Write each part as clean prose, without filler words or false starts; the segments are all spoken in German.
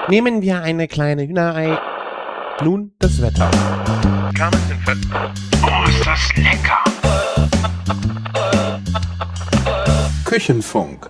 Nehmen wir eine kleine Hühnerei. Nun das Wetter. Oh, ist das lecker! Küchenfunk.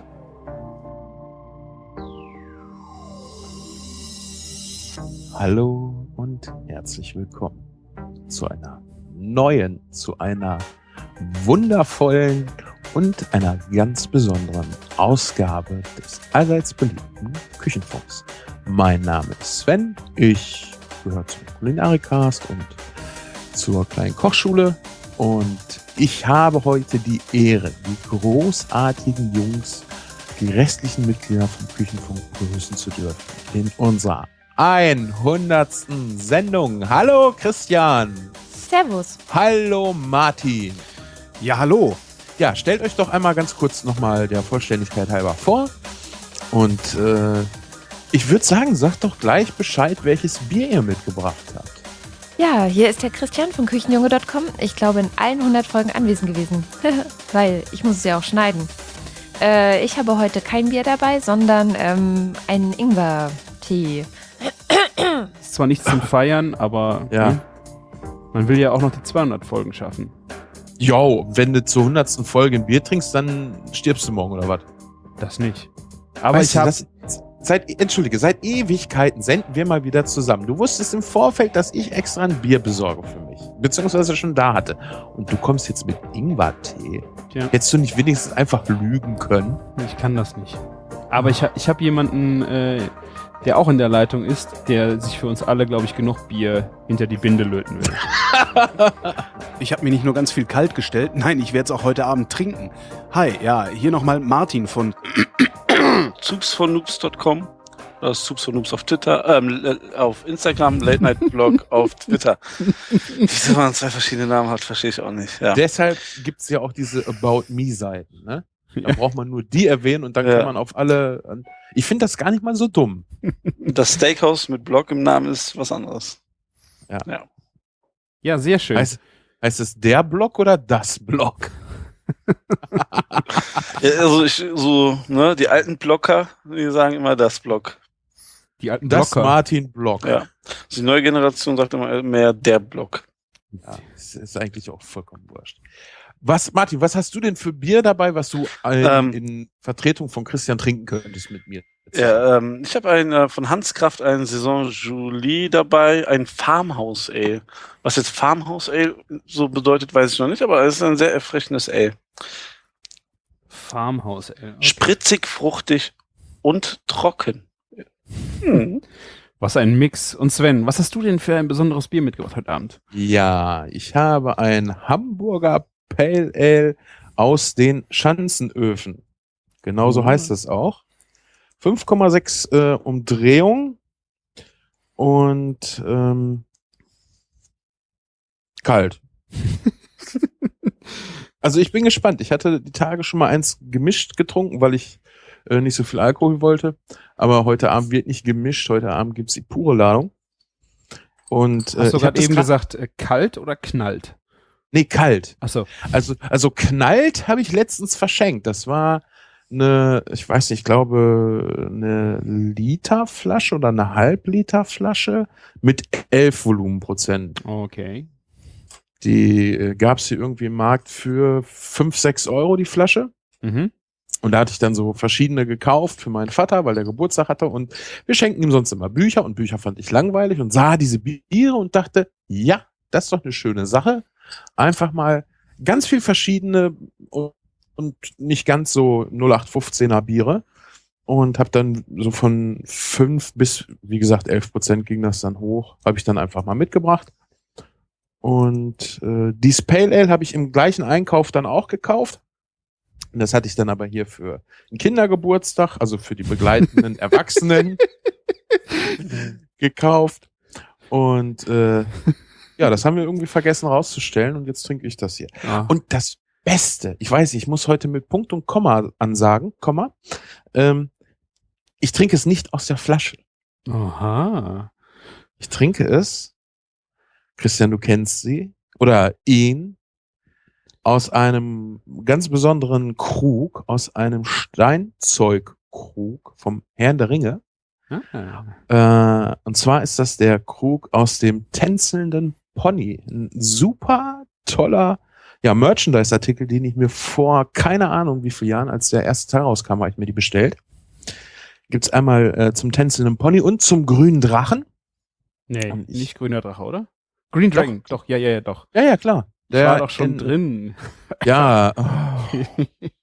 Hallo und herzlich willkommen zu einer neuen, zu einer wundervollen und einer ganz besonderen Ausgabe des allseits beliebten Küchenfunks. Mein Name ist Sven, ich gehöre zum Kulinarikast und zur kleinen Kochschule und ich habe heute die Ehre, die großartigen Jungs, die restlichen Mitglieder vom Küchenfunk begrüßen zu dürfen in unserer 100. Sendung. Hallo Christian. Servus. Hallo Martin. Ja, hallo. Ja, stellt euch doch einmal ganz kurz nochmal der Vollständigkeit halber vor. Und ich würde sagen, sagt doch gleich Bescheid, welches Bier ihr mitgebracht habt. Ja, hier ist der Christian von Küchenjunge.com. Ich glaube, in allen 100 Folgen anwesend gewesen. Weil ich muss es ja auch schneiden. Ich habe heute kein Bier dabei, sondern einen Ingwer-Tee. Ist zwar nichts zum Feiern, aber Ja. Man will ja auch noch die 200 Folgen schaffen. Jo, wenn du zur 100. Folge ein Bier trinkst, dann stirbst du morgen, oder was? Das nicht. Aber Weißt ich habe... seit Ewigkeiten senden wir mal wieder zusammen. Du wusstest im Vorfeld, dass ich extra ein Bier besorge für mich. Beziehungsweise schon da hatte. Und du kommst jetzt mit Ingwertee. Ja, Hättest du nicht wenigstens einfach lügen können? ich kann das nicht. Aber ich hab jemanden, der auch in der Leitung ist, der sich für uns alle, glaube ich, genug Bier hinter die Binde löten will. Ich habe mir nicht nur ganz viel kalt gestellt, nein, ich werde es auch heute Abend trinken. Hi, ja, hier nochmal Martin von Zupsvonnoobs.com. Das ist Zups von Noobs auf Twitter, auf Instagram, Late Night Blog auf Twitter. Wieso man zwei verschiedene Namen hat, verstehe ich auch nicht. Ja. Deshalb gibt es ja auch diese About Me-Seiten, ne? Da braucht man nur die erwähnen und dann Ja. kann man auf alle... Ich finde das gar nicht mal so dumm. Das Steakhouse mit Blog im Namen ist was anderes. Ja, sehr schön. Heißt es der Blog oder das Blog? Ja, also die alten Blocker, die sagen immer das Blog. Die alten Das Blocker. Martin Blog. Ja. Die neue Generation sagt immer mehr der Blog. Ja, das ist eigentlich auch vollkommen wurscht. Martin, was hast du denn für Bier dabei, was du in Vertretung von Christian trinken könntest mit mir? Ja, ich habe von Hanskraft einen Saison Julie dabei, ein Farmhouse Ale. Was jetzt Farmhouse Ale so bedeutet, weiß ich noch nicht, aber es ist ein sehr erfrischendes Ale. Farmhouse. Okay. Spritzig, fruchtig und trocken. Hm. Was ein Mix. Und Sven, was hast du denn für ein besonderes Bier mitgebracht heute Abend? Ja, ich habe ein Hamburger Pale Ale aus den Schanzenöfen. Genauso heißt es auch. 5,6 Umdrehung und kalt. Also ich bin gespannt. Ich hatte die Tage schon mal eins gemischt getrunken, weil ich nicht so viel Alkohol wollte. Aber heute Abend wird nicht gemischt. Heute Abend gibt's die pure Ladung. Und Hast du ich hab gerade eben das gesagt, kalt oder knallt? Nee, kalt. Achso. Also knallt habe ich letztens verschenkt. Das war eine Literflasche oder eine Halbliterflasche mit 11 Volumenprozent. Okay. Die gab es hier irgendwie im Markt für 5, 6 Euro die Flasche. Mhm. Und da hatte ich dann so verschiedene gekauft für meinen Vater, weil der Geburtstag hatte. Und wir schenken ihm sonst immer Bücher. Und Bücher fand ich langweilig und sah diese Biere und dachte, ja, das ist doch eine schöne Sache. Einfach mal ganz viel verschiedene und nicht ganz so 0815er Biere. Und habe dann so von 5 bis, wie gesagt, 11% ging das dann hoch. Habe ich dann einfach mal mitgebracht. Und dieses Pale Ale habe ich im gleichen Einkauf dann auch gekauft. Und das hatte ich dann aber hier für einen Kindergeburtstag, also für die begleitenden Erwachsenen gekauft. Und ja, das haben wir irgendwie vergessen rauszustellen und jetzt trinke ich das hier. Ah. Und das Beste, ich weiß, ich muss heute mit Punkt und Komma ansagen, ich trinke es nicht aus der Flasche. Aha. Ich trinke es, Christian, du kennst sie, oder ihn, aus einem ganz besonderen Krug, aus einem Steinzeugkrug vom Herrn der Ringe. Und zwar ist das der Krug aus dem tänzelnden Pony. Ein super toller Merchandise-Artikel, den ich mir vor keine Ahnung wie vielen Jahren, als der erste Teil rauskam, habe ich mir die bestellt. Gibt's einmal zum tänzelnden Pony und zum grünen Drachen. Nee, nicht grüner Drache, oder? Green Dragon, doch, ja, doch. Ja, klar. Der war doch schon drin. Ja. Oh.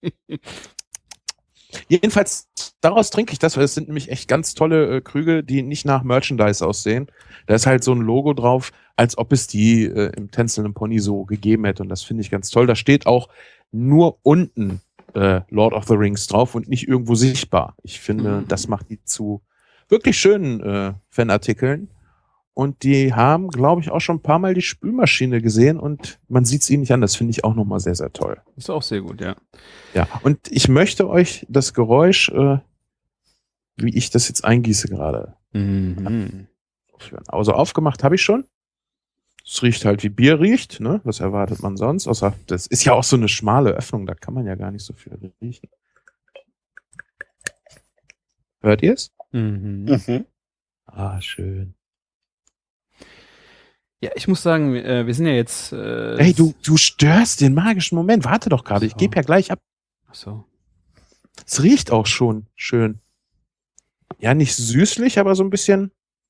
Jedenfalls, daraus trinke ich das, weil es sind nämlich echt ganz tolle Krüge, die nicht nach Merchandise aussehen. Da ist halt so ein Logo drauf, als ob es die im tänzelnden Pony so gegeben hätte. Und das finde ich ganz toll. Da steht auch nur unten Lord of the Rings drauf und nicht irgendwo sichtbar. Ich finde, das macht die zu wirklich schönen Fanartikeln. Und die haben, glaube ich, auch schon ein paar Mal die Spülmaschine gesehen und man sieht es ihnen nicht an. Das finde ich auch nochmal sehr, sehr toll. Ist auch sehr gut, ja. Ja, und ich möchte euch das Geräusch, wie ich das jetzt eingieße gerade. Also aufgemacht habe ich schon. Es riecht halt wie Bier riecht, ne? Was erwartet man sonst? Außer, das ist ja auch so eine schmale Öffnung, da kann man ja gar nicht so viel riechen. Hört ihr es? Ah, schön. Ja, ich muss sagen, wir sind ja jetzt... Ey, du störst den magischen Moment. Warte doch gerade, ich gebe ja gleich ab. Ach so. Es riecht auch schon schön. Ja, nicht süßlich, aber so ein bisschen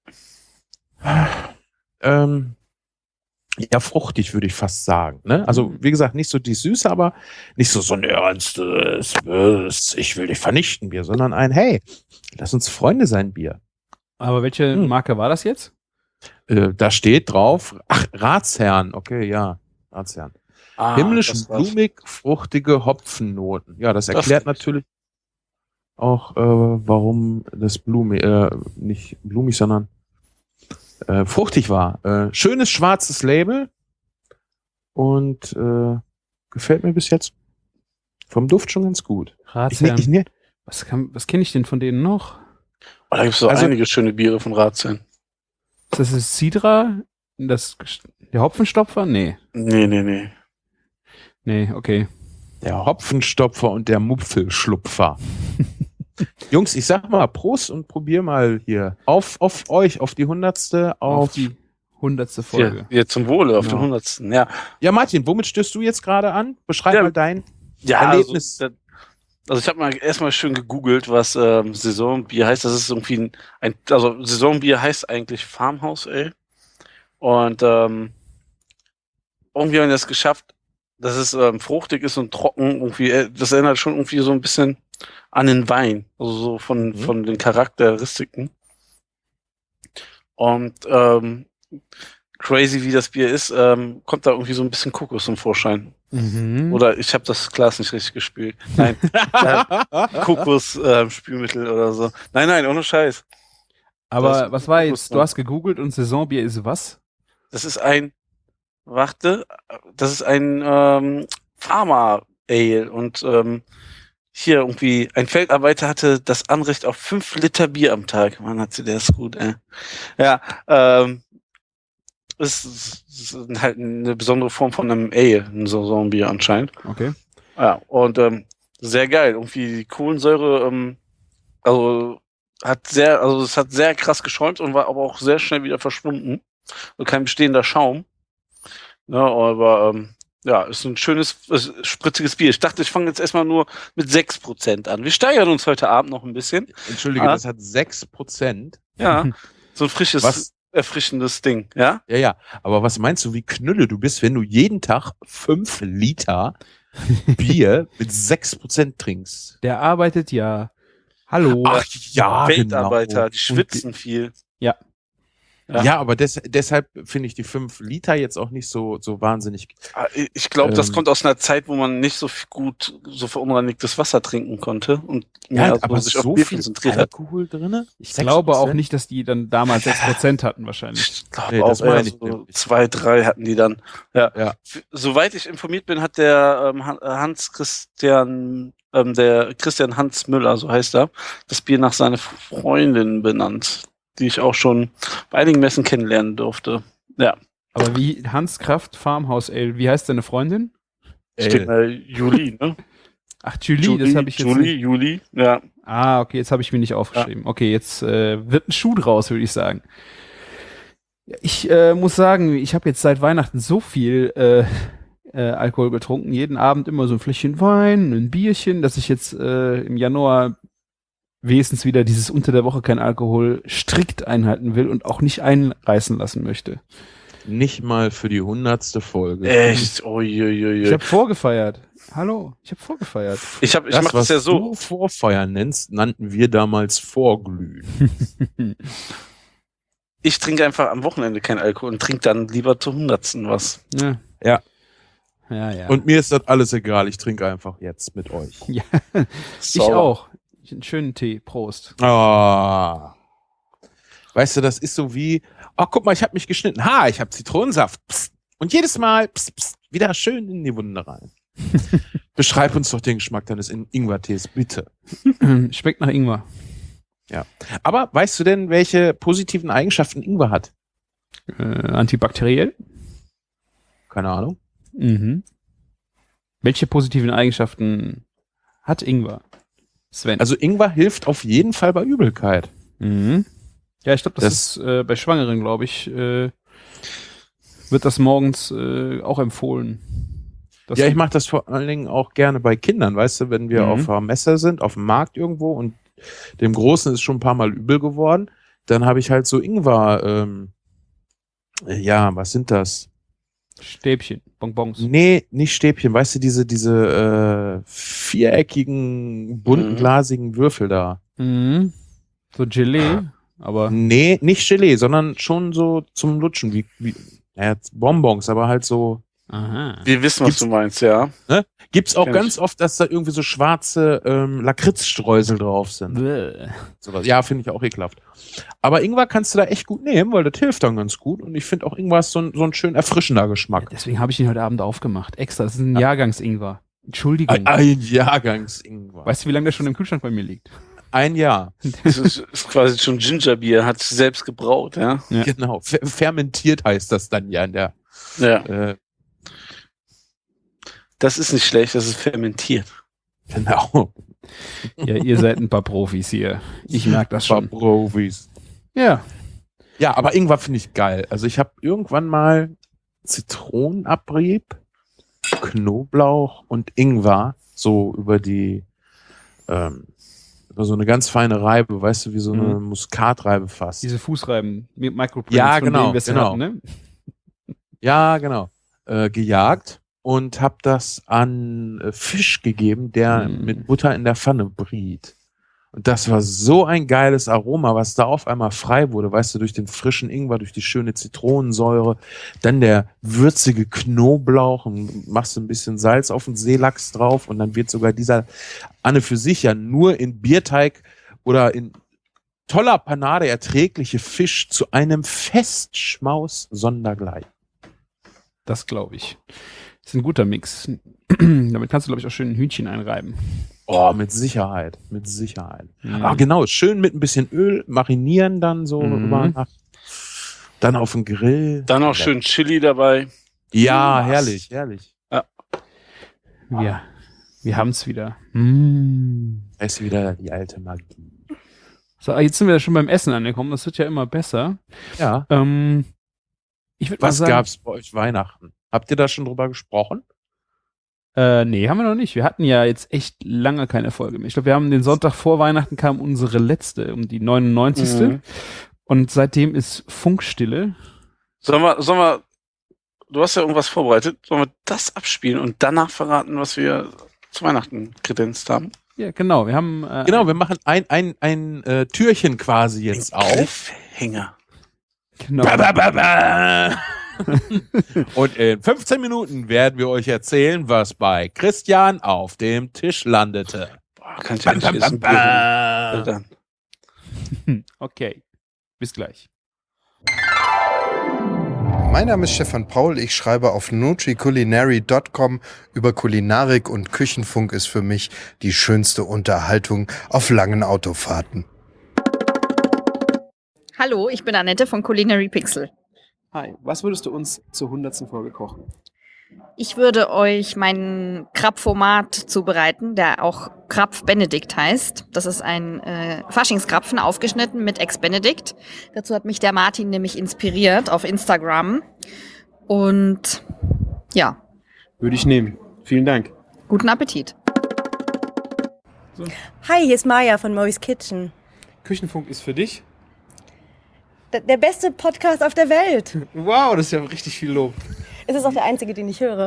fruchtig, würde ich fast sagen. Ne? Also, wie gesagt, nicht so die Süße, aber nicht so ein ernstes, ich will dich vernichten Bier, sondern ein, hey, lass uns Freunde sein Bier. Aber welche Marke war das jetzt? Da steht drauf, Ratsherrn, okay, ja, Ratsherrn. Himmlisch blumig, fruchtige Hopfennoten. Ja, das erklärt natürlich auch, warum das nicht blumig, sondern fruchtig war. Schönes schwarzes Label und gefällt mir bis jetzt vom Duft schon ganz gut. Ratsherrn. Was kenne ich denn von denen noch? Oh, da gibt es so einige schöne Biere von Ratsherrn. Das ist Sidra, der Hopfenstopfer? Nee. Nee. Nee, okay. Der Hopfenstopfer und der Mupfelschlupfer. Jungs, ich sag mal Prost und probier mal hier auf euch, auf die 100. Auf die 100. Folge. Ja, zum Wohle, auf den 100. Ja. Ja, Martin, womit stößt du jetzt gerade an? Beschreib mal dein Erlebnis. Also ich habe mal erstmal schön gegoogelt, was Saisonbier heißt. Das ist irgendwie also Saisonbier heißt eigentlich Farmhouse Ale. Und irgendwie haben wir das geschafft, dass es fruchtig ist und trocken. Irgendwie, das erinnert schon irgendwie so ein bisschen an den Wein. Also so von den Charakteristiken. Und crazy wie das Bier ist, kommt da irgendwie so ein bisschen Kokos zum Vorschein. Oder ich habe das Glas nicht richtig gespielt. Nein, Kokos-Spülmittel oder so. Nein, ohne Scheiß. Aber was war jetzt? Du hast gegoogelt und Saisonbier ist was? Das ist ein Pharma-Ale und hier irgendwie ein Feldarbeiter hatte das Anrecht auf 5 Liter Bier am Tag. Mann, hat sie das gut, ey. Ja, ist halt eine besondere Form von einem Ale, ein Saisonbier anscheinend. Okay. Ja, und sehr geil. Irgendwie die Kohlensäure, es hat sehr krass geschäumt und war aber auch sehr schnell wieder verschwunden. Also kein bestehender Schaum. Ja, aber ist ein schönes, spritziges Bier. Ich dachte, ich fange jetzt erstmal nur mit 6% an. Wir steigern uns heute Abend noch ein bisschen. Entschuldige, das hat 6%. Ja, so ein frisches, erfrischendes Ding, ja? Ja, aber was meinst du, wie knülle du bist, wenn du jeden Tag 5 Liter Bier mit 6% trinkst? Der arbeitet ja. Hallo. Ach ja, Weltarbeiter, genau. die schwitzen viel. Ja. Ja, aber deshalb finde ich die 5 Liter jetzt auch nicht so wahnsinnig. Ich glaube, das kommt aus einer Zeit, wo man nicht so gut so verunreinigtes Wasser trinken konnte und aber sich so auf Bier viel konzentriert hat. Alkohol drin? Ich glaube auch nicht, dass die dann damals 6% hatten wahrscheinlich. Ich glaube Nee, auch das meine eher ich so nämlich. 2, 3 hatten die dann. Ja. Soweit ich informiert bin, hat der der Christian Hans Müller, so heißt er, das Bier nach seiner Freundin benannt, die ich auch schon bei einigen Messen kennenlernen durfte. Ja. Aber wie Hans Kraft Farmhouse Ale, wie heißt deine Freundin? Steht mal Juli, ne? Ach, Julie, das habe ich jetzt nicht. Juli, ja. Ah, okay, jetzt habe ich mir nicht aufgeschrieben. Okay, jetzt wird ein Schuh draus, würde ich sagen. Ja, ich muss sagen, ich habe jetzt seit Weihnachten so viel Alkohol getrunken. Jeden Abend immer so ein Fläschchen Wein, ein Bierchen, dass ich jetzt im Januar wenigstens wieder dieses unter der Woche kein Alkohol strikt einhalten will und auch nicht einreißen lassen möchte. Nicht mal für die 100. Folge. Echt? Uiuiui. Ich habe vorgefeiert. Hallo, ich habe vorgefeiert. Ich Das, mach das was ja so. du Vorfeuer nennst, nannten wir damals Vorglühen. Ich trinke einfach am Wochenende kein Alkohol und trinke dann lieber zur 100. was. Ja. Ja. Ja. Und mir ist das alles egal. Ich trinke einfach jetzt mit euch. Ja, ich Sauber. auch. Einen schönen Tee. Prost. Ah. Weißt du, das ist so wie, oh, guck mal, ich habe mich geschnitten. Ich habe Zitronensaft. Psst. Und jedes Mal wieder schön in die Wunde rein. Beschreib uns doch den Geschmack deines Ingwertees, bitte. Schmeckt nach Ingwer. Aber weißt du denn, welche positiven Eigenschaften Ingwer hat? Antibakteriell. Keine Ahnung. Mhm. Welche positiven Eigenschaften hat Ingwer? Sven. Also Ingwer hilft auf jeden Fall bei Übelkeit. Mhm. Ja, ich glaube, das ist bei Schwangeren, glaube ich, wird das morgens auch empfohlen. Ja, ich mache das vor allen Dingen auch gerne bei Kindern, weißt du, wenn wir auf der Messe sind, auf dem Markt irgendwo und dem Großen ist schon ein paar Mal übel geworden, dann habe ich halt so Ingwer, was sind das? Stäbchen, Bonbons. Nee, nicht Stäbchen, weißt du, diese viereckigen, bunten, glasigen Würfel da. Mhm. So Gelee, aber Nee, nicht Gelee, sondern schon so zum Lutschen, wie Bonbons, aber halt so. aha. Wir wissen, was du meinst, ja. Gibt's auch Kenn ganz ich. oft, dass da irgendwie so schwarze Lakritzstreusel drauf sind. Bäh. Sowas. Ja, finde ich auch ekelhaft. Aber Ingwer kannst du da echt gut nehmen, weil das hilft dann ganz gut. Und ich finde auch Ingwer ist so ein schön erfrischender Geschmack. Deswegen habe ich ihn heute Abend aufgemacht. Extra. Das ist ein Jahrgangs-Ingwer. Entschuldigung. Ein Jahrgangs-Ingwer. Weißt du, wie lange der schon im Kühlschrank bei mir liegt? Ein Jahr. Das ist quasi schon Gingerbier, hat selbst gebraut, ja. Ja. Genau. Fermentiert heißt das dann ja in der. Ja. Das ist nicht schlecht, das ist fermentiert. Genau. Ja, ihr seid ein paar Profis hier. Ich merke das schon. Profis. Ja. Ja, aber Ingwer finde ich geil. Also ich habe irgendwann mal Zitronenabrieb, Knoblauch und Ingwer so über so eine ganz feine Reibe, weißt du, wie so eine Muskatreibe fast. Diese Fußreiben mit Microprints, Ja, von genau, denen wir es genau. hatten, ne? Ja, genau. Gejagt und habe das an Fisch gegeben, der mit Butter in der Pfanne briet. Und das war so ein geiles Aroma, was da auf einmal frei wurde, weißt du, durch den frischen Ingwer, durch die schöne Zitronensäure, dann der würzige Knoblauch und machst du ein bisschen Salz auf den Seelachs drauf und dann wird sogar dieser an und für sich ja nur in Bierteig oder in toller Panade erträgliche Fisch zu einem Festschmaus sondergleich. Das glaube ich. Das ist ein guter Mix. Damit kannst du, glaube ich, auch schön ein Hühnchen einreiben. Oh, mit Sicherheit, mit Sicherheit. Mhm. Ach genau, schön mit ein bisschen Öl marinieren dann so über Nacht. Dann auf den Grill. Dann auch schön Chili dabei. Ja, Was? herrlich, herrlich. Ja, wir haben es wieder. Mm. Das ist wieder die alte Magie. So, jetzt sind wir schon beim Essen angekommen. Das wird ja immer besser. Ja. Ich würde mal Was sagen, gab's bei euch Weihnachten? Habt ihr da schon drüber gesprochen? nee, haben wir noch nicht. Wir hatten ja jetzt echt lange keine Folge mehr. Ich glaube, wir haben den Sonntag vor Weihnachten kam unsere letzte, um die 99. Mhm. Und seitdem ist Funkstille. Sollen wir, du hast ja irgendwas vorbereitet, sollen wir das abspielen und danach verraten, was wir zu Weihnachten kredenzt haben? Ja, genau. Wir haben Genau, wir machen ein Türchen quasi jetzt auf. Cliffhanger. genau. Ba, ba, ba, ba. Und in 15 Minuten werden wir euch erzählen, was bei Christian auf dem Tisch landete. Boah, kann ich ja nicht essen. Dann. Okay. Bis gleich. Mein Name ist Stefan Paul, ich schreibe auf nutriculinary.com über Kulinarik und Küchenfunk ist für mich die schönste Unterhaltung auf langen Autofahrten. Hallo, ich bin Annette von Culinary Pixel. Hi, was würdest du uns zur 100. Folge kochen? Ich würde euch meinen Krapfomat zubereiten, der auch Krapf Benedikt heißt. Das ist ein Faschingskrapfen aufgeschnitten mit Ex-Benedikt. Dazu hat mich der Martin nämlich inspiriert auf Instagram. Und ja, Würde ich nehmen. Vielen Dank. guten Appetit. Hi, hier ist Maja von Moe's Kitchen. Küchenfunk ist für dich. Der beste Podcast auf der Welt. Wow, das ist ja richtig viel Lob. Es ist auch der einzige, den ich höre.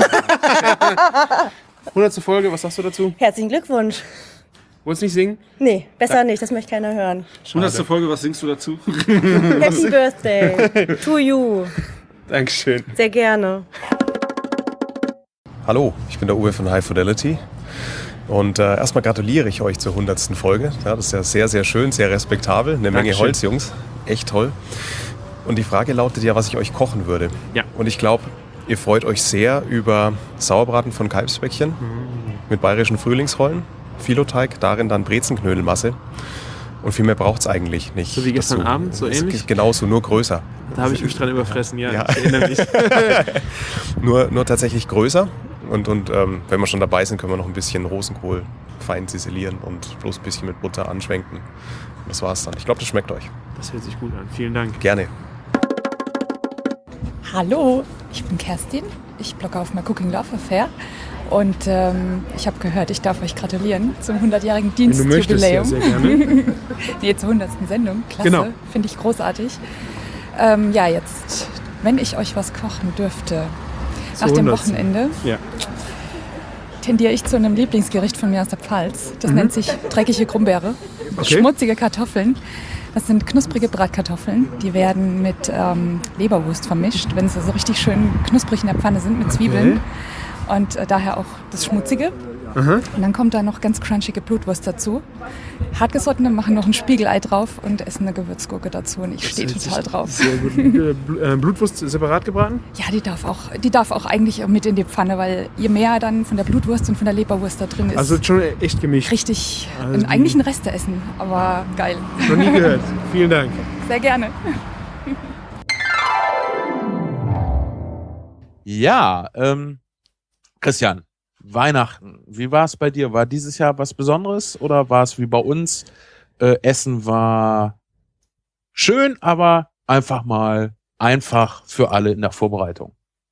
100. Folge, was sagst du dazu? Herzlichen Glückwunsch. Wolltest du nicht singen? Nee, besser nicht, das möchte keiner hören. 100. Folge, was singst du dazu? Happy Birthday to you. Dankeschön. Sehr gerne. Hallo, ich bin der Uwe von High Fidelity und erstmal gratuliere ich euch zur 100. Folge. Ja, das ist ja sehr, sehr schön, sehr respektabel. Eine Menge Holz, Jungs. Echt toll. Und die Frage lautet ja, was ich euch kochen würde. Ja. Und ich glaube, ihr freut euch sehr über Sauerbraten von Kalbsbäckchen mit bayerischen Frühlingsrollen, Filoteig, darin dann Brezenknödelmasse. Und viel mehr braucht es eigentlich nicht. So wie gestern Abend, so ähnlich? Genauso, nur größer. Da habe ich mich dran überfressen, ja. Ja. Ich erinnere mich. nur tatsächlich größer. Und wenn wir schon dabei sind, können wir noch ein bisschen Rosenkohl fein ziselieren und bloß ein bisschen mit Butter anschwenken. Und das war's dann. Ich glaube, das schmeckt euch. Das hört sich gut an. Vielen Dank. Gerne. Hallo, ich bin Kerstin. Ich blogge auf My Cooking Love Affair. Und ich habe gehört, ich darf euch gratulieren zum 100-jährigen Dienstjubiläum. Wenn du möchtest, ja, sehr gerne. Nee, zur 100. Sendung. Klasse, Genau. Finde ich großartig. Ja, jetzt, wenn ich euch was kochen dürfte, nach dem 100. Wochenende, Ja. tendiere ich zu einem Lieblingsgericht von mir aus der Pfalz. Das nennt sich dreckige Grumbeere. Okay. Schmutzige Kartoffeln. Das sind knusprige Bratkartoffeln. Die werden mit Leberwurst vermischt, wenn sie so richtig schön knusprig in der Pfanne sind mit Zwiebeln. Und daher auch das Schmutzige. Aha. Und dann kommt da noch ganz crunchige Blutwurst dazu. Hartgesottene machen noch ein Spiegelei drauf und essen eine Gewürzgurke dazu. Und ich stehe total drauf. Sehr gut. Blutwurst separat gebraten? Ja, die darf auch eigentlich mit in die Pfanne, weil je mehr dann von der Blutwurst und von der Leberwurst da drin ist. Also schon echt gemischt. Richtig, Also eigentlich ein Resteessen, aber geil. Noch nie gehört. Vielen Dank. Sehr gerne. Ja, Christian, Weihnachten, wie war es bei dir? War dieses Jahr was Besonderes oder war es wie bei uns? Essen war schön, aber einfach für alle in der Vorbereitung.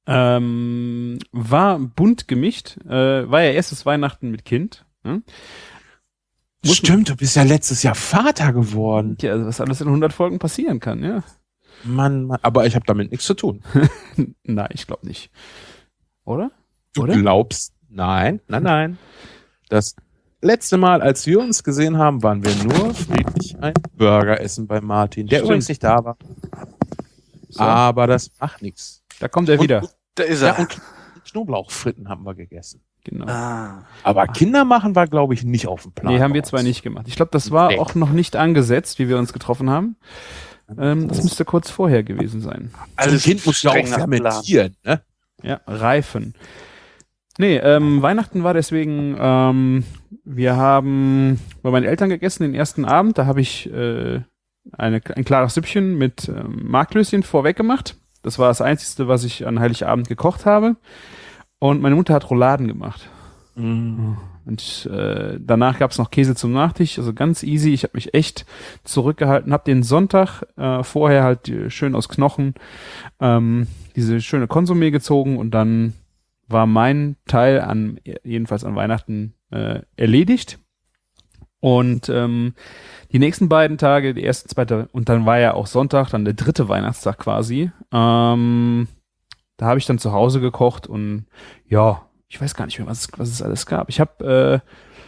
War bunt gemischt. War ja erstes Weihnachten mit Kind. Ne? Stimmt, du bist ja letztes Jahr Vater geworden. Ja, also was alles in 100 Folgen passieren kann, ja. Mann, aber ich habe damit nichts zu tun. Nein, ich glaube nicht. Oder? Du Oder? glaubst? Nein. Das letzte Mal, als wir uns gesehen haben, waren wir nur friedlich ein Burger essen bei Martin, der Stimmt. übrigens nicht da war. So. Aber das macht nichts. Da kommt er wieder. Da ist Ja, er. und Knoblauchfritten haben wir gegessen. Genau. Aber Kinder machen war, glaube ich, nicht auf dem Plan. Nee, haben wir bei zwei uns. nicht gemacht. Ich glaube, das war Nee. auch noch nicht angesetzt, wie wir uns getroffen haben. Das müsste kurz vorher gewesen sein. Also ein Kind muss ja auch streng nach Plan. fermentieren, ne? Ja, reifen. Nee, Weihnachten war deswegen, wir haben bei meinen Eltern gegessen den ersten Abend. Da habe ich ein klares Süppchen mit Marklöschen vorweg gemacht. Das war das Einzige, was ich an Heiligabend gekocht habe. Und meine Mutter hat Rouladen gemacht. Und danach gab es noch Käse zum Nachtisch, also ganz easy. Ich habe mich echt zurückgehalten, habe den Sonntag vorher halt schön aus Knochen diese schöne Konsumé gezogen und dann war mein Teil jedenfalls an Weihnachten erledigt. Und die nächsten beiden Tage, die erste, zweite, und dann war ja auch Sonntag, dann der dritte Weihnachtstag quasi, da habe ich dann zu Hause gekocht und ja, ich weiß gar nicht mehr, was es alles gab. Ich habe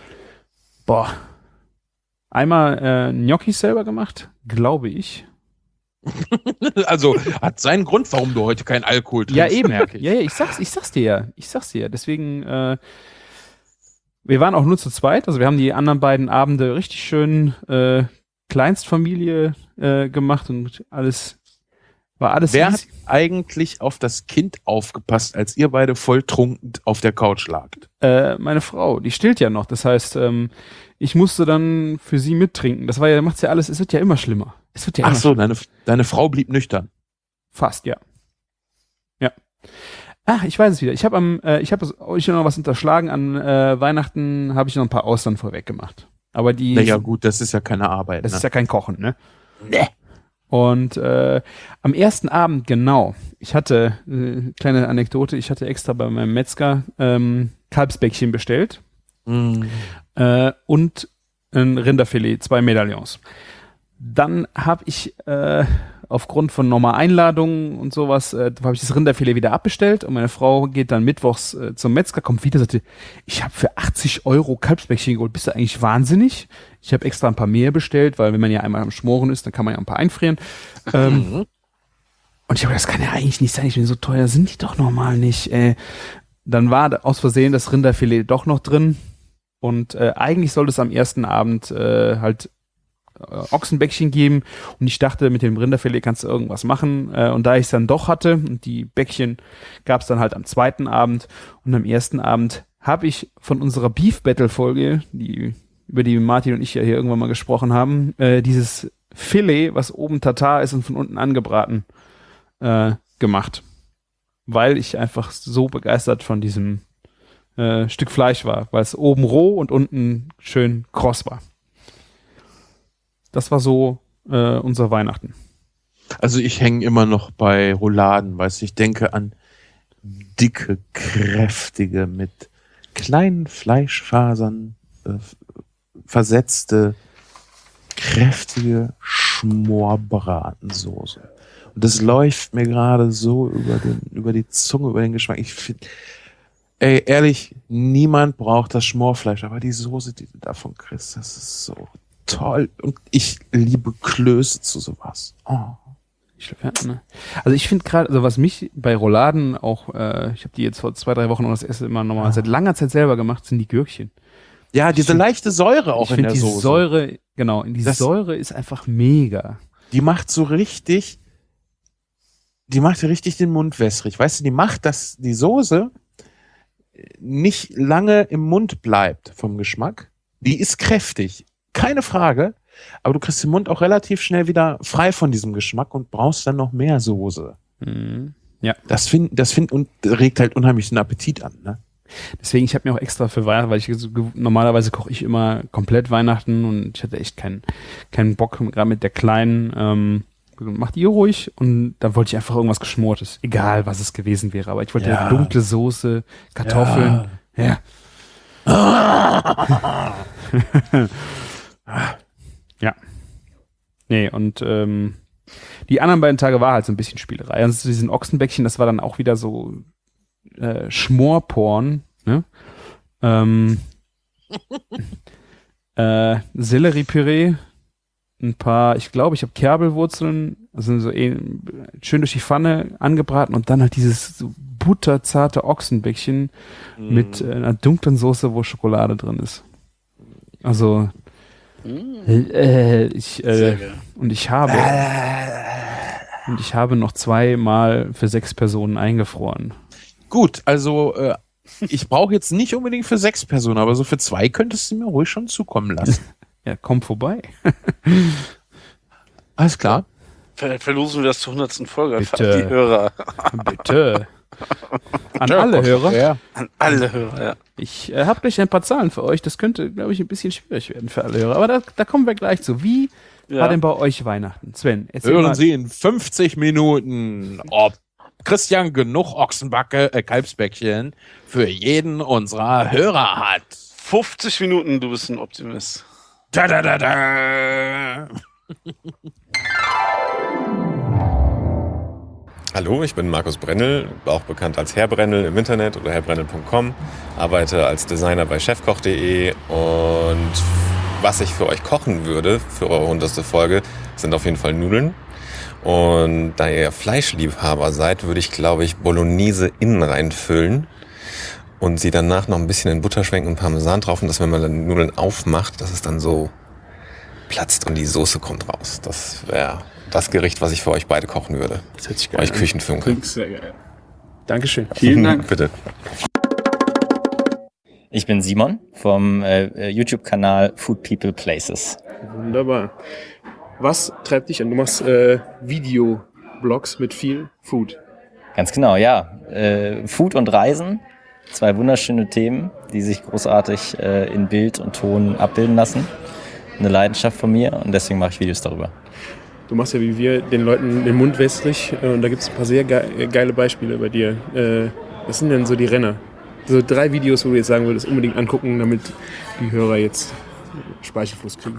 einmal Gnocchis selber gemacht, glaube ich. Also hat seinen Grund, warum du heute keinen Alkohol trinkst. Ja, eben. merke ich. Ja, ich sag's dir ja. Deswegen, wir waren auch nur zu zweit. Also wir haben die anderen beiden Abende richtig schön Kleinstfamilie gemacht und alles war alles. Wer hat eigentlich auf das Kind aufgepasst, als ihr beide volltrunken auf der Couch lagt? Meine Frau, die stillt ja noch. Das heißt, ich musste dann für sie mittrinken. Das war ja, macht's ja alles, es wird ja immer schlimmer. Es wird ja Ach immer so, deine Frau blieb nüchtern. Fast, ja. Ja. Ach, ich weiß es wieder. Ich habe euch noch was unterschlagen. An Weihnachten habe ich noch ein paar Austern vorweg gemacht. Aber die. Naja, gut, das ist ja keine Arbeit. Das ne? ist ja kein Kochen, ne? Nee. Und am ersten Abend, genau, ich hatte, kleine Anekdote, ich hatte extra bei meinem Metzger Kalbsbäckchen bestellt und ein Rinderfilet, 2 Medaillons. Dann habe ich aufgrund von nochmal Einladungen und sowas, habe ich das Rinderfilet wieder abbestellt und meine Frau geht dann mittwochs zum Metzger, kommt wieder und sagte, ich habe für 80 € Kalbsbäckchen geholt, bist du eigentlich wahnsinnig? Ich habe extra ein paar mehr bestellt, weil wenn man ja einmal am Schmoren ist, dann kann man ja ein paar einfrieren. Und ich habe das kann ja eigentlich nicht sein, ich bin so teuer, sind die doch normal nicht. Dann war aus Versehen das Rinderfilet doch noch drin und eigentlich sollte es am ersten Abend halt Ochsenbäckchen geben und ich dachte, mit dem Rinderfilet kannst du irgendwas machen und da ich es dann doch hatte und die Bäckchen gab es dann halt am zweiten Abend und am ersten Abend habe ich von unserer Beef Battle Folge, über die Martin und ich ja hier irgendwann mal gesprochen haben, dieses Filet, was oben Tatar ist und von unten angebraten, gemacht, weil ich einfach so begeistert von diesem Stück Fleisch war, weil es oben roh und unten schön kross war. Das war so unser Weihnachten. Also ich hänge immer noch bei Rouladen, weißt du, ich denke an dicke, kräftige, mit kleinen Fleischfasern versetzte, kräftige Schmorbratensoße. Und das läuft mir gerade so über die Zunge, über den Geschmack. Ich finde, ehrlich, niemand braucht das Schmorfleisch, aber die Soße, die du davon kriegst, das ist so toll. Und ich liebe Klöße zu sowas. Oh. Also ich finde gerade, also was mich bei Rouladen auch, ich habe die jetzt vor 2-3 Wochen noch das erste Mal nochmal seit langer Zeit selber gemacht, sind die Gürkchen. Ja, diese leichte Säure auch in der Soße. Die Säure, genau, die Säure ist einfach mega. Die macht so richtig, den Mund wässrig. Weißt du, die macht, dass die Soße nicht lange im Mund bleibt vom Geschmack. Die ist kräftig, keine Frage, aber du kriegst den Mund auch relativ schnell wieder frei von diesem Geschmack und brauchst dann noch mehr Soße. Mhm. Ja. Das und regt halt unheimlich den Appetit an, ne? Deswegen, ich habe mir auch extra für Weihnachten, weil normalerweise koche ich immer komplett Weihnachten und ich hatte echt keinen Bock, gerade mit der Kleinen, macht ihr ruhig und dann wollte ich einfach irgendwas Geschmortes, egal was es gewesen wäre, aber ich wollte eine dunkle Soße, Kartoffeln, ja. Ja. Nee, und die anderen beiden Tage war halt so ein bisschen Spielerei. Also diesen Ochsenbäckchen, das war dann auch wieder so Schmorporn, ne? Selleriepüree, ein paar, ich glaube, ich habe Kerbelwurzeln, also so schön durch die Pfanne angebraten und dann halt dieses so butterzarte Ochsenbäckchen mit einer dunklen Soße, wo Schokolade drin ist. Also ich habe noch 2-mal für 6 Personen eingefroren. Gut, also ich brauche jetzt nicht unbedingt für 6 Personen, aber so für 2 könntest du mir ruhig schon zukommen lassen. Ja, komm vorbei. Alles klar. Vielleicht verlosen wir das zur 100. Folge Bitte. für die Hörer. Bitte. An alle Hörer? Ja. An alle Hörer, ja. Ich habe gleich ein paar Zahlen für euch. Das könnte, glaube ich, ein bisschen schwierig werden für alle Hörer. Aber da kommen wir gleich zu. Wie war denn bei euch Weihnachten? Sven, erzähl Hören mal. Sie in 50 Minuten, ob Christian genug Kalbsbäckchen für jeden unserer Hörer hat. 50 Minuten, du bist ein Optimist. Da, da, da, da. Hallo, ich bin Markus Brennel, auch bekannt als Herr Brennel im Internet oder herrbrennel.com, arbeite als Designer bei chefkoch.de und was ich für euch kochen würde für eure 100. Folge, sind auf jeden Fall Nudeln. Und da ihr Fleischliebhaber seid, würde ich, glaube ich, Bolognese innen reinfüllen und sie danach noch ein bisschen in Butter schwenken und Parmesan drauf und dass, wenn man dann Nudeln aufmacht, dass es dann so platzt und die Soße kommt raus. Das wäre das Gericht, was ich für euch beide kochen würde. Das hört sich geil euch an. Küchenfunke. Klingt sehr geil. Dankeschön. Vielen Dank. Bitte. Ich bin Simon vom YouTube-Kanal Food People Places. Wunderbar. Was treibt dich an? Du machst Videoblogs mit viel Food. Ganz genau, ja. Food und Reisen, 2 wunderschöne Themen, die sich großartig in Bild und Ton abbilden lassen. Eine Leidenschaft von mir und deswegen mache ich Videos darüber. Du machst ja wie wir den Leuten den Mund wässrig und da gibt es ein paar sehr geile Beispiele bei dir. Was sind denn so die Renner? So 3 Videos, wo du jetzt sagen würdest, unbedingt angucken, damit die Hörer jetzt Speichelfluss kriegen.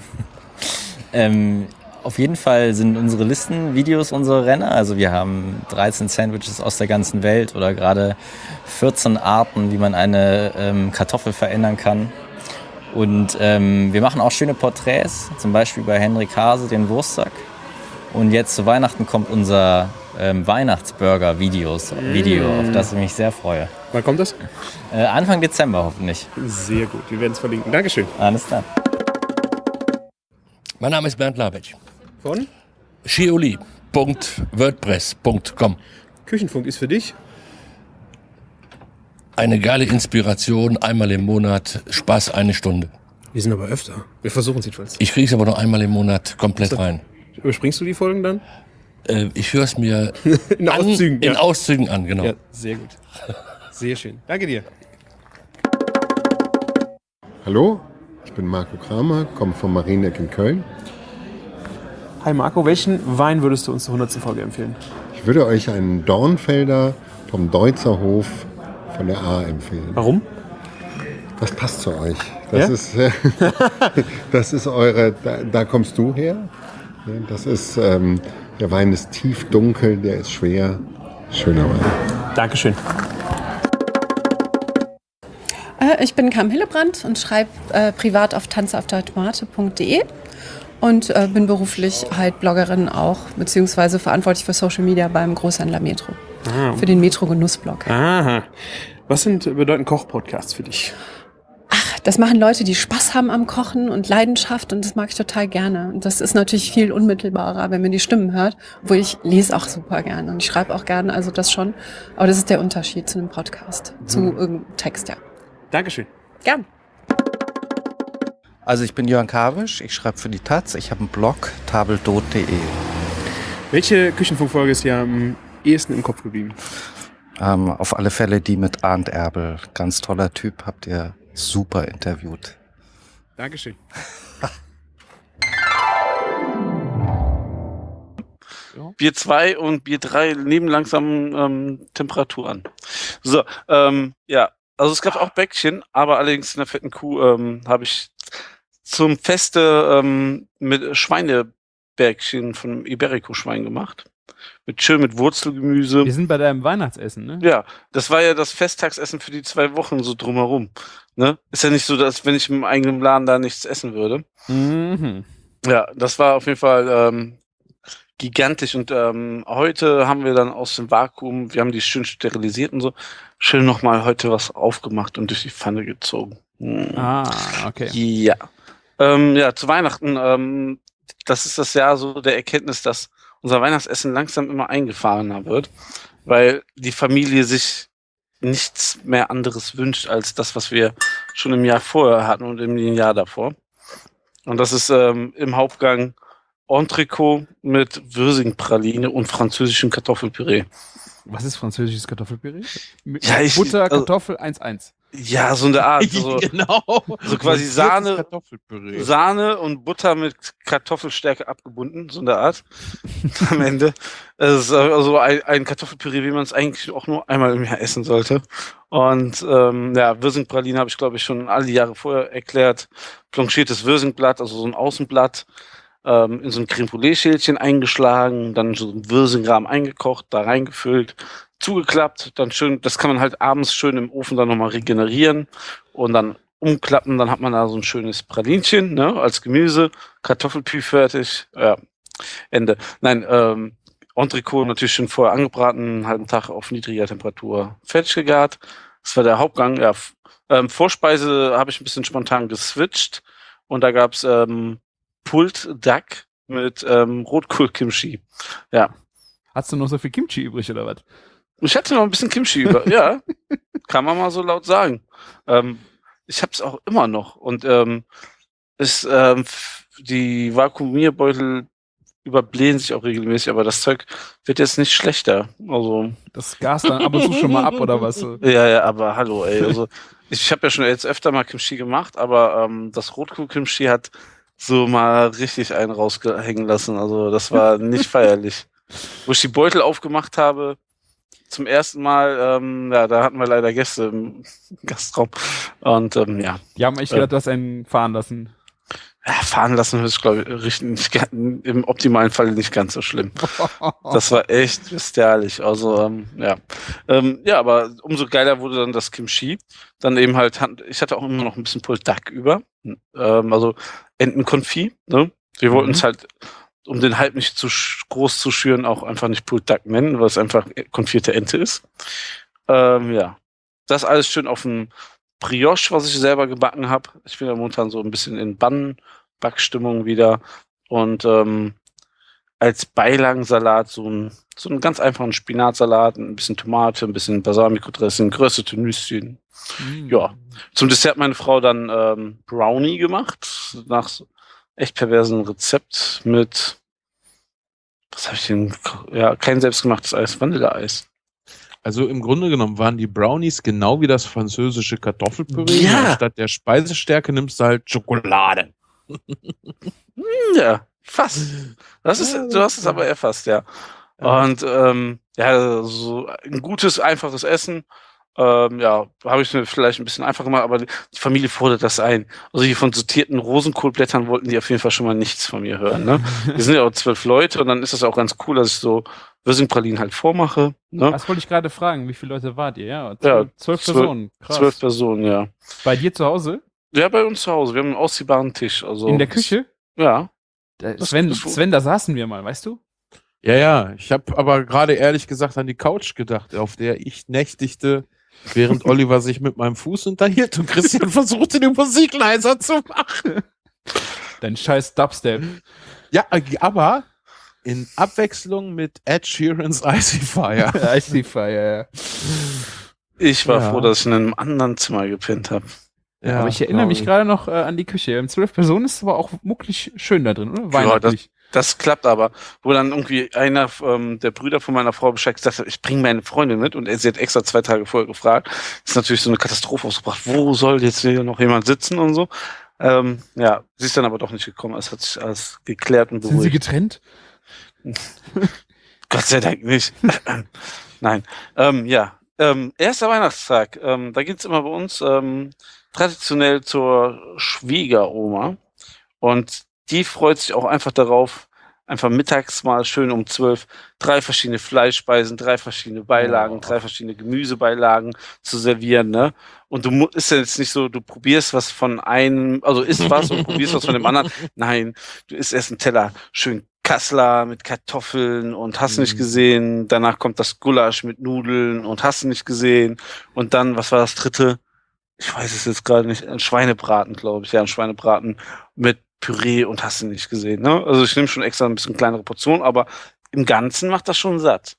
Auf jeden Fall sind unsere Listenvideos unsere Renner. Also wir haben 13 Sandwiches aus der ganzen Welt oder gerade 14 Arten, wie man eine Kartoffel verändern kann. Und wir machen auch schöne Porträts, zum Beispiel bei Henrik Hase, den Wurstsack. Und jetzt zu Weihnachten kommt unser Weihnachtsburger-Video, auf das ich mich sehr freue. Wann kommt das? Anfang Dezember hoffentlich. Sehr gut, wir werden es verlinken. Dankeschön. Alles klar. Mein Name ist Bernd Labitsch. Von? Shioli.wordpress.com. Küchenfunk ist für dich? Eine geile Inspiration, einmal im Monat, Spaß 1 Stunde. Wir sind aber öfter. Wir versuchen es jedenfalls. Ich kriege es aber nur einmal im Monat komplett rein. Überspringst du die Folgen dann? Ich höre es mir in Auszügen an, genau. Ja, sehr gut. Sehr schön. Danke dir. Hallo, ich bin Marco Kramer, komme vom Marieneck in Köln. Hi Marco, welchen Wein würdest du uns zur 100. Folge empfehlen? Ich würde euch einen Dornfelder vom Deutzer Hof von der A empfehlen. Warum? Das passt zu euch. Das ist, das ist eure, da kommst du her. Das ist, der Wein ist tief dunkel, der ist schwer. Schöner Wein. Dankeschön. Ich bin Kam Hillebrand und schreibe privat auf tanzaufdertomate.de und bin beruflich halt Bloggerin auch, beziehungsweise verantwortlich für Social Media beim Großhändler Metro. Für den Metro-Genuss-Blog. Aha. Was bedeuten Koch-Podcasts für dich? Das machen Leute, die Spaß haben am Kochen und Leidenschaft und das mag ich total gerne. Und das ist natürlich viel unmittelbarer, wenn man die Stimmen hört, wo ich lese auch super gerne und ich schreibe auch gerne, also das schon. Aber das ist der Unterschied zu einem Podcast, zu irgendeinem Text, ja. Dankeschön. Gern. Also ich bin Jörn Kawisch, ich schreibe für die Taz, ich habe einen Blog, tabeldot.de. Welche Küchenfunkfolge ist dir am ehesten im Kopf geblieben? Auf alle Fälle die mit Arndt Erbel. Ganz toller Typ, habt ihr super interviewt. Dankeschön. Bier 2 und Bier 3 nehmen langsam Temperatur an. So, ja, also es gab auch Bäckchen, aber allerdings in der fetten Kuh habe ich zum Feste mit Schweinebäckchen von Iberico-Schwein gemacht. Mit Wurzelgemüse. Wir sind bei deinem Weihnachtsessen, ne? Ja, das war ja das Festtagsessen für die 2 Wochen so drumherum. Ne? Ist ja nicht so, dass wenn ich im eigenen Laden da nichts essen würde. Mhm. Ja, das war auf jeden Fall gigantisch. Und heute haben wir dann aus dem Vakuum, wir haben die schön sterilisiert und so, schön nochmal heute was aufgemacht und durch die Pfanne gezogen. Ah, okay. Ja. Ja, zu Weihnachten, das ist das Jahr so der Erkenntnis, dass unser Weihnachtsessen langsam immer eingefahrener wird, weil die Familie sich nichts mehr anderes wünscht als das, was wir schon im Jahr vorher hatten und im Jahr davor. Und das ist im Hauptgang Entrecot mit Würsingpraline und französischem Kartoffelpüree. Was ist französisches Kartoffelpüree? Ja, Butter, Kartoffel 1-1. Ja, so in der Art. So, genau. So quasi Kartoffelpüree. Sahne und Butter mit Kartoffelstärke abgebunden, so in der Art. Am Ende. Es ist also ein Kartoffelpüree, wie man es eigentlich auch nur einmal im Jahr essen sollte. Und ja, Würsingpraline habe ich, glaube ich, schon alle Jahre vorher erklärt. Blanchiertes Würsingblatt, also so ein Außenblatt, in so ein Creme Brûlée-Schälchen eingeschlagen, dann so ein Würsingrahmen eingekocht, da reingefüllt, zugeklappt, dann schön, das kann man halt abends schön im Ofen dann nochmal regenerieren und dann umklappen, dann hat man da so ein schönes Pralinchen, ne, als Gemüse, Kartoffelpü fertig, ja, Ende. Nein, Entrecot natürlich schon vorher angebraten, einen halben Tag auf niedriger Temperatur fertig gegart. Das war der Hauptgang, ja. Vorspeise habe ich ein bisschen spontan geswitcht und da gab's Pulled Duck mit Rotkohl-Kimchi. Ja. Hast du noch so viel Kimchi übrig oder was? Ich hatte noch ein bisschen Kimchi über. Ja, kann man mal so laut sagen. Ich habe es auch immer noch und die Vakuumierbeutel überblähen sich auch regelmäßig, aber das Zeug wird jetzt nicht schlechter. Also Das Gas dann ab und zu schon mal ab, oder was? ja, aber hallo, ey. Also ich habe ja schon jetzt öfter mal Kimchi gemacht, aber das Rotkohl-Kimchi hat so mal richtig einen rausgehängen lassen. Also das war nicht feierlich. Wo ich die Beutel aufgemacht habe, zum ersten Mal, ja, da hatten wir leider Gäste im Gastraum. Und ja. Die haben echt gedacht, du hast einen fahren lassen. Ja, fahren lassen ist, glaube ich, im optimalen Fall nicht ganz so schlimm. Das war echt bestialisch. Also, ja. Ja, aber umso geiler wurde dann das Kimchi. Dann eben halt, ich hatte auch immer noch ein bisschen Pulled Duck über. Also Entenkonfit. Ne? Wir wollten es halt, um den Hype nicht zu groß zu schüren, auch einfach nicht Pulled Duck nennen, weil es einfach konfierte Ente ist. Ja. Das alles schön auf dem Brioche, was ich selber gebacken habe. Ich bin ja momentan so ein bisschen in Bannenbackstimmung wieder. Und als Beilagensalat so einen ganz einfachen Spinatsalat, ein bisschen Tomate, ein bisschen Balsamico-Dressing, geröstete Nüsschen. Ja. Zum Dessert meine Frau dann Brownie gemacht, nach so echt perversen Rezept mit, was habe ich denn? Ja, kein selbstgemachtes Eis, Vanilleeis. Also im Grunde genommen waren die Brownies genau wie das französische Kartoffelpüree. Ja. Statt der Speisestärke nimmst du halt Schokolade. Ja, fast. Du hast es aber erfasst, ja. Und ja, so ein gutes, einfaches Essen. Ja, habe ich mir vielleicht ein bisschen einfacher gemacht, aber die Familie fordert das ein. Also hier von sortierten Rosenkohlblättern wollten die auf jeden Fall schon mal nichts von mir hören. Ne? Wir sind ja auch 12 Leute und dann ist das auch ganz cool, dass ich so Würsingpralinen halt vormache. Ne? Das wollte ich gerade fragen. Wie viele Leute wart ihr? Ja, 12 12 Personen. Krass. 12 Personen, ja. Bei dir zu Hause? Ja, bei uns zu Hause. Wir haben einen ausziehbaren Tisch. Also In der Küche? Ja. Sven, da saßen wir mal, weißt du? Ja. Ich habe aber gerade ehrlich gesagt an die Couch gedacht, auf der ich nächtigte, während Oliver sich mit meinem Fuß unterhielt und Christian versuchte, die Musik leiser zu machen. Dein scheiß Dubstep. Ja, aber in Abwechslung mit Ed Sheerans Icy Fire. Icy Fire, ja. Ich war froh, dass ich in einem anderen Zimmer gepennt habe. Ja, aber ich erinnere mich gerade noch an die Küche. Im 12 Personen ist es aber auch mucklig schön da drin, oder? Weihnachtlich. Das klappt aber. Wo dann irgendwie einer der Brüder von meiner Frau Bescheid gesagt hat, ich bringe meine Freundin mit und sie hat extra 2 Tage vorher gefragt. Das ist natürlich so eine Katastrophe ausgebracht. Wo soll jetzt hier noch jemand sitzen und so? Ja, sie ist dann aber doch nicht gekommen. Es hat sich alles geklärt und beruhigt. Sind sie getrennt? Gott sei Dank nicht. Nein. Ja. Erster Weihnachtstag. Da geht's immer bei uns traditionell zur Schwiegeroma. Und die freut sich auch einfach darauf, einfach mittags mal schön um 12 3 verschiedene Fleischspeisen, 3 verschiedene Beilagen, 3 verschiedene Gemüsebeilagen zu servieren, ne? Und du ist ja jetzt nicht so, du probierst was von einem, also isst was und probierst was von dem anderen. Nein, du isst erst einen Teller schön Kassler mit Kartoffeln und hast nicht gesehen. Danach kommt das Gulasch mit Nudeln und hast nicht gesehen. Und dann, was war das dritte? Ich weiß es jetzt gerade nicht. Ein Schweinebraten, glaube ich. Ja, ein Schweinebraten mit Püree und hast du nicht gesehen. Ne? Also ich nehme schon extra ein bisschen kleinere Portionen, aber im Ganzen macht das schon satt.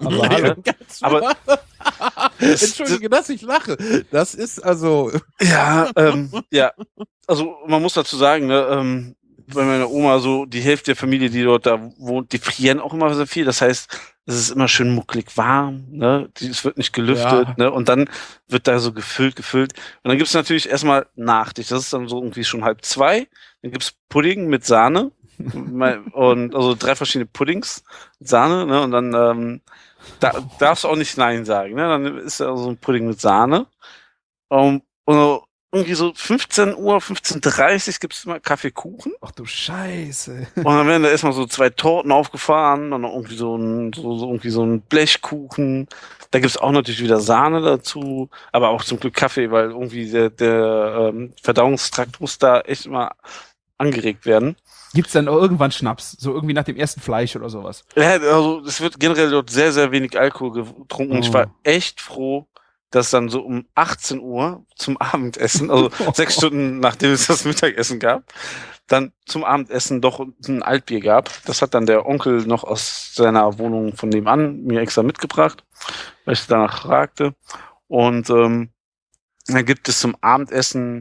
Aber entschuldige, dass ich lache. Das ist also... Ja, ja. Also man muss dazu sagen, ne, bei meiner Oma so, die Hälfte der Familie, die dort da wohnt, die frieren auch immer sehr viel. Das heißt, es ist immer schön mucklig warm, ne? Es wird nicht gelüftet, Ja. ne? Und dann wird da so gefüllt. Und dann gibt's natürlich erstmal Nachtisch. Das ist dann so irgendwie schon 1:30. Dann gibt's Pudding mit Sahne. Und also 3 verschiedene Puddings mit Sahne, ne? Und dann darfst du auch nicht Nein sagen, ne? Dann ist ja so ein Pudding mit Sahne. Und irgendwie so 15 Uhr, 15:30 Uhr gibt's immer Kaffeekuchen. Ach du Scheiße. Und dann werden da erstmal so 2 Torten aufgefahren, dann noch irgendwie so ein Blechkuchen. Da gibt's auch natürlich wieder Sahne dazu, aber auch zum Glück Kaffee, weil irgendwie der Verdauungstrakt muss da echt mal angeregt werden. Gibt's dann auch irgendwann Schnaps? So irgendwie nach dem ersten Fleisch oder sowas? Ja, also es wird generell dort sehr, sehr wenig Alkohol getrunken. Ich war echt froh, dass dann so um 18 Uhr zum Abendessen, also 6 Stunden nachdem es das Mittagessen gab, dann zum Abendessen doch ein Altbier gab. Das hat dann der Onkel noch aus seiner Wohnung von nebenan mir extra mitgebracht, weil ich danach fragte. Und dann gibt es zum Abendessen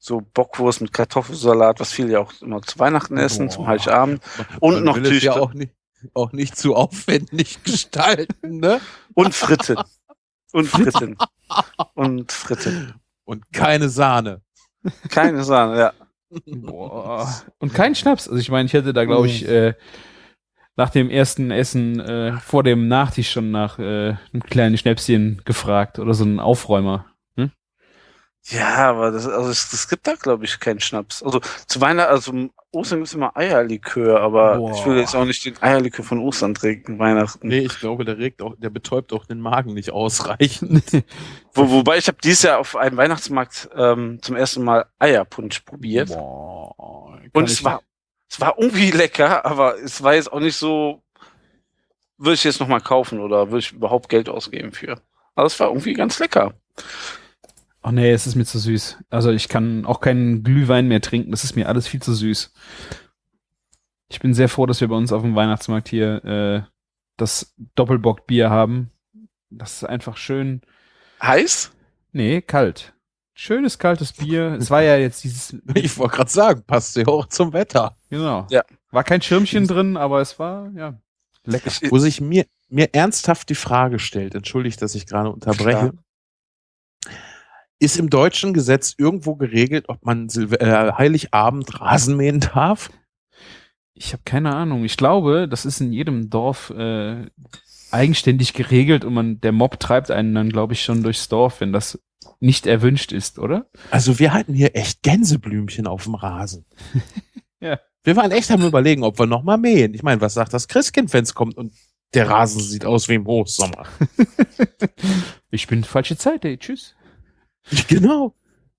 So Bockwurst mit Kartoffelsalat, was viele ja auch immer zu Weihnachten essen, zum Heiligabend. Und Man noch will es ja Tüchte. auch nicht zu aufwendig gestalten, ne? Und Fritten. Und Fritten. Und Fritten. Und keine Sahne. Keine Sahne, ja. Boah. Und kein Schnaps. Also ich meine, ich hätte da, glaube ich, nach dem ersten Essen vor dem Nachtisch schon nach einem kleinen Schnäpschen gefragt oder so einen Aufräumer. Hm? Ja, aber es gibt da, glaube ich, keinen Schnaps. Also zu Weihnachten, also Ostern gibt es immer Eierlikör, aber ich will jetzt auch nicht den Eierlikör von Ostern trinken, Weihnachten. Nee, ich glaube, der betäubt auch den Magen nicht ausreichend. Wobei ich habe dieses Jahr auf einem Weihnachtsmarkt zum ersten Mal Eierpunsch probiert. Und es war irgendwie lecker, aber es war jetzt auch nicht so, würde ich jetzt nochmal kaufen oder würde ich überhaupt Geld ausgeben für. Aber es war irgendwie ganz lecker. Oh nee, es ist mir zu süß. Also ich kann auch keinen Glühwein mehr trinken. Das ist mir alles viel zu süß. Ich bin sehr froh, dass wir bei uns auf dem Weihnachtsmarkt hier das Doppelbock-Bier haben. Das ist einfach schön. Heiß? Nee, kalt. Schönes kaltes Bier. Es war ja jetzt dieses... Ich wollte gerade sagen, passt ja auch zum Wetter. Genau. Ja. War kein Schirmchen drin, aber es war, ja, lecker. Wo sich mir ernsthaft die Frage stellt, entschuldigt, dass ich gerade unterbreche, ist im deutschen Gesetz irgendwo geregelt, ob man Heiligabend Rasen mähen darf? Ich habe keine Ahnung. Ich glaube, das ist in jedem Dorf eigenständig geregelt und der Mob treibt einen dann, glaube ich, schon durchs Dorf, wenn das nicht erwünscht ist, oder? Also wir hatten hier echt Gänseblümchen auf dem Rasen. Ja. Wir waren echt am Überlegen, ob wir noch mal mähen. Ich meine, was sagt das Christkind, wenn es kommt und der Rasen sieht aus wie im Hochsommer? Ich bin falsche Zeit, ey. Tschüss. Genau.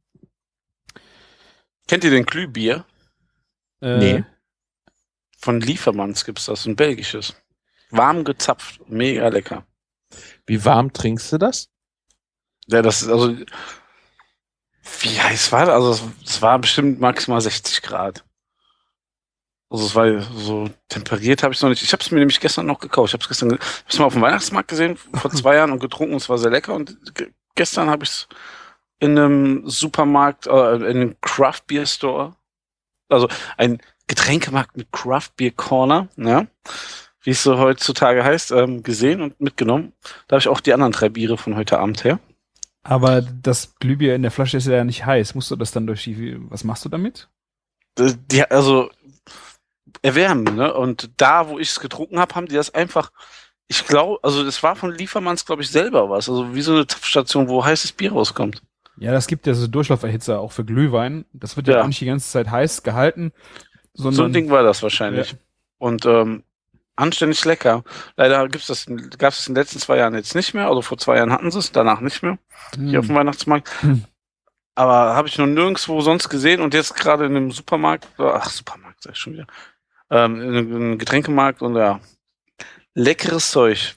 Kennt ihr den Glühbier? Nee. Von Liefermanns gibt's das, ein belgisches. Warm gezapft, mega lecker. Wie warm trinkst du das? Ja, das ist also, wie heiß war das? Also es war bestimmt maximal 60 Grad. Also es war so temperiert, habe ich noch nicht. Ich habe es mir nämlich gestern noch gekauft. Ich habe es mal auf dem Weihnachtsmarkt gesehen, vor 2 Jahren und getrunken. Es war sehr lecker. Und gestern habe ich es in einem Supermarkt, in einem Craft Beer Store, also ein Getränkemarkt mit Craft Beer Corner, ja, wie es so heutzutage heißt, gesehen und mitgenommen. Da habe ich auch die anderen 3 Biere von heute Abend her. Aber das Glühbier in der Flasche ist ja nicht heiß. Musst du das dann was machst du damit? Also erwärmen, ne? Und da, wo ich es getrunken habe, haben die das einfach, ich glaube, also das war von Liefermanns, glaube ich, selber was. Also wie so eine Zapfstation, wo heißes Bier rauskommt. Ja, das gibt ja so Durchlauferhitzer auch für Glühwein. Das wird ja auch nicht die ganze Zeit heiß gehalten. Sondern, so ein Ding war das wahrscheinlich. Ja. Und anständig lecker. Leider gab es das in den letzten 2 Jahren jetzt nicht mehr. Also vor 2 Jahren hatten sie es, danach nicht mehr. Hier auf dem Weihnachtsmarkt. Aber habe ich noch nirgendwo sonst gesehen und jetzt gerade in einem Supermarkt, Supermarkt sag ich schon wieder, in einem Getränkemarkt und ja, leckeres Zeug.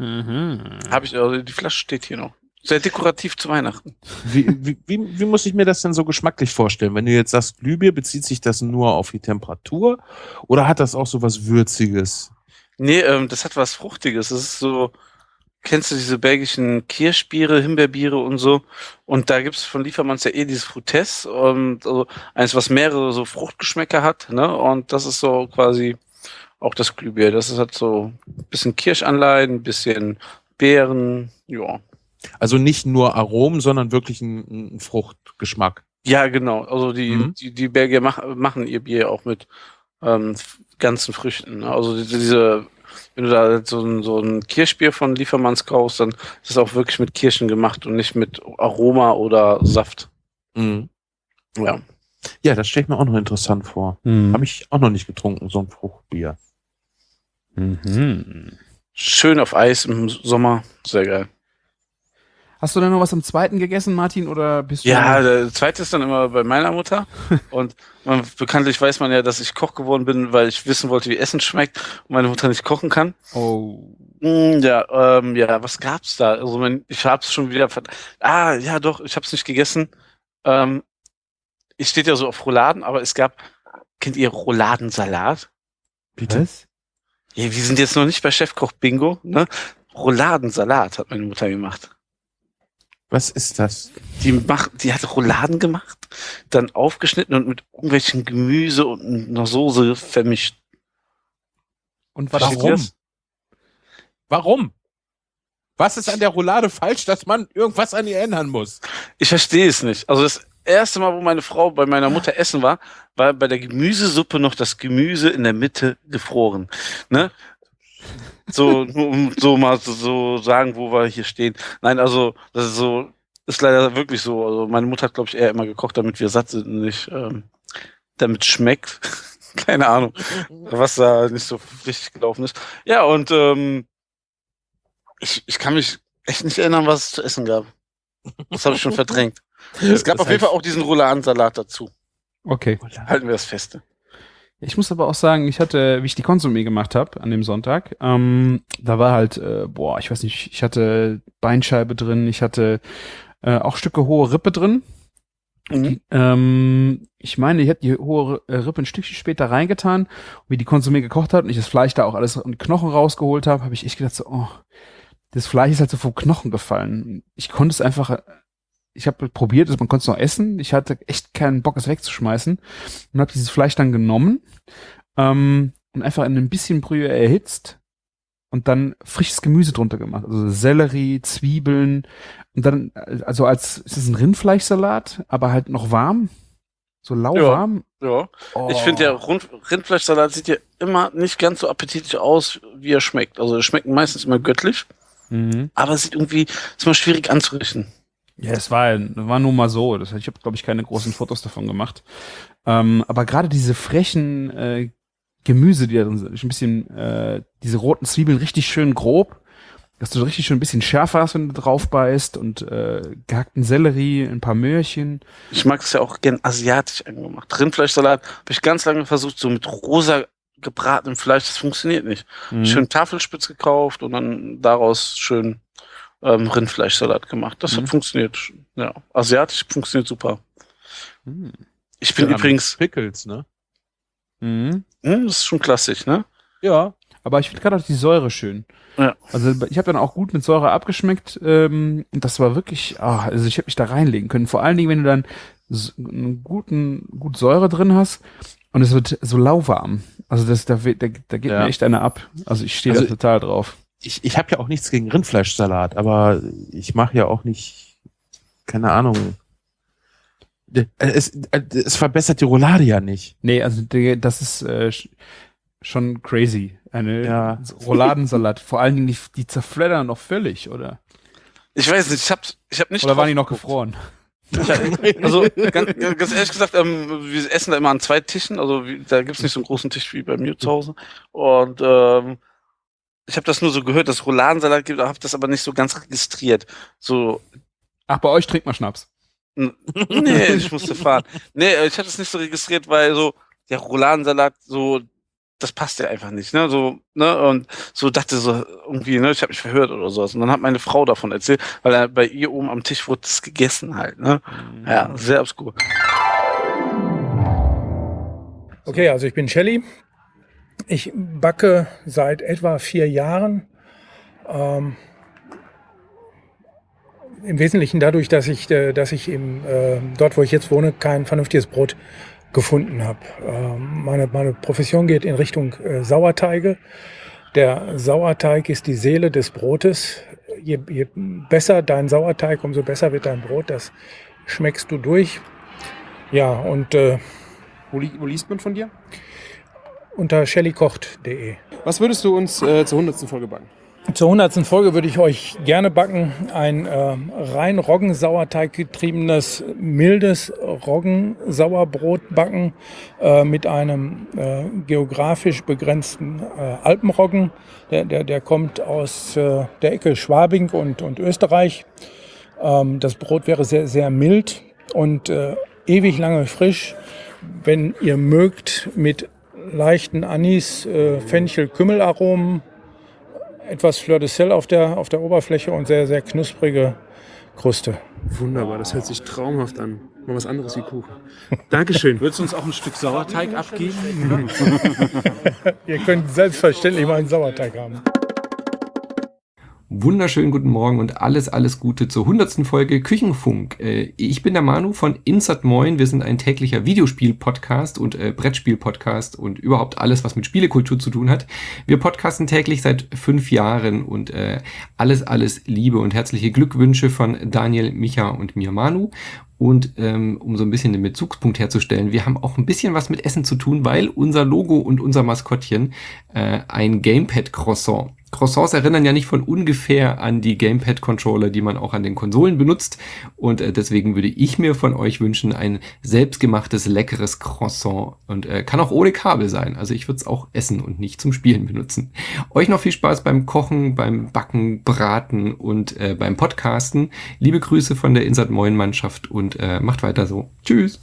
Also die Flasche steht hier noch. Sehr dekorativ zu Weihnachten. Wie muss ich mir das denn so geschmacklich vorstellen? Wenn du jetzt sagst, Glühbier, bezieht sich das nur auf die Temperatur oder hat das auch so was Würziges? Nee, das hat was Fruchtiges. Das ist so, kennst du diese belgischen Kirschbiere, Himbeerbiere und so? Und da gibt's von Liefermanns ja dieses Fruites, also eins, was mehrere so Fruchtgeschmäcker hat, ne? Und das ist so quasi auch das Glühbier. Das ist halt so ein bisschen Kirschanleihen, ein bisschen Beeren, ja. Also nicht nur Aromen, sondern wirklich ein Fruchtgeschmack. Ja, genau. Also die Belgier machen ihr Bier auch mit ganzen Früchten. Ne? Also wenn du da so ein Kirschbier von Liefermanns kaufst, dann ist es auch wirklich mit Kirschen gemacht und nicht mit Aroma oder Saft. Mhm. Ja. Ja, das stelle ich mir auch noch interessant vor. Habe ich auch noch nicht getrunken, so ein Fruchtbier. Schön auf Eis im Sommer. Sehr geil. Hast du denn noch was am zweiten gegessen, Martin, oder bist du? Ja, der zweite ist dann immer bei meiner Mutter. Und bekanntlich weiß man ja, dass ich Koch geworden bin, weil ich wissen wollte, wie Essen schmeckt und meine Mutter nicht kochen kann. Oh. Ja, was gab's da? Also ich hab's schon wieder ja doch, ich hab's nicht gegessen. Ich stehe ja so auf Rouladen, aber kennt ihr Rouladensalat? Bitte? Was? Ja, wir sind jetzt noch nicht bei Chefkoch Bingo, ne? Rouladensalat hat meine Mutter gemacht. Was ist das? Die hat Rouladen gemacht, dann aufgeschnitten und mit irgendwelchen Gemüse und einer Soße vermischt. Und warum? Warum? Was ist an der Roulade falsch, dass man irgendwas an ihr ändern muss? Ich verstehe es nicht. Also das erste Mal, wo meine Frau bei meiner Mutter essen war bei der Gemüsesuppe noch das Gemüse in der Mitte gefroren. Ne? So, um so mal so sagen, wo wir hier stehen. Nein, also das ist leider wirklich so. Also meine Mutter hat, glaube ich, eher immer gekocht, damit wir satt sind und nicht damit es schmeckt. Keine Ahnung, was da nicht so richtig gelaufen ist. Ja, und ich kann mich echt nicht erinnern, was es zu essen gab. Das habe ich schon verdrängt. Es gab auf jeden Fall auch diesen Rouladensalat dazu. Okay. Halten wir das fest. Ich muss aber auch sagen, ich hatte, wie ich die Konsumé gemacht habe an dem Sonntag, da war halt, ich weiß nicht, ich hatte Beinscheibe drin, ich hatte auch Stücke hohe Rippe drin. Ich meine, ich hätte die hohe Rippe ein Stückchen später reingetan, und wie die Konsumé gekocht hat und ich das Fleisch da auch alles und die Knochen rausgeholt habe, habe ich echt gedacht so, das Fleisch ist halt so vom Knochen gefallen. Ich konnte es einfach, ich habe probiert, man konnte es noch essen. Ich hatte echt keinen Bock, es wegzuschmeißen und habe dieses Fleisch dann genommen und einfach in ein bisschen Brühe erhitzt und dann frisches Gemüse drunter gemacht. Also Sellerie, Zwiebeln und dann, also ist es ein Rindfleischsalat, aber halt noch warm, so lauwarm. Ja. Oh. Ich finde, der Rindfleischsalat sieht ja immer nicht ganz so appetitlich aus, wie er schmeckt. Also er schmeckt meistens immer göttlich, aber es sieht irgendwie, ist mal schwierig anzurichten. Ja, es war nur mal so. Ich habe, glaube ich, keine großen Fotos davon gemacht. Aber gerade diese frechen Gemüse, die da drin sind, ein bisschen diese roten Zwiebeln richtig schön grob, dass du richtig schön ein bisschen schärfer hast, wenn du drauf beißt und gehackten Sellerie, ein paar Möhrchen. Ich mag es ja auch gern asiatisch angemacht. Rindfleischsalat habe ich ganz lange versucht, so mit rosa gebratenem Fleisch, das funktioniert nicht. Schön Tafelspitz gekauft und dann daraus schön Rindfleischsalat gemacht. Das hat funktioniert. Ja, asiatisch funktioniert super. Ich bin übrigens Pickles, ne? Das ist schon klassisch, ne? Ja. Aber ich finde gerade auch die Säure schön. Ja. Also ich habe dann auch gut mit Säure abgeschmeckt. Das war wirklich, also ich hätte mich da reinlegen können. Vor allen Dingen, wenn du dann gut Säure drin hast und es wird so lauwarm. Also da geht mir echt einer ab. Also ich stehe da total drauf. Ich habe ja auch nichts gegen Rindfleischsalat, aber ich mache ja auch nicht, keine Ahnung. Es verbessert die Roulade ja nicht. Nee, also das ist schon crazy. Eine Rouladensalat. Vor allen Dingen, die zerfleddern noch völlig, oder? Ich weiß nicht, ich hab nicht. Oder waren die noch gefroren? Also ganz ehrlich gesagt, wir essen da immer an 2 Tischen. Also da gibt's nicht so einen großen Tisch wie bei mir zu Hause. Und ich habe das nur so gehört, dass es Rouladensalat gibt, habe das aber nicht so ganz registriert. So. Ach, bei euch trinkt man Schnaps? Nee, ich musste fahren. Nee, ich habe das nicht so registriert, weil so der Rouladensalat so, das passt ja einfach nicht, ne? So, ne? Und so dachte so irgendwie, ne, ich habe mich verhört oder sowas. Und dann hat meine Frau davon erzählt, weil bei ihr oben am Tisch wurde es gegessen halt, ne? Ja, sehr obskur. Okay, also ich bin Shelly. Ich backe seit etwa 4 Jahren. Im Wesentlichen dadurch, dass ich dort, wo ich jetzt wohne, kein vernünftiges Brot gefunden habe. Meine Profession geht in Richtung Sauerteige. Der Sauerteig ist die Seele des Brotes. Je besser dein Sauerteig, umso besser wird dein Brot. Das schmeckst du durch. Ja, und Wo liest man von dir? Unter shellykocht.de. Was würdest du uns zur 100. Folge backen? Zur 100. Folge würde ich euch gerne backen ein rein Roggensauerteig getriebenes, mildes Roggensauerbrot backen mit einem geografisch begrenzten Alpenroggen. Der kommt aus der Ecke Schwabing und Österreich. Das Brot wäre sehr, sehr mild und ewig lange frisch. Wenn ihr mögt, mit leichten Anis, Fenchel, Kümmelaromen, etwas Fleur de Sel auf der Oberfläche und sehr, sehr knusprige Kruste. Wunderbar, das hört sich traumhaft an. Mal was anderes wie Kuchen. Dankeschön. Würdest du uns auch ein Stück Sauerteig abgeben? Ihr könnt selbstverständlich mal einen Sauerteig haben. Wunderschönen guten Morgen und alles Gute zur 100. Folge Küchenfunk. Ich bin der Manu von Insert Moin. Wir sind ein täglicher Videospiel-Podcast und Brettspiel-Podcast und überhaupt alles, was mit Spielekultur zu tun hat. Wir podcasten täglich seit 5 Jahren und alles Liebe und herzliche Glückwünsche von Daniel, Micha und mir, Manu. Und um so ein bisschen den Bezugspunkt herzustellen, wir haben auch ein bisschen was mit Essen zu tun, weil unser Logo und unser Maskottchen ein Gamepad-Croissant. Croissants erinnern ja nicht von ungefähr an die Gamepad-Controller, die man auch an den Konsolen benutzt. Und deswegen würde ich mir von euch wünschen, ein selbstgemachtes, leckeres Croissant. Und kann auch ohne Kabel sein. Also ich würde es auch essen und nicht zum Spielen benutzen. Euch noch viel Spaß beim Kochen, beim Backen, Braten und beim Podcasten. Liebe Grüße von der Insert Moin Mannschaft und macht weiter so. Tschüss.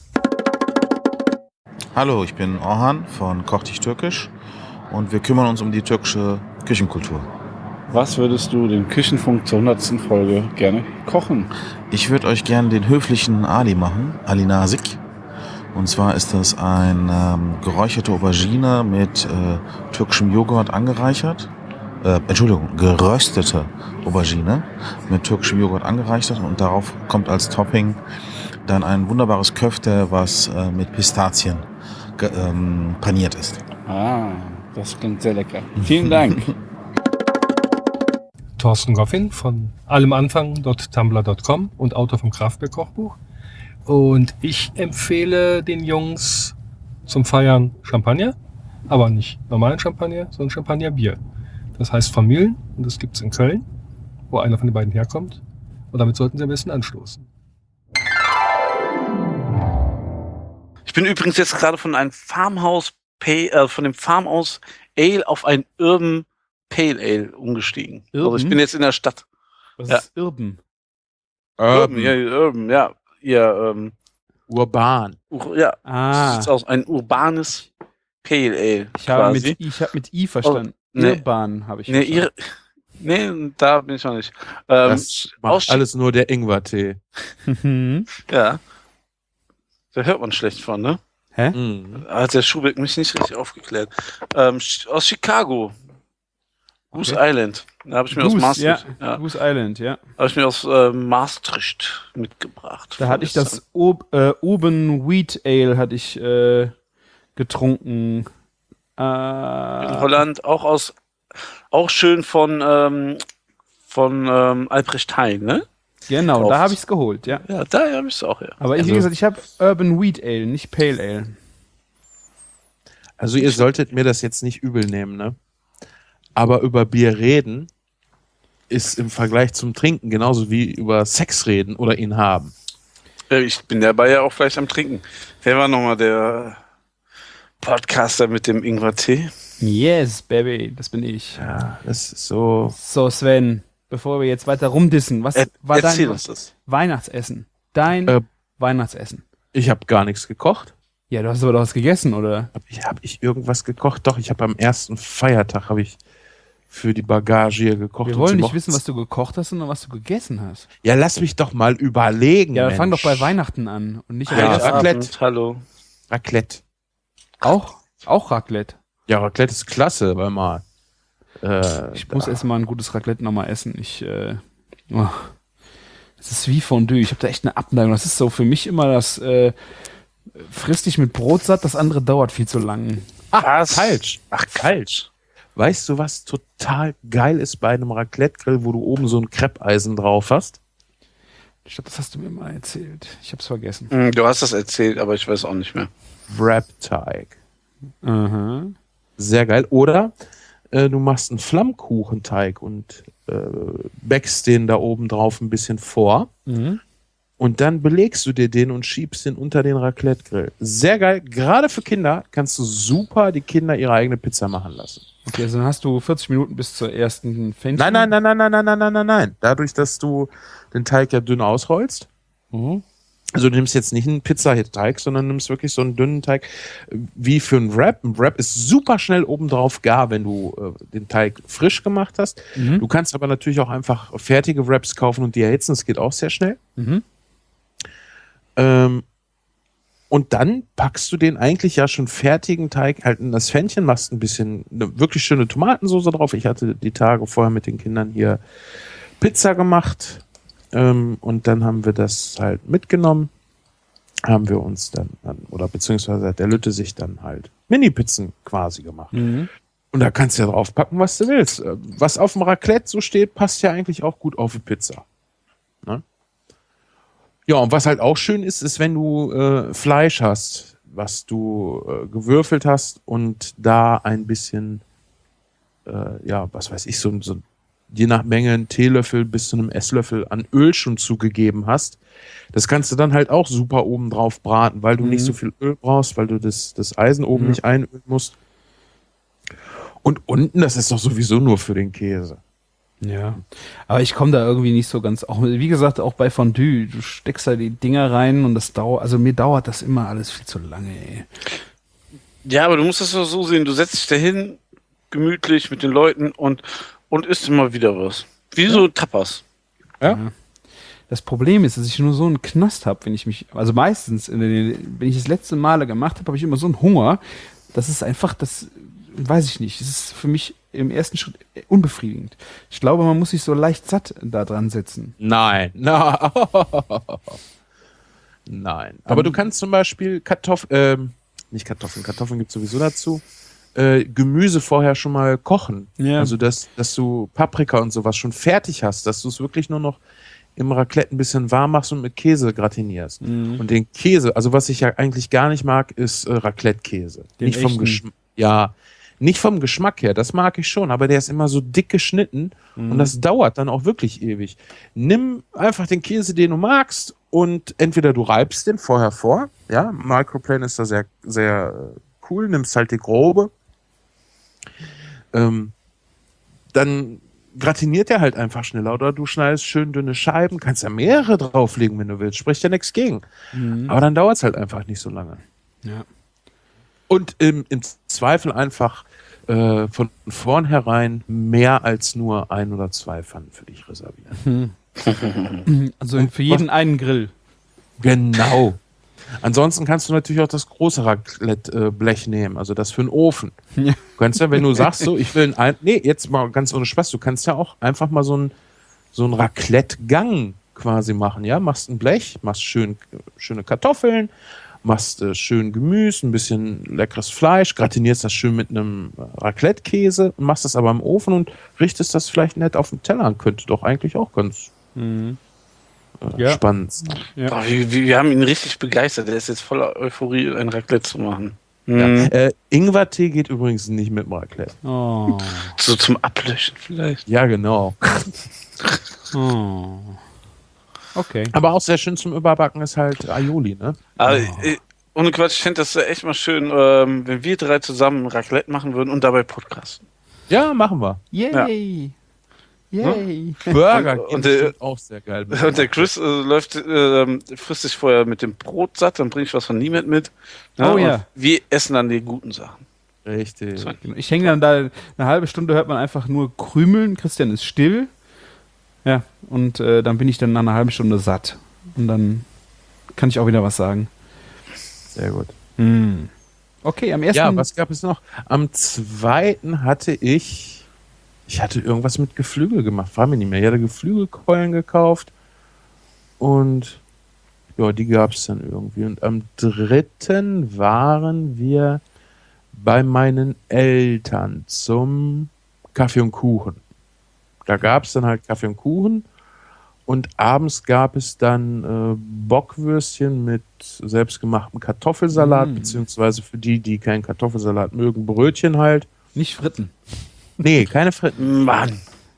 Hallo, ich bin Orhan von Koch dich Türkisch und wir kümmern uns um die türkische Küchenkultur. Was würdest du den Küchenfunk zur 100. Folge gerne kochen? Ich würde euch gerne den höflichen Ali machen, Ali Nazik. Und zwar ist das ein geräucherte Aubergine mit türkischem Joghurt angereichert. Geröstete Aubergine mit türkischem Joghurt angereichert und darauf kommt als Topping dann ein wunderbares Köfte, was mit Pistazien paniert ist. Ah, das klingt sehr lecker. Vielen Dank. Thorsten Goffin von allemanfang.tumblr.com und Autor vom Kraftwerk-Kochbuch. Und ich empfehle den Jungs zum Feiern Champagner, aber nicht normalen Champagner, sondern Champagnerbier. Das heißt von Mühlen und das gibt's in Köln, wo einer von den beiden herkommt. Und damit sollten sie am besten anstoßen. Ich bin übrigens jetzt gerade von einem von dem Farmhouse Ale auf ein Urban Pale Ale umgestiegen. Also ich bin jetzt in der Stadt. Was ist Urban? Urban, ja. Urban. Ja, das sieht aus, ein urbanes Pale Ale. Ich habe mit I verstanden. Urban habe ich verstanden. Nee, da bin ich noch nicht. Das macht alles nur der Ingwer-Tee. Ja. Da hört man schlecht von, ne? Hä? Hat der Schubeck mich nicht richtig aufgeklärt. Aus Chicago. Goose Island. Da habe ich mir aus Maastricht. Ja, Goose Island, ja. Habe ich mir aus Maastricht mitgebracht. Da hatte ich das Urban Wheat Ale hatte ich getrunken. In Holland, auch schön von Albrecht Hein, ne? Genau, da habe ich es geholt, ja. Ja, da habe ich es auch, ja. Aber wie gesagt, ich habe Urban Wheat Ale, nicht Pale Ale. Also ihr solltet mir das jetzt nicht übel nehmen, ne? Aber über Bier reden ist im Vergleich zum Trinken genauso wie über Sex reden oder ihn haben. Ich bin dabei ja auch vielleicht am Trinken. Wer war nochmal der Podcaster mit dem Ingwer-Tee? Yes, baby, das bin ich. Ja, das ist so... So, Sven, bevor wir jetzt weiter rumdissen, was war dein Weihnachtsessen? Dein Weihnachtsessen? Ich habe gar nichts gekocht. Ja, du hast aber doch was gegessen, oder? Hab ich irgendwas gekocht? Doch, ich habe am ersten Feiertag für die Bagage hier gekocht. Wir wollen nicht wissen, was du gekocht hast, sondern was du gegessen hast. Ja, lass mich doch mal überlegen, Ja, Mensch. fang doch bei Weihnachten an und nicht Raclette. Hallo. Raclette. Auch Raclette? Ja, Raclette ist klasse, weil mal... ich muss erst mal ein gutes Raclette nochmal essen. Das ist wie Fondue. Ich habe da echt eine Abneigung. Das ist so für mich immer das... frisst dich mit Brot satt, das andere dauert viel zu lang. Falsch. Falsch. Weißt du, was total geil ist bei einem Raclette-Grill, wo du oben so ein Kreppeisen drauf hast? Ich glaube, das hast du mir mal erzählt. Ich hab's vergessen. Du hast das erzählt, aber ich weiß auch nicht mehr. Wrap-Teig. Sehr geil. Oder du machst einen Flammkuchenteig und backst den da oben drauf ein bisschen vor. Und dann belegst du dir den und schiebst den unter den Raclette-Grill. Sehr geil. Gerade für Kinder kannst du super die Kinder ihre eigene Pizza machen lassen. Okay, also dann hast du 40 Minuten bis zur ersten Fännchen. Nein. Dadurch, dass du den Teig ja dünn ausrollst. Also du nimmst jetzt nicht einen Pizzateig, sondern nimmst wirklich so einen dünnen Teig wie für einen Wrap. Ein Wrap ist super schnell obendrauf gar, wenn du den Teig frisch gemacht hast. Du kannst aber natürlich auch einfach fertige Wraps kaufen und die erhitzen. Das geht auch sehr schnell. Und Und dann packst du den eigentlich ja schon fertigen Teig halt in das Pfännchen, machst ein bisschen eine wirklich schöne Tomatensauce drauf. Ich hatte die Tage vorher mit den Kindern hier Pizza gemacht und dann haben wir das halt mitgenommen. Haben wir uns dann, oder beziehungsweise hat der Lütte sich dann halt Mini-Pizzen quasi gemacht. Mhm. Und da kannst du ja drauf packen, was du willst. Was auf dem Raclette so steht, passt ja eigentlich auch gut auf die Pizza. Ne? Ja, und was halt auch schön ist, wenn du Fleisch hast, was du gewürfelt hast und da ein bisschen, was weiß ich, so je nach Menge einen Teelöffel bis zu einem Esslöffel an Öl schon zugegeben hast. Das kannst du dann halt auch super oben drauf braten, weil du nicht so viel Öl brauchst, weil du das Eisen oben nicht einölen musst. Und unten, das ist doch sowieso nur für den Käse. Ja, aber ich komme da irgendwie nicht so ganz, auch wie gesagt, auch bei Fondue, du steckst da die Dinger rein und das dauert, also mir dauert das immer alles viel zu lange, ey. Ja, aber du musst das doch so sehen, du setzt dich da hin, gemütlich mit den Leuten und isst immer wieder was. Wie so Tapas. Ja. Das Problem ist, dass ich nur so einen Knast habe, wenn ich mich, also meistens, wenn ich das letzte Male gemacht habe, habe ich immer so einen Hunger, das ist einfach, das weiß ich nicht, das ist für mich im ersten Schritt unbefriedigend. Ich glaube, man muss sich so leicht satt da dran setzen. Nein. Nein. Aber du kannst zum Beispiel Kartoffeln gibt's sowieso dazu, Gemüse vorher schon mal kochen. Ja. Also, dass du Paprika und sowas schon fertig hast, dass du es wirklich nur noch im Raclette ein bisschen warm machst und mit Käse gratinierst. Und den Käse, also was ich ja eigentlich gar nicht mag, ist Raclette-Käse. Nicht vom Geschmack. Ja, nicht vom Geschmack her, das mag ich schon, aber der ist immer so dick geschnitten und das dauert dann auch wirklich ewig. Nimm einfach den Käse, den du magst und entweder du reibst den vorher vor, ja, Microplane ist da sehr, sehr cool, nimmst halt die grobe, dann gratiniert er halt einfach schneller oder du schneidest schön dünne Scheiben, kannst ja mehrere drauflegen, wenn du willst, spricht ja nichts gegen. Aber dann dauert es halt einfach nicht so lange. Ja. Und im Zweifel einfach von vornherein mehr als nur 1 oder 2 Pfannen für dich reservieren. Also für jeden einen Grill. Genau. Ansonsten kannst du natürlich auch das große Raclette-Blech nehmen, also das für den Ofen. Ja. Du kannst ja, wenn du sagst, so, ich will jetzt mal ganz ohne Spaß, du kannst ja auch einfach mal so einen Raclette-Gang quasi machen, ja? Machst ein Blech, machst schöne Kartoffeln, machst schön Gemüse, ein bisschen leckeres Fleisch, gratinierst das schön mit einem Raclette-Käse und machst das aber im Ofen und richtest das vielleicht nett auf den Teller an. Könnte doch eigentlich auch ganz spannend sein. Ja. Boah, wir haben ihn richtig begeistert. Der ist jetzt voller Euphorie, ein Raclette zu machen. Ja. Ingwertee geht übrigens nicht mit dem Raclette. Oh. So zum Ablöschen vielleicht. Ja, genau. Oh. Okay. Aber auch sehr schön zum Überbacken ist halt Aioli, ne? Aber, ohne Quatsch, ich fände das echt mal schön, wenn wir 3 zusammen Raclette machen würden und dabei podcasten. Ja, machen wir. Yay! Ja. Yay! Burger und auch sehr geil. Und der Chris frisst sich vorher mit dem Brot satt, dann bringe ich was von Niemet mit. Oh ja. Wir essen dann die guten Sachen. Richtig. Ich hänge dann da, eine halbe Stunde hört man einfach nur Krümeln, Christian ist still. Ja, und dann bin ich dann nach einer halben Stunde satt. Und dann kann ich auch wieder was sagen. Sehr gut. Okay, am ersten... Ja, was gab es noch? Am 2. hatte ich hatte irgendwas mit Geflügel gemacht, war mir nicht mehr. Ich hatte Geflügelkeulen gekauft und ja, die gab es dann irgendwie. Und am 3. waren wir bei meinen Eltern zum Kaffee und Kuchen. Da gab es dann halt Kaffee und Kuchen und abends gab es dann Bockwürstchen mit selbstgemachtem Kartoffelsalat, beziehungsweise für die keinen Kartoffelsalat mögen, Brötchen halt. Nicht Fritten. Nee, keine Fritten. Mann.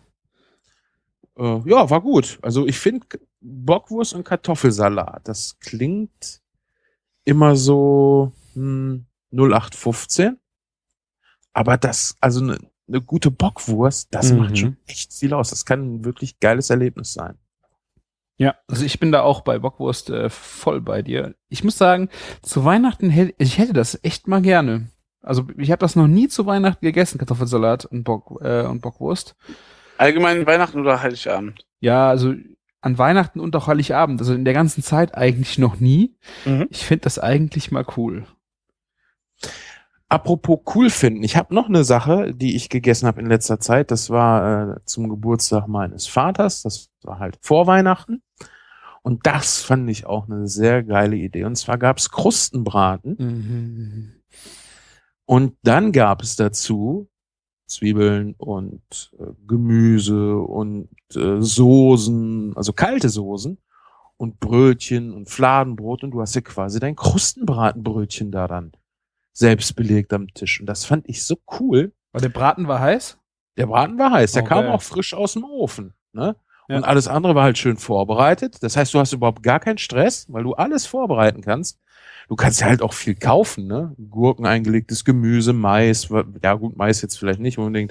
Ja, war gut. Also ich finde Bockwurst und Kartoffelsalat, das klingt immer so 0815. Aber das, also eine gute Bockwurst, das macht schon echt viel aus. Das kann ein wirklich geiles Erlebnis sein. Ja, also ich bin da auch bei Bockwurst voll bei dir. Ich muss sagen, zu Weihnachten ich hätte das echt mal gerne. Also ich habe das noch nie zu Weihnachten gegessen, Kartoffelsalat und Bockwurst. Allgemein Weihnachten oder Heiligabend? Ja, also an Weihnachten und auch Heiligabend, also in der ganzen Zeit eigentlich noch nie. Ich finde das eigentlich mal cool. Apropos cool finden, ich habe noch eine Sache, die ich gegessen habe in letzter Zeit. Das war zum Geburtstag meines Vaters. Das war halt vor Weihnachten. Und das fand ich auch eine sehr geile Idee. Und zwar gab es Krustenbraten. Und dann gab es dazu Zwiebeln und Gemüse und Soßen, also kalte Soßen und Brötchen und Fladenbrot. Und du hast ja quasi dein Krustenbratenbrötchen da dann selbst belegt am Tisch. Und das fand ich so cool. Aber der Braten war heiß? Der Braten war heiß. Der Oh, kam geil. auch frisch aus dem Ofen. Ne? Ja. Und alles andere war halt schön vorbereitet. Das heißt, du hast überhaupt gar keinen Stress, weil du alles vorbereiten kannst. Du kannst ja halt auch viel kaufen, ne? Gurken, eingelegtes Gemüse, Mais. Ja gut, Mais jetzt vielleicht nicht unbedingt.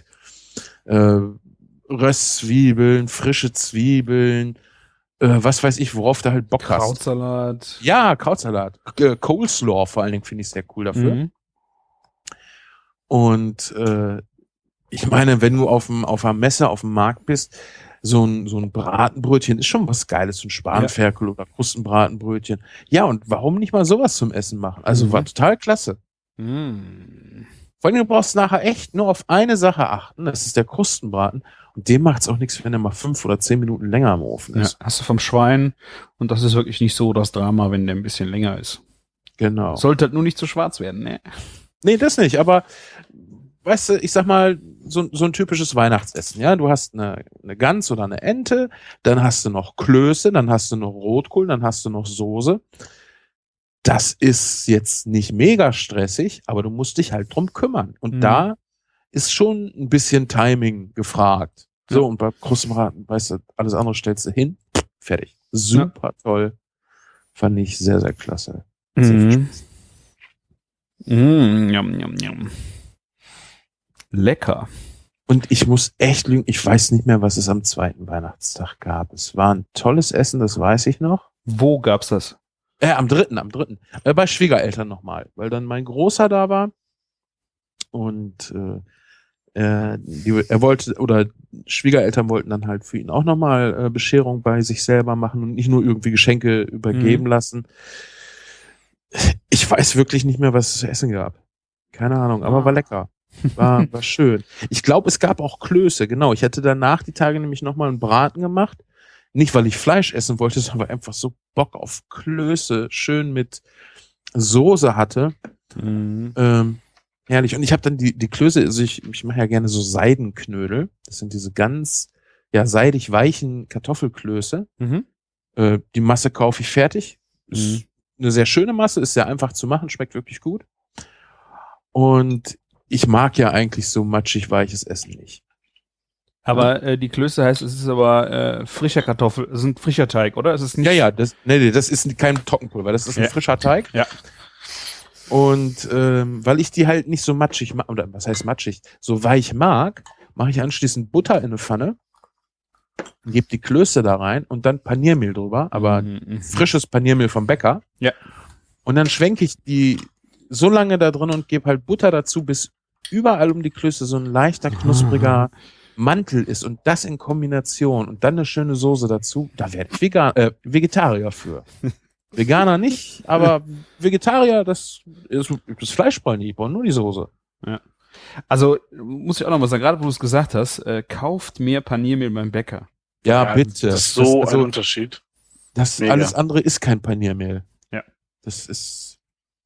Röstzwiebeln, frische Zwiebeln, was weiß ich, worauf du halt Bock hast. Krautsalat. Ja, Krautsalat. Coleslaw vor allen Dingen finde ich sehr cool dafür. Mhm. Und ich meine, wenn du auf einer Messe, auf dem Markt bist, so ein Bratenbrötchen ist schon was Geiles, so ein Spanferkel oder Krustenbratenbrötchen. Ja, und warum nicht mal sowas zum Essen machen? Also war total klasse. Vor allem, du brauchst nachher echt nur auf eine Sache achten, das ist der Krustenbraten. Und dem macht es auch nichts, wenn er mal 5 oder 10 Minuten länger im Ofen ist. Ja, hast du vom Schwein und das ist wirklich nicht so das Drama, wenn der ein bisschen länger ist. Genau. Sollte halt nur nicht zu schwarz werden, ne? Nee, das nicht, aber weißt du, ich sag mal, so ein typisches Weihnachtsessen, ja, du hast eine Gans oder eine Ente, dann hast du noch Klöße, dann hast du noch Rotkohl, dann hast du noch Soße. Das ist jetzt nicht mega stressig, aber du musst dich halt drum kümmern. Und da ist schon ein bisschen Timing gefragt. So, und bei Krustenbraten, weißt du, alles andere stellst du hin, fertig. Super toll. Fand ich sehr, sehr klasse. Yum, yum, yum. Lecker. Und ich muss echt lügen, ich weiß nicht mehr, was es am zweiten Weihnachtstag gab. Es war ein tolles Essen, das weiß ich noch. Wo gab's das? Am dritten. Bei Schwiegereltern nochmal, weil dann mein Großer da war und er wollte, oder Schwiegereltern wollten dann halt für ihn auch nochmal Bescherung bei sich selber machen und nicht nur irgendwie Geschenke übergeben lassen. Ich weiß wirklich nicht mehr, was es zu essen gab. Keine Ahnung, aber war lecker. War schön. Ich glaube, es gab auch Klöße, genau. Ich hatte danach die Tage nämlich nochmal einen Braten gemacht. Nicht, weil ich Fleisch essen wollte, sondern einfach so Bock auf Klöße, schön mit Soße hatte. Herrlich. Und ich habe dann die Klöße, also ich mache ja gerne so Seidenknödel. Das sind diese ganz, seidig weichen Kartoffelklöße. Die Masse kaufe ich fertig. Ist eine sehr schöne Masse, ist sehr einfach zu machen, schmeckt wirklich gut. Und ich mag ja eigentlich so matschig weiches Essen nicht. Aber die Klöße heißt, es ist aber frischer Kartoffel, es ist ein frischer Teig, oder? Es ist nicht das ist kein Trockenpulver, das ist ein frischer Teig. Ja. Und weil ich die halt nicht so matschig mag, oder was heißt matschig, so weich mag, mache ich anschließend Butter in eine Pfanne, gebe die Klöße da rein und dann Paniermehl drüber, aber frisches Paniermehl vom Bäcker. Ja. Und dann schwenke ich die so lange da drin und gebe halt Butter dazu, bis überall um die Klöße so ein leichter, knuspriger Mantel ist und das in Kombination und dann eine schöne Soße dazu, da werde ich Vegetarier für. Veganer nicht, aber Vegetarier, das Fleisch brauche ich nicht, ich brauche nur die Soße. Ja. Also, muss ich auch noch mal sagen, gerade wo du es gesagt hast, kauft mehr Paniermehl beim Bäcker. Ja, bitte. Das ist so ein Unterschied. Das Mega. alles andere ist kein Paniermehl. Ja. Das ist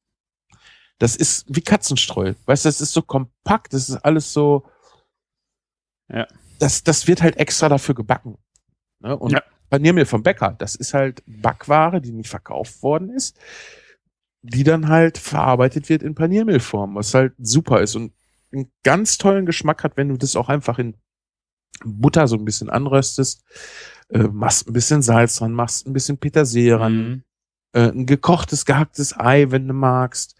wie Katzenstreu. Weißt du, das ist so kompakt, das ist alles so. Ja. Das wird halt extra dafür gebacken. Ne? Und Paniermehl vom Bäcker, das ist halt Backware, die nicht verkauft worden ist, die dann halt verarbeitet wird in Paniermehlform, was halt super ist und einen ganz tollen Geschmack hat, wenn du das auch einfach in Butter so ein bisschen anröstest, machst ein bisschen Salz dran, machst ein bisschen Petersilie ran, ein gekochtes, gehacktes Ei, wenn du magst.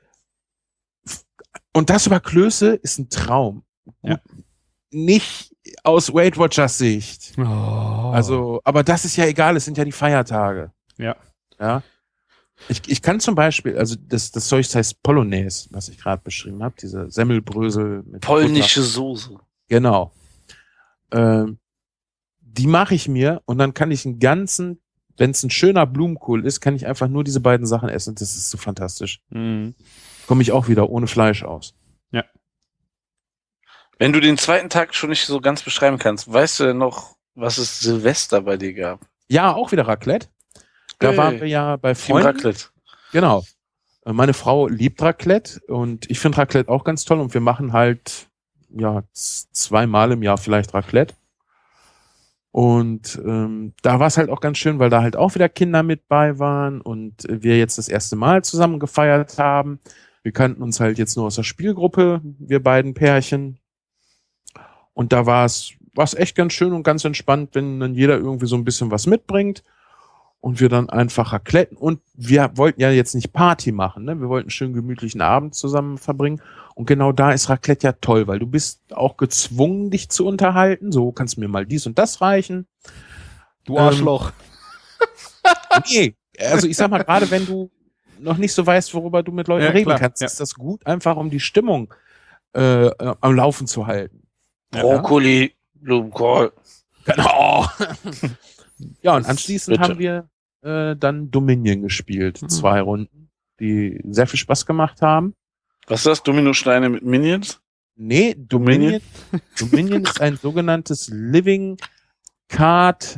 Und das über Klöße ist ein Traum. Ja. Nicht aus Weight Watchers Sicht. Oh. Also, aber das ist ja egal, es sind ja die Feiertage. Ja. Ja. Ich kann zum Beispiel, also das Zeug heißt Polonaise, was ich gerade beschrieben habe, diese Semmelbrösel mit Polnische Butter. Soße. Genau. die mache ich mir und dann kann ich einen ganzen, wenn es ein schöner Blumenkohl ist, kann ich einfach nur diese beiden Sachen essen. Das ist so fantastisch. Komme ich auch wieder ohne Fleisch aus. Ja. Wenn du den zweiten Tag schon nicht so ganz beschreiben kannst, weißt du denn noch, was es Silvester bei dir gab? Ja, auch wieder Raclette. Da waren wir ja bei Team Freunden. Raclette. Genau. Meine Frau liebt Raclette und ich finde Raclette auch ganz toll und wir machen halt ja 2-mal im Jahr vielleicht Raclette. Und da war es halt auch ganz schön, weil da halt auch wieder Kinder mit bei waren und wir jetzt das erste Mal zusammen gefeiert haben. Wir kannten uns halt jetzt nur aus der Spielgruppe, wir beiden Pärchen. Und da war es echt ganz schön und ganz entspannt, wenn dann jeder irgendwie so ein bisschen was mitbringt und wir dann einfach racletten. Und wir wollten ja jetzt nicht Party machen, ne? Wir wollten einen schönen gemütlichen Abend zusammen verbringen. Und genau da ist Raclette ja toll, weil du bist auch gezwungen, dich zu unterhalten. So, kannst du mir mal dies und das reichen. Du Arschloch. Nee, also ich sag mal, gerade wenn du noch nicht so weißt, worüber du mit Leuten reden klar, kannst, ist das gut, einfach um die Stimmung am Laufen zu halten. Brokkoli, Blumenkohl. Genau. Ja, und Das anschließend bitte. haben wir dann Dominion gespielt. 2 Runden, die sehr viel Spaß gemacht haben. Was ist das? Dominosteine mit Minions? Nee, Dominion ist ein sogenanntes Living Card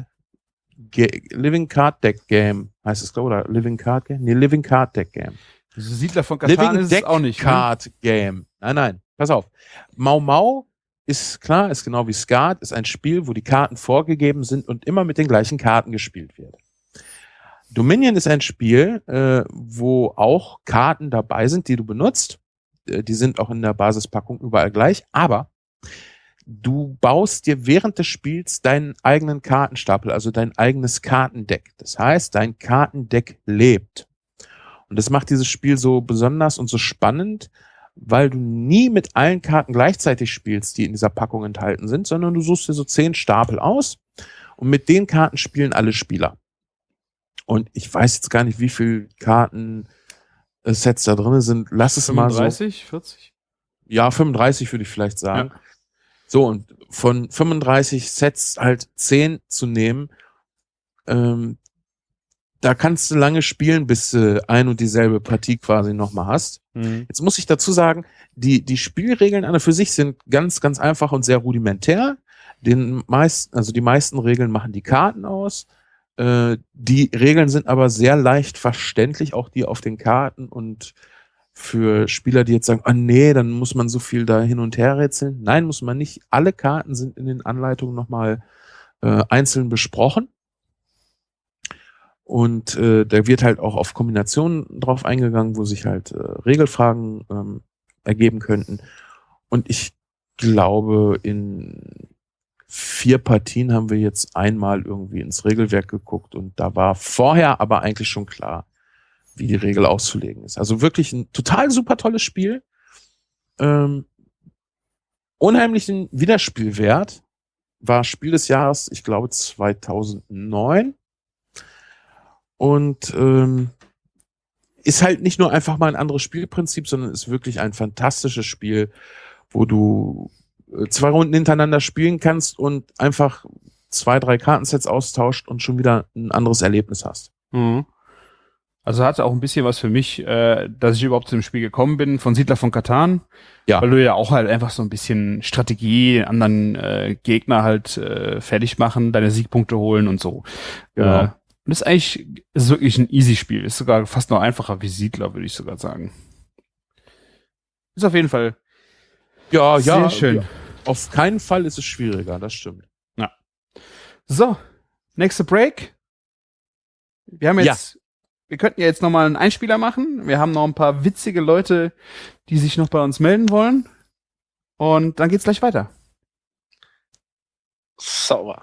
Deck Game. Heißt es, glaube ich, oder Living Card Game? Nee, Living Card Deck Game. Siedler von Catan ist es auch nicht. Card Game. Nein, pass auf. Mau Mau ist klar, ist genau wie Skat, ist ein Spiel, wo die Karten vorgegeben sind und immer mit den gleichen Karten gespielt wird. Dominion ist ein Spiel, wo auch Karten dabei sind, die du benutzt. Die sind auch in der Basispackung überall gleich, aber du baust dir während des Spiels deinen eigenen Kartenstapel, also dein eigenes Kartendeck. Das heißt, dein Kartendeck lebt. Und das macht dieses Spiel so besonders und so spannend, weil du nie mit allen Karten gleichzeitig spielst, die in dieser Packung enthalten sind, sondern du suchst dir so 10 Stapel aus und mit den Karten spielen alle Spieler. Und ich weiß jetzt gar nicht, wie viele Karten-Sets da drin sind. Lass es mal so. 35, 40? Ja, 35 würde ich vielleicht sagen. Ja. So, und von 35 Sets halt 10 zu nehmen, da kannst du lange spielen, bis du ein und dieselbe Partie quasi nochmal hast. Jetzt muss ich dazu sagen, die Spielregeln an und für sich sind ganz, ganz einfach und sehr rudimentär. Die meisten Regeln machen die Karten aus. Die Regeln sind aber sehr leicht verständlich, auch die auf den Karten, und für Spieler, die jetzt sagen, nee, dann muss man so viel da hin und her rätseln. Nein, muss man nicht. Alle Karten sind in den Anleitungen nochmal einzeln besprochen. Und da wird halt auch auf Kombinationen drauf eingegangen, wo sich halt Regelfragen ergeben könnten. Und ich glaube, in 4 Partien haben wir jetzt einmal irgendwie ins Regelwerk geguckt und da war vorher aber eigentlich schon klar, wie die Regel auszulegen ist. Also wirklich ein total super tolles Spiel. Unheimlichen Wiederspielwert. War Spiel des Jahres, ich glaube 2009. Und ist halt nicht nur einfach mal ein anderes Spielprinzip, sondern ist wirklich ein fantastisches Spiel, wo du 2 Runden hintereinander spielen kannst und einfach 2, 3 Kartensets austauscht und schon wieder ein anderes Erlebnis hast. Also hatte auch ein bisschen was für mich, dass ich überhaupt zu dem Spiel gekommen bin, von Siedler von Catan. Ja. Weil du ja auch halt einfach so ein bisschen Strategie, anderen Gegner halt fertig machen, deine Siegpunkte holen und so. Genau. Und das ist wirklich ein Easy-Spiel. Ist sogar fast noch einfacher wie Siedler, würde ich sogar sagen. Ist auf jeden Fall sehr schön. Auf keinen Fall ist es schwieriger, das stimmt. Ja. So, nächste Break. Wir haben jetzt, wir könnten ja jetzt nochmal einen Einspieler machen. Wir haben noch ein paar witzige Leute, die sich noch bei uns melden wollen. Und dann geht's gleich weiter. Sauber.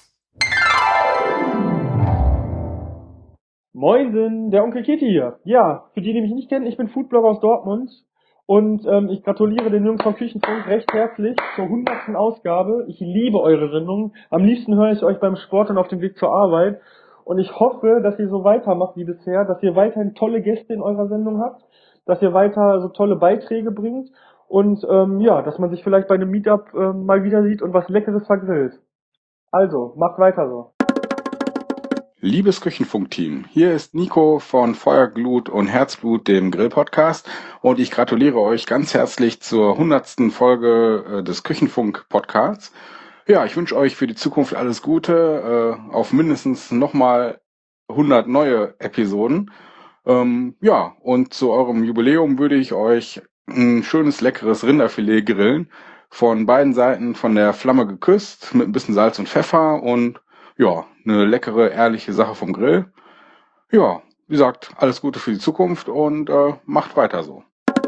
Moinsen, der Onkel Kitty hier. Ja, für die mich nicht kennen, ich bin Foodblogger aus Dortmund und ich gratuliere den Jungs von Küchenfunk recht herzlich zur 100. Ausgabe. Ich liebe eure Sendung. Am liebsten höre ich euch beim Sport und auf dem Weg zur Arbeit. Und ich hoffe, dass ihr so weitermacht wie bisher, dass ihr weiterhin tolle Gäste in eurer Sendung habt, dass ihr weiter so tolle Beiträge bringt und dass man sich vielleicht bei einem Meetup mal wieder sieht und was Leckeres vergrillt. Also, macht weiter so. Liebes Küchenfunk-Team, hier ist Nico von Feuerglut und Herzblut, dem Grill-Podcast, und ich gratuliere euch ganz herzlich zur 100. Folge des Küchenfunk-Podcasts. Ja, ich wünsche euch für die Zukunft alles Gute, auf mindestens nochmal 100 neue Episoden. Ja, und zu eurem Jubiläum würde ich euch ein schönes, leckeres Rinderfilet grillen, von beiden Seiten von der Flamme geküsst, mit ein bisschen Salz und Pfeffer und ja, eine leckere, ehrliche Sache vom Grill. Ja, wie gesagt, alles Gute für die Zukunft und macht weiter so.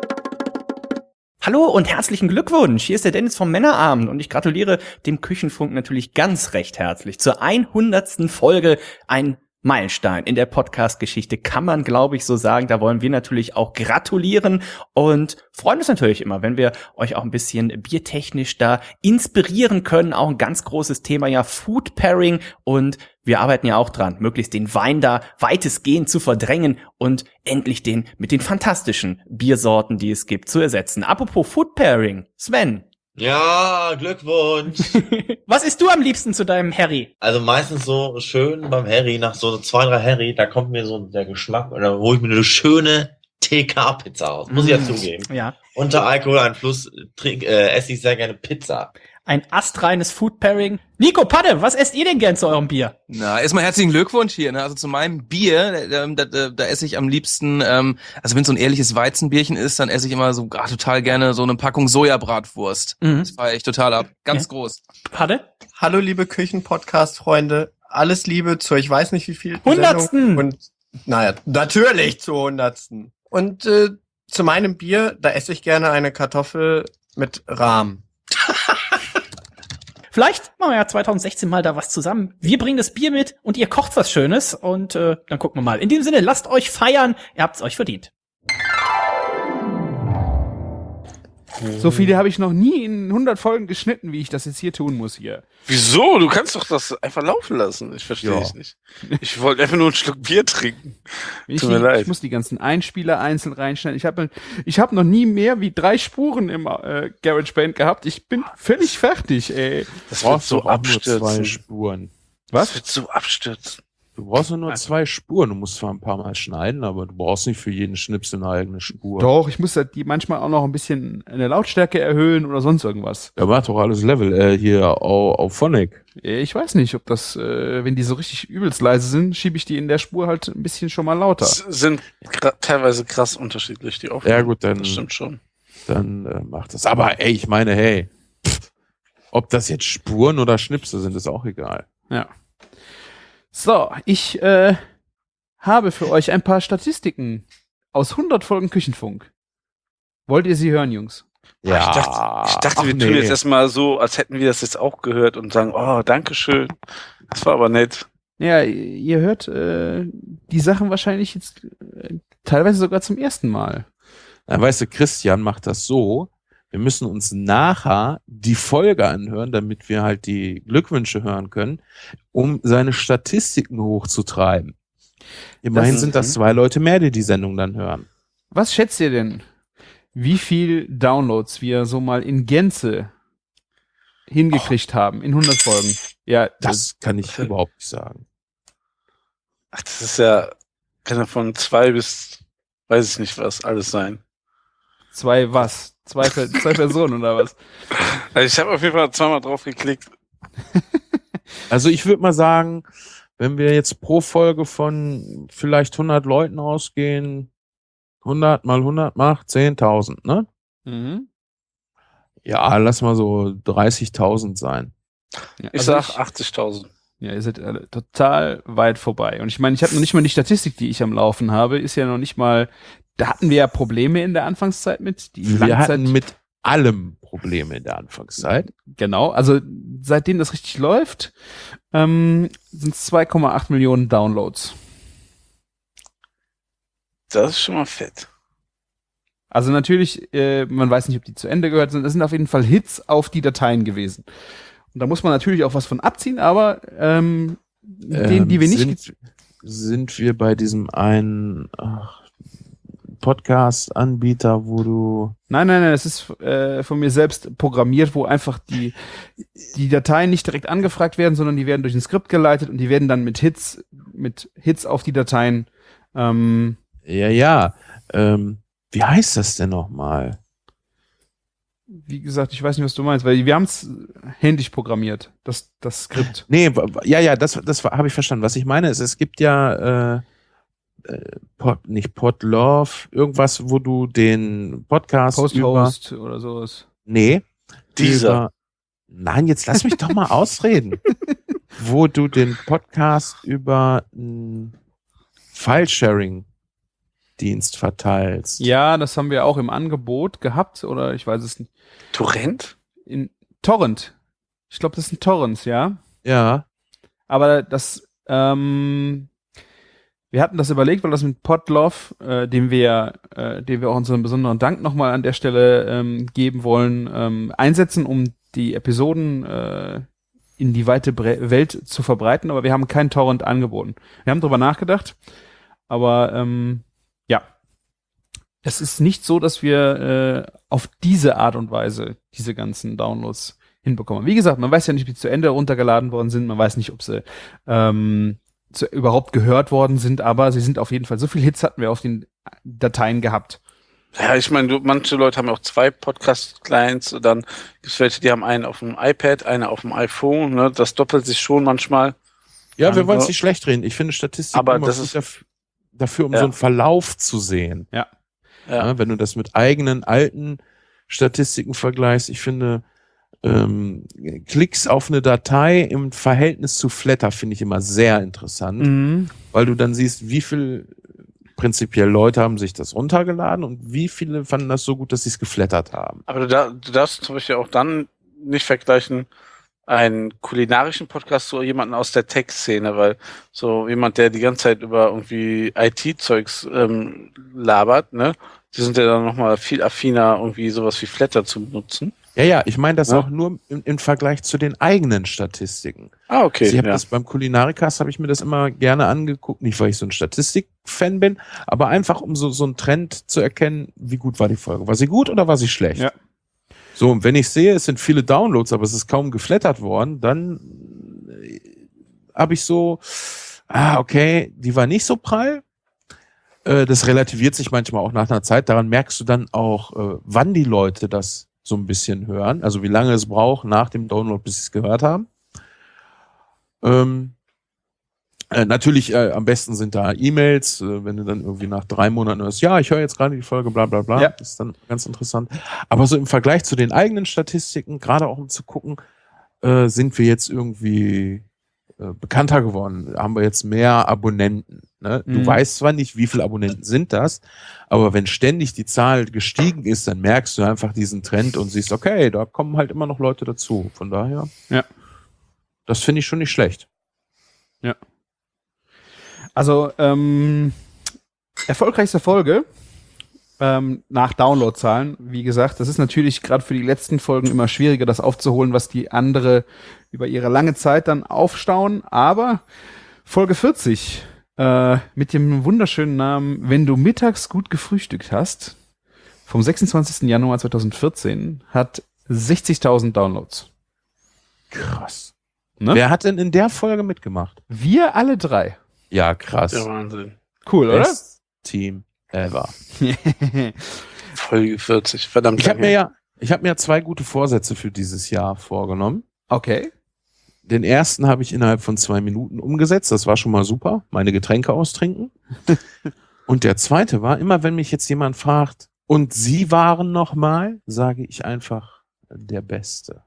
Hallo und herzlichen Glückwunsch. Hier ist der Dennis vom Männerabend und ich gratuliere dem Küchenfunk natürlich ganz recht herzlich zur 100. Folge. Ein Meilenstein in der Podcast-Geschichte, kann man, glaube ich, so sagen. Da wollen wir natürlich auch gratulieren und freuen uns natürlich immer, wenn wir euch auch ein bisschen biertechnisch da inspirieren können. Auch ein ganz großes Thema, ja, Food Pairing, und wir arbeiten ja auch dran, möglichst den Wein da weitestgehend zu verdrängen und endlich den mit den fantastischen Biersorten, die es gibt, zu ersetzen. Apropos Food Pairing, Sven. Ja, Glückwunsch. Was isst du am liebsten zu deinem Harry? Also meistens so schön beim Harry, nach so 2, 3 Harry, da kommt mir so der Geschmack, oder hole ich mir eine schöne TK-Pizza aus, muss ich ja zugeben. Ja. Unter Alkoholeinfluss esse ich sehr gerne Pizza. Ein astreines Food Pairing. Nico, Padde, was esst ihr denn gern zu eurem Bier? Na, erstmal herzlichen Glückwunsch hier, ne? Also zu meinem Bier, da esse ich am liebsten, also wenn es so ein ehrliches Weizenbierchen ist, dann esse ich immer so total gerne so eine Packung Sojabratwurst. Das feiere ich total ab. Ganz groß. Padde? Hallo, liebe Küchen-Podcast-Freunde. Alles Liebe zur, ich weiß nicht wie viel 100. Und naja, natürlich zur 100. Und zu meinem Bier, da esse ich gerne eine Kartoffel mit Rahm. Vielleicht machen wir ja 2016 mal da was zusammen. Wir bringen das Bier mit und ihr kocht was Schönes und dann gucken wir mal. In dem Sinne, lasst euch feiern. Ihr habt's euch verdient. So viele habe ich noch nie in 100 Folgen geschnitten, wie ich das jetzt hier tun muss hier. Wieso? Du kannst doch das einfach laufen lassen. Ich verstehe es nicht. Ich wollte einfach nur einen Schluck Bier trinken. Tut mir leid. Ich muss die ganzen Einspieler einzeln reinschneiden. Ich hab noch nie mehr wie 3 Spuren im GarageBand gehabt. Ich bin völlig fertig, ey. Das wird so abstürzen. Nur 2 Spuren. Was? Das wird so abstürzen. Du brauchst nur 2 Spuren. Du musst zwar ein paar Mal schneiden, aber du brauchst nicht für jeden Schnips eine eigene Spur. Doch, ich muss die manchmal auch noch ein bisschen eine Lautstärke erhöhen oder sonst irgendwas. Ja, macht doch alles Level. Hier auf Phonic. Ich weiß nicht, ob das, wenn die so richtig übelst leise sind, schiebe ich die in der Spur halt ein bisschen schon mal lauter. Sind teilweise krass unterschiedlich, die Aufnahmen. Ja gut, dann. Das stimmt schon. Dann macht das. Aber ey, ich meine, hey, ob das jetzt Spuren oder Schnipse sind, ist auch egal. Ja. So, ich habe für euch ein paar Statistiken aus 100 Folgen Küchenfunk. Wollt ihr sie hören, Jungs? Ja. Ich dachte, wir tun jetzt erstmal so, als hätten wir das jetzt auch gehört und sagen, oh, dankeschön. Das war aber nett. Ja, ihr hört die Sachen wahrscheinlich jetzt teilweise sogar zum ersten Mal. Na, weißt du, Christian macht das so, wir müssen uns nachher die Folge anhören, damit wir halt die Glückwünsche hören können, um seine Statistiken hochzutreiben. Immerhin sind das 2 Leute mehr, die die Sendung dann hören. Was schätzt ihr denn, wie viel Downloads wir so mal in Gänze hingekriegt haben in 100 Folgen? Ja, das kann ich überhaupt nicht sagen. Ach, das ist ja, kann ja von 2 bis, weiß ich nicht was, alles sein. 2 was? 2 Personen oder was? Also ich habe auf jeden Fall 2-mal drauf geklickt. Also ich würde mal sagen, wenn wir jetzt pro Folge von vielleicht 100 Leuten ausgehen, 100 mal 100 macht 10.000, ne? Mhm. Ja, lass mal so 30.000 sein. Ja, ich sag 80.000. Ja, ihr seid alle total weit vorbei. Und ich meine, ich habe noch nicht mal die Statistik, die ich am Laufen habe, ist ja noch nicht mal. Da hatten wir ja Probleme in der Anfangszeit mit. Wir hatten mit allem Probleme in der Anfangszeit. Genau, also seitdem das richtig läuft, sind es 2,8 Millionen Downloads. Das ist schon mal fett. Also natürlich, man weiß nicht, ob die zu Ende gehört sind. Das sind auf jeden Fall Hits auf die Dateien gewesen. Und da muss man natürlich auch was von abziehen, aber denen, die wir nicht... Sind wir bei diesem einen... Podcast-Anbieter, wo du... Nein, das ist von mir selbst programmiert, wo einfach die Dateien nicht direkt angefragt werden, sondern die werden durch ein Skript geleitet und die werden dann mit Hits auf die Dateien. Wie heißt das denn nochmal? Wie gesagt, ich weiß nicht, was du meinst, weil wir haben es händisch programmiert, das Skript. Nee, das habe ich verstanden. Was ich meine ist, es gibt ja nicht Podlove, irgendwas, wo du den Podcast Post-Host oder sowas. Nee. Dieser. Nein, jetzt lass mich doch mal ausreden. Wo du den Podcast über einen File-Sharing-Dienst verteilst. Ja, das haben wir auch im Angebot gehabt, oder ich weiß es nicht. Torrent? Torrent. Ich glaube, das sind Torrents, ja. Ja. Aber das, wir hatten das überlegt, weil das mit Podlove, dem wir auch unseren besonderen Dank nochmal an der Stelle geben wollen, einsetzen, um die Episoden in die weite Welt zu verbreiten, aber wir haben keinen Torrent angeboten. Wir haben drüber nachgedacht, aber ja, es ist nicht so, dass wir auf diese Art und Weise diese ganzen Downloads hinbekommen. Wie gesagt, man weiß ja nicht, wie sie zu Ende runtergeladen worden sind, man weiß nicht, ob sie überhaupt gehört worden sind, aber sie sind auf jeden Fall, so viele Hits hatten wir auf den Dateien gehabt. Ja, ich meine, manche Leute haben ja auch 2 Podcast-Clients und dann gibt es welche, die haben einen auf dem iPad, einen auf dem iPhone, ne? Das doppelt sich schon manchmal. Ja, wir wollen es nicht schlecht reden. Ich finde Statistiken aber immer das gut ist dafür, um so einen Verlauf zu sehen. Ja. Ja, wenn du das mit eigenen alten Statistiken vergleichst, ich finde Klicks auf eine Datei im Verhältnis zu Flatter finde ich immer sehr interessant, weil du dann siehst, wie viel prinzipiell Leute haben sich das runtergeladen und wie viele fanden das so gut, dass sie es geflattert haben. Aber du darfst zum Beispiel auch dann nicht vergleichen einen kulinarischen Podcast zu jemanden aus der Tech-Szene, weil so jemand, der die ganze Zeit über irgendwie IT-Zeugs labert, ne, die sind ja dann nochmal viel affiner, irgendwie sowas wie Flatter zu benutzen. Ja, ich meine das auch nur im Vergleich zu den eigenen Statistiken. Ah, okay. Also ich habe das beim Kulinarikast, habe ich mir das immer gerne angeguckt, nicht weil ich so ein Statistik-Fan bin, aber einfach um so einen Trend zu erkennen, wie gut war die Folge. War sie gut oder war sie schlecht? Ja. So, und wenn ich sehe, es sind viele Downloads, aber es ist kaum geflattert worden, dann habe ich so, okay, die war nicht so prall. Das relativiert sich manchmal auch nach einer Zeit. Daran merkst du dann auch, wann die Leute das so ein bisschen hören, also wie lange es braucht nach dem Download, bis sie es gehört haben. Natürlich am besten sind da E-Mails, wenn du dann irgendwie nach 3 Monaten hörst, ja, ich höre jetzt gerade die Folge, bla bla bla, ist dann ganz interessant. Aber so im Vergleich zu den eigenen Statistiken, gerade auch um zu gucken, sind wir jetzt irgendwie bekannter geworden, haben wir jetzt mehr Abonnenten. Ne? Du weißt zwar nicht, wie viele Abonnenten sind das, aber wenn ständig die Zahl gestiegen ist, dann merkst du einfach diesen Trend und siehst, okay, da kommen halt immer noch Leute dazu. Von daher, das finde ich schon nicht schlecht. Ja. Also, erfolgreichste Folge nach Downloadzahlen, wie gesagt, das ist natürlich gerade für die letzten Folgen immer schwieriger, das aufzuholen, was die andere über ihre lange Zeit dann aufstauen, aber Folge 40 mit dem wunderschönen Namen Wenn du mittags gut gefrühstückt hast, vom 26. Januar 2014, hat 60.000 Downloads. Krass. Ne? Wer hat denn in der Folge mitgemacht? Wir alle 3. Ja, krass. Der Wahnsinn. Cool, oder? Best Team ever. Folge 40, verdammt. Ich habe mir 2 gute Vorsätze für dieses Jahr vorgenommen. Okay. Den ersten habe ich innerhalb von 2 Minuten umgesetzt. Das war schon mal super. Meine Getränke austrinken. Und der zweite war, immer wenn mich jetzt jemand fragt, und Sie waren noch mal, sage ich einfach, der Beste.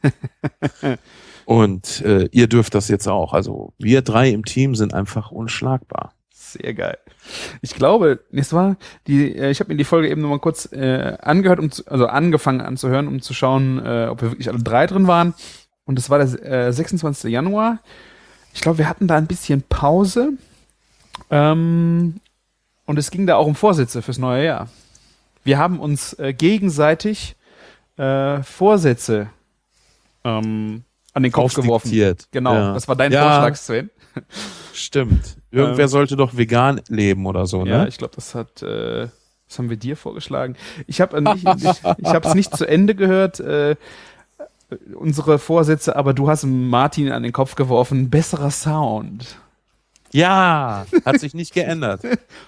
Und ihr dürft das jetzt auch. Also wir 3 im Team sind einfach unschlagbar. Sehr geil. Ich glaube, ich habe mir die Folge eben noch mal kurz angehört, angefangen anzuhören, um zu schauen, ob wir wirklich alle 3 drin waren. Und das war der 26. Januar. Ich glaube, wir hatten da ein bisschen Pause. Und es ging da auch um Vorsätze fürs neue Jahr. Wir haben uns gegenseitig Vorsätze an den Kopf geworfen. Genau, ja. Das war dein Vorschlag, Sven. Stimmt. Irgendwer sollte doch vegan leben oder so, ne? Ja, ich glaube, das hat Was haben wir dir vorgeschlagen? Ich habe es nicht zu Ende gehört, unsere Vorsätze, aber du hast Martin an den Kopf geworfen, besserer Sound. Ja, hat sich nicht geändert.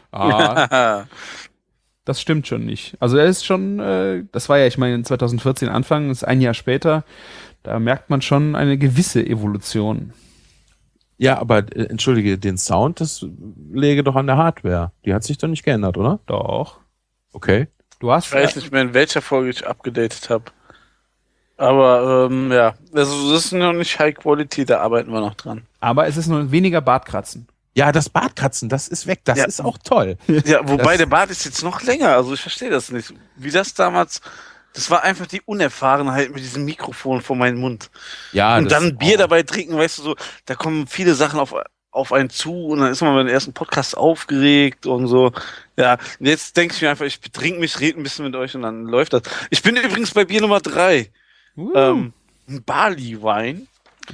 Das stimmt schon nicht. Also er ist schon, das war ja, ich meine, 2014 Anfang, ist ein Jahr später, da merkt man schon eine gewisse Evolution. Ja, aber entschuldige, den Sound, das läge doch an der Hardware. Die hat sich doch nicht geändert, oder? Doch. Okay. Du hast ich weiß nicht mehr, in welcher Folge ich abgedatet habe. Aber ja, also das ist noch nicht High Quality, da arbeiten wir noch dran. Aber es ist nur weniger Bartkratzen. Ja, das Bartkratzen, das ist weg. Das ist auch toll. Ja, wobei der Bart ist jetzt noch länger. Also ich verstehe das nicht. Wie das damals, das war einfach die Unerfahrenheit mit diesem Mikrofon vor meinem Mund. Ja, und dann Bier dabei trinken, weißt du so, da kommen viele Sachen auf einen zu und dann ist man beim ersten Podcast aufgeregt und so. Ja, und jetzt denke ich mir einfach, ich betrink mich, rede ein bisschen mit euch und dann läuft das. Ich bin übrigens bei Bier Nummer 3. Ein Barley-Wein.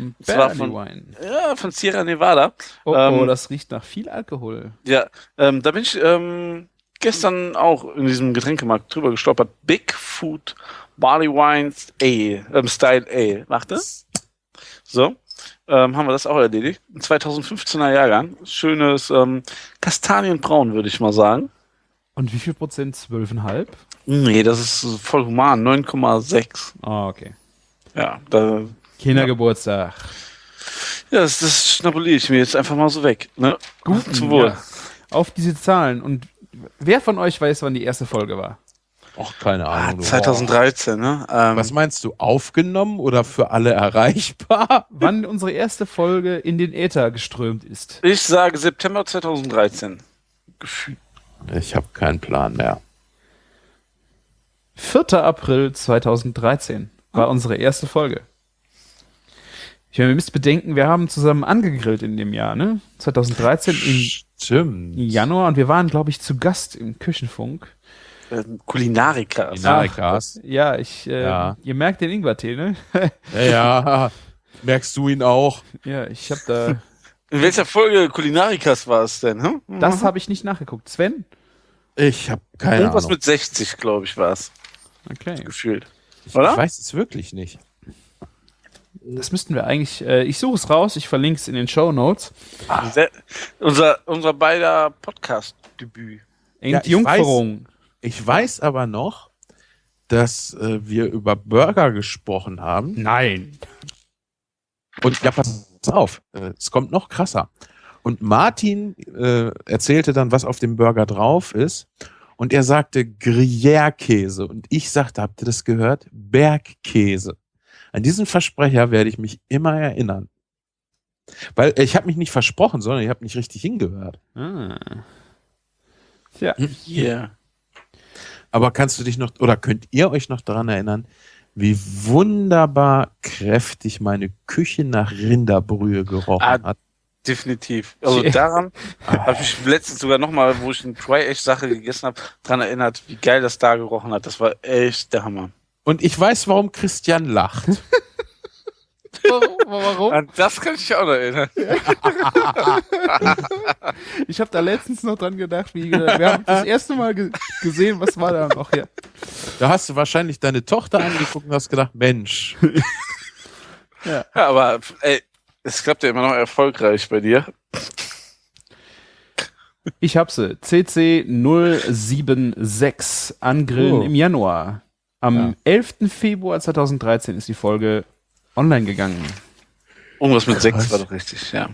Von Sierra Nevada. Oh, das riecht nach viel Alkohol. Ja, da bin ich gestern auch in diesem Getränkemarkt drüber gestolpert. Bigfoot Barley Wines Ale, Style Ale. Machte? So, haben wir das auch erledigt. Ein 2015er Jahrgang. Schönes Kastanienbraun, würde ich mal sagen. Und wie viel Prozent? 12,5? Nee, das ist voll human. 9,6. Ah, okay. Ja, da... Kindergeburtstag. Ja, das schnabuliere ich mir jetzt einfach mal so weg. Ne? Gut, zum Wohl. Ja. Auf diese Zahlen. Und wer von euch weiß, wann die erste Folge war? Ach, keine Ahnung. 2013, ne? Was meinst du, aufgenommen oder für alle erreichbar? Wann unsere erste Folge in den Äther geströmt ist? Ich sage September 2013. Gefühlt. Ich habe keinen Plan mehr. 4. April 2013 war unsere erste Folge. Ich meine, ihr müsst bedenken, wir haben zusammen angegrillt in dem Jahr, ne? 2013 im Januar und wir waren, glaube ich, zu Gast im Küchenfunk. Kulinarikas. Ja, ihr merkt den Ingwertee, ne? Ja, merkst du ihn auch? Ja, ich habe da... In welcher Folge Kulinarikas war es denn? Hm? Das habe ich nicht nachgeguckt. Sven? Ich habe keine Ahnung. Irgendwas mit 60, glaube ich, war es. Okay. Gefühlt. Oder? Ich weiß es wirklich nicht. Das müssten wir eigentlich, ich suche es raus, ich verlinke es in den Shownotes. Unser beider Podcast-Debüt. Entjungferung. Ich weiß aber noch, dass wir über Burger gesprochen haben. Nein. Und ja, pass auf, es kommt noch krasser. Und Martin erzählte dann, was auf dem Burger drauf ist. Und er sagte Gruyère-Käse. Und ich sagte, habt ihr das gehört? Bergkäse. An diesen Versprecher werde ich mich immer erinnern. Weil ich habe mich nicht versprochen, sondern ich habe nicht richtig hingehört. Tja. Yeah. Aber kannst du dich noch, oder könnt ihr euch noch daran erinnern, wie wunderbar kräftig meine Küche nach Rinderbrühe gerochen hat? Definitiv. Also daran habe ich mich letztens sogar nochmal, wo ich eine Try-Ash-Sache gegessen habe, daran erinnert, wie geil das da gerochen hat. Das war echt der Hammer. Und ich weiß, warum Christian lacht. Warum? An das kann ich mich auch noch erinnern. Ich habe da letztens noch dran gedacht, wir haben das erste Mal gesehen, was war da noch hier. Da hast du wahrscheinlich deine Tochter angeguckt und hast gedacht, Mensch. Ja, aber ey, es klappt ja immer noch erfolgreich bei dir. Ich hab sie. CC 076 Angrillen im Januar. Am 11. Februar 2013 ist die Folge online gegangen. Irgendwas mit 6 war doch richtig, ja.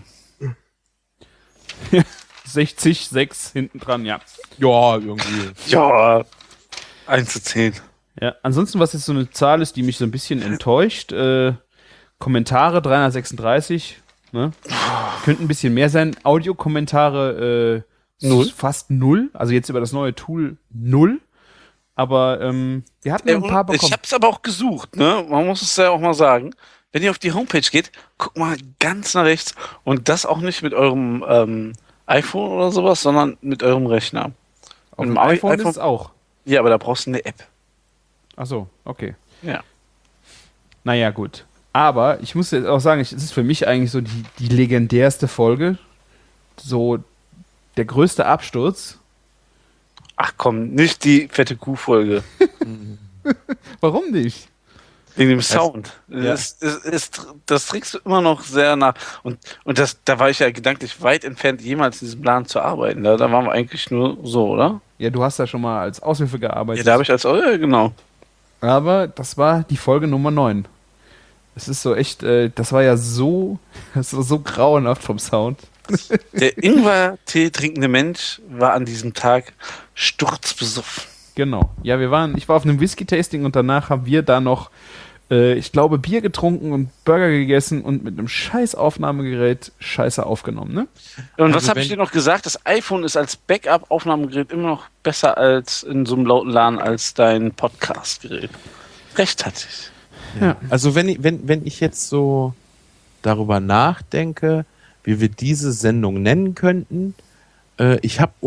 60, 6 hinten dran, ja. Ja, irgendwie. Ja, 1:10. Ja, ansonsten, was jetzt so eine Zahl ist, die mich so ein bisschen enttäuscht, Kommentare 336, ne? Könnten ein bisschen mehr sein. Audiokommentare 0. Fast 0. Also jetzt über das neue Tool 0. Aber wir hatten ein paar bekommen. Ich hab's aber auch gesucht, ne? Man muss es ja auch mal sagen. Wenn ihr auf die Homepage geht, guckt mal ganz nach rechts und das auch nicht mit eurem iPhone oder sowas, sondern mit eurem Rechner. Auf dem iPhone ist es auch. Ja, aber da brauchst du eine App. Ach so, okay. Ja. Naja, gut. Aber ich muss jetzt auch sagen, es ist für mich eigentlich so die legendärste Folge. So der größte Absturz. Ach komm, nicht die fette Kuh-Folge. Warum nicht? Wegen dem Sound. Ja. Das trägst du immer noch sehr nach. Und da war ich ja gedanklich weit entfernt, jemals in diesem Laden zu arbeiten. Da waren wir eigentlich nur so, oder? Ja, du hast ja schon mal als Aushilfe gearbeitet. Ja, da habe ich genau. Aber das war die Folge Nummer 9. Es ist so echt, das war so grauenhaft vom Sound. Der Ingwer-Tee trinkende Mensch war an diesem Tag sturzbesoffen. Genau. Ja, ich war auf einem Whisky-Tasting und danach haben wir da noch, ich glaube, Bier getrunken und Burger gegessen und mit einem scheiß Aufnahmegerät scheiße aufgenommen, ne? Und was habe ich dir noch gesagt? Das iPhone ist als Backup-Aufnahmegerät immer noch besser als in so einem lauten Laden als dein Podcast-Gerät. Recht hatte ich. Ja. Also wenn ich jetzt so darüber nachdenke, wie wir diese Sendung nennen könnten, ich habe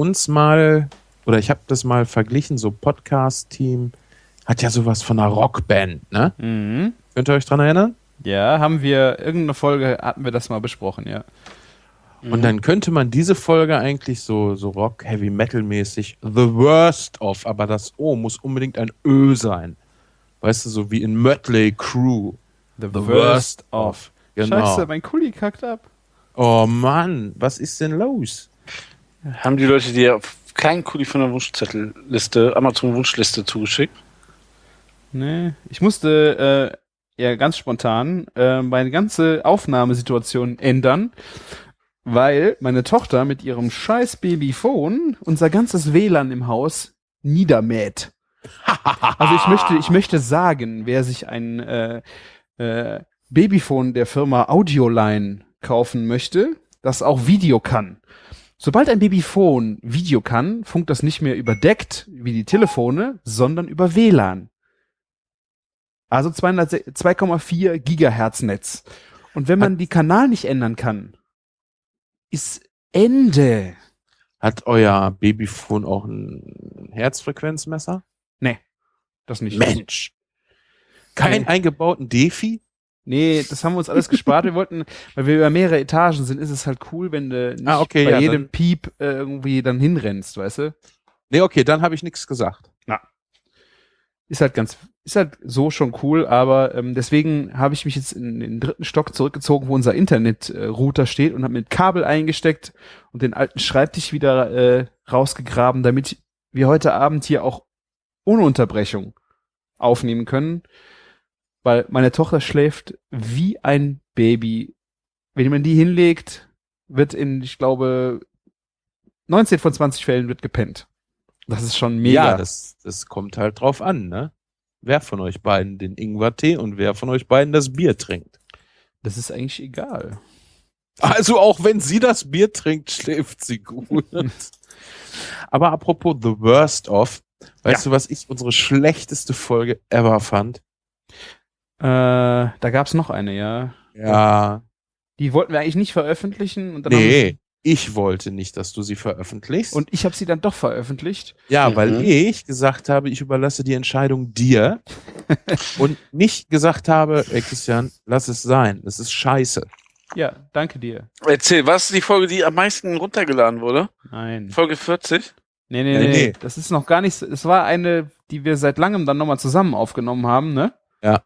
das mal verglichen, so Podcast-Team hat ja sowas von einer Rockband, ne? Mhm. Könnt ihr euch dran erinnern? Ja, irgendeine Folge hatten wir das mal besprochen, ja. Und dann könnte man diese Folge eigentlich so Rock, Heavy Metal mäßig The Worst of, aber das O muss unbedingt ein Ö sein. Weißt du, so wie in Mötley Crüe. The Worst of. Genau. Scheiße, mein Kuli kackt ab. Oh Mann, was ist denn los? Haben die Leute dir auf kleinen Kuli von der Wunschzettelliste, Amazon-Wunschliste zugeschickt? Nee, ich musste ganz spontan meine ganze Aufnahmesituation ändern, weil meine Tochter mit ihrem scheiß Babyphone unser ganzes WLAN im Haus niedermäht. Also ich möchte sagen, wer sich ein Babyphone der Firma Audioline kaufen möchte, das auch Video kann. Sobald ein Babyphone Video kann, funkt das nicht mehr überdeckt wie die Telefone, sondern über WLAN. Also 2,4 Gigahertz Netz. Und wenn man die Kanal nicht ändern kann, ist Ende. Hat euer Babyphone auch ein Herzfrequenzmesser? Nee, das nicht. Mensch! Kein eingebauten Defi? Nee, das haben wir uns alles gespart. Wir wollten, weil wir über mehrere Etagen sind, ist es halt cool, wenn du nicht bei jedem Piep irgendwie dann hinrennst, weißt du? Nee, okay, dann habe ich nichts gesagt. Na. Ist halt so schon cool, aber deswegen habe ich mich jetzt in den 3. Stock zurückgezogen, wo unser Internetrouter steht und habe mit Kabel eingesteckt und den alten Schreibtisch wieder rausgegraben, damit wir heute Abend hier auch ohne Unterbrechung aufnehmen können. Weil meine Tochter schläft wie ein Baby. Wenn man die hinlegt, wird ich glaube, 19 von 20 Fällen wird gepennt. Das ist schon mega. Ja, das kommt halt drauf an, ne? Wer von euch beiden den Ingwertee und wer von euch beiden das Bier trinkt. Das ist eigentlich egal. Also auch wenn sie das Bier trinkt, schläft sie gut. Aber apropos The Worst of, weißt du, was ich unsere schlechteste Folge ever fand? Da gab's noch eine, ja. Ja. Die wollten wir eigentlich nicht veröffentlichen. Und dann ich wollte nicht, dass du sie veröffentlichst. Und ich habe sie dann doch veröffentlicht. Ja, weil ich gesagt habe, ich überlasse die Entscheidung dir und nicht gesagt habe, ey Christian, lass es sein, es ist scheiße. Ja, danke dir. Erzähl, was ist die Folge, die am meisten runtergeladen wurde? Nein. Folge 40? Nee. Das ist noch gar nicht so. Es war eine, die wir seit langem dann nochmal zusammen aufgenommen haben, ne? Ja.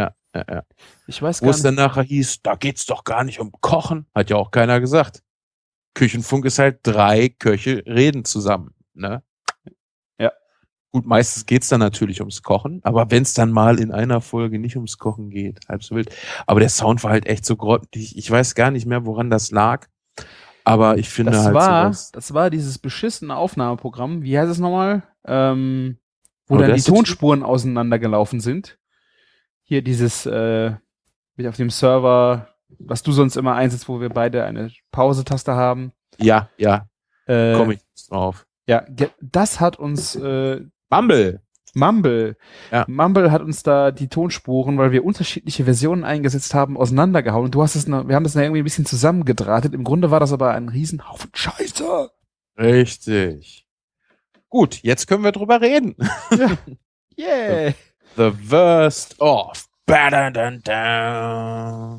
Ich weiß Wo gar es nicht. dann nachher hieß, da geht's doch gar nicht um Kochen. Hat ja auch keiner gesagt. Küchenfunk ist halt 3 Köche reden zusammen, ne? Ja. Gut, meistens geht's dann natürlich ums Kochen, aber wenn es dann mal in einer Folge nicht ums Kochen geht, halb so wild. Aber der Sound war halt echt so grottig. Ich weiß gar nicht mehr, woran das lag. Aber ich finde Das war dieses beschissene Aufnahmeprogramm. Wie heißt es nochmal? Wo dann die Tonspuren auseinandergelaufen sind. Hier dieses mit auf dem Server, was du sonst immer einsetzt, wo wir beide eine Pause-Taste haben. Ja. Komm ich drauf. Ja, das hat uns Mumble. Ja. Mumble hat uns da die Tonspuren, weil wir unterschiedliche Versionen eingesetzt haben, auseinandergehauen. Und wir haben das irgendwie ein bisschen zusammengedrahtet. Im Grunde war das aber ein Riesenhaufen Scheiße. Richtig. Gut, jetzt können wir drüber reden. Ja. Yeah. The Worst of. Ja,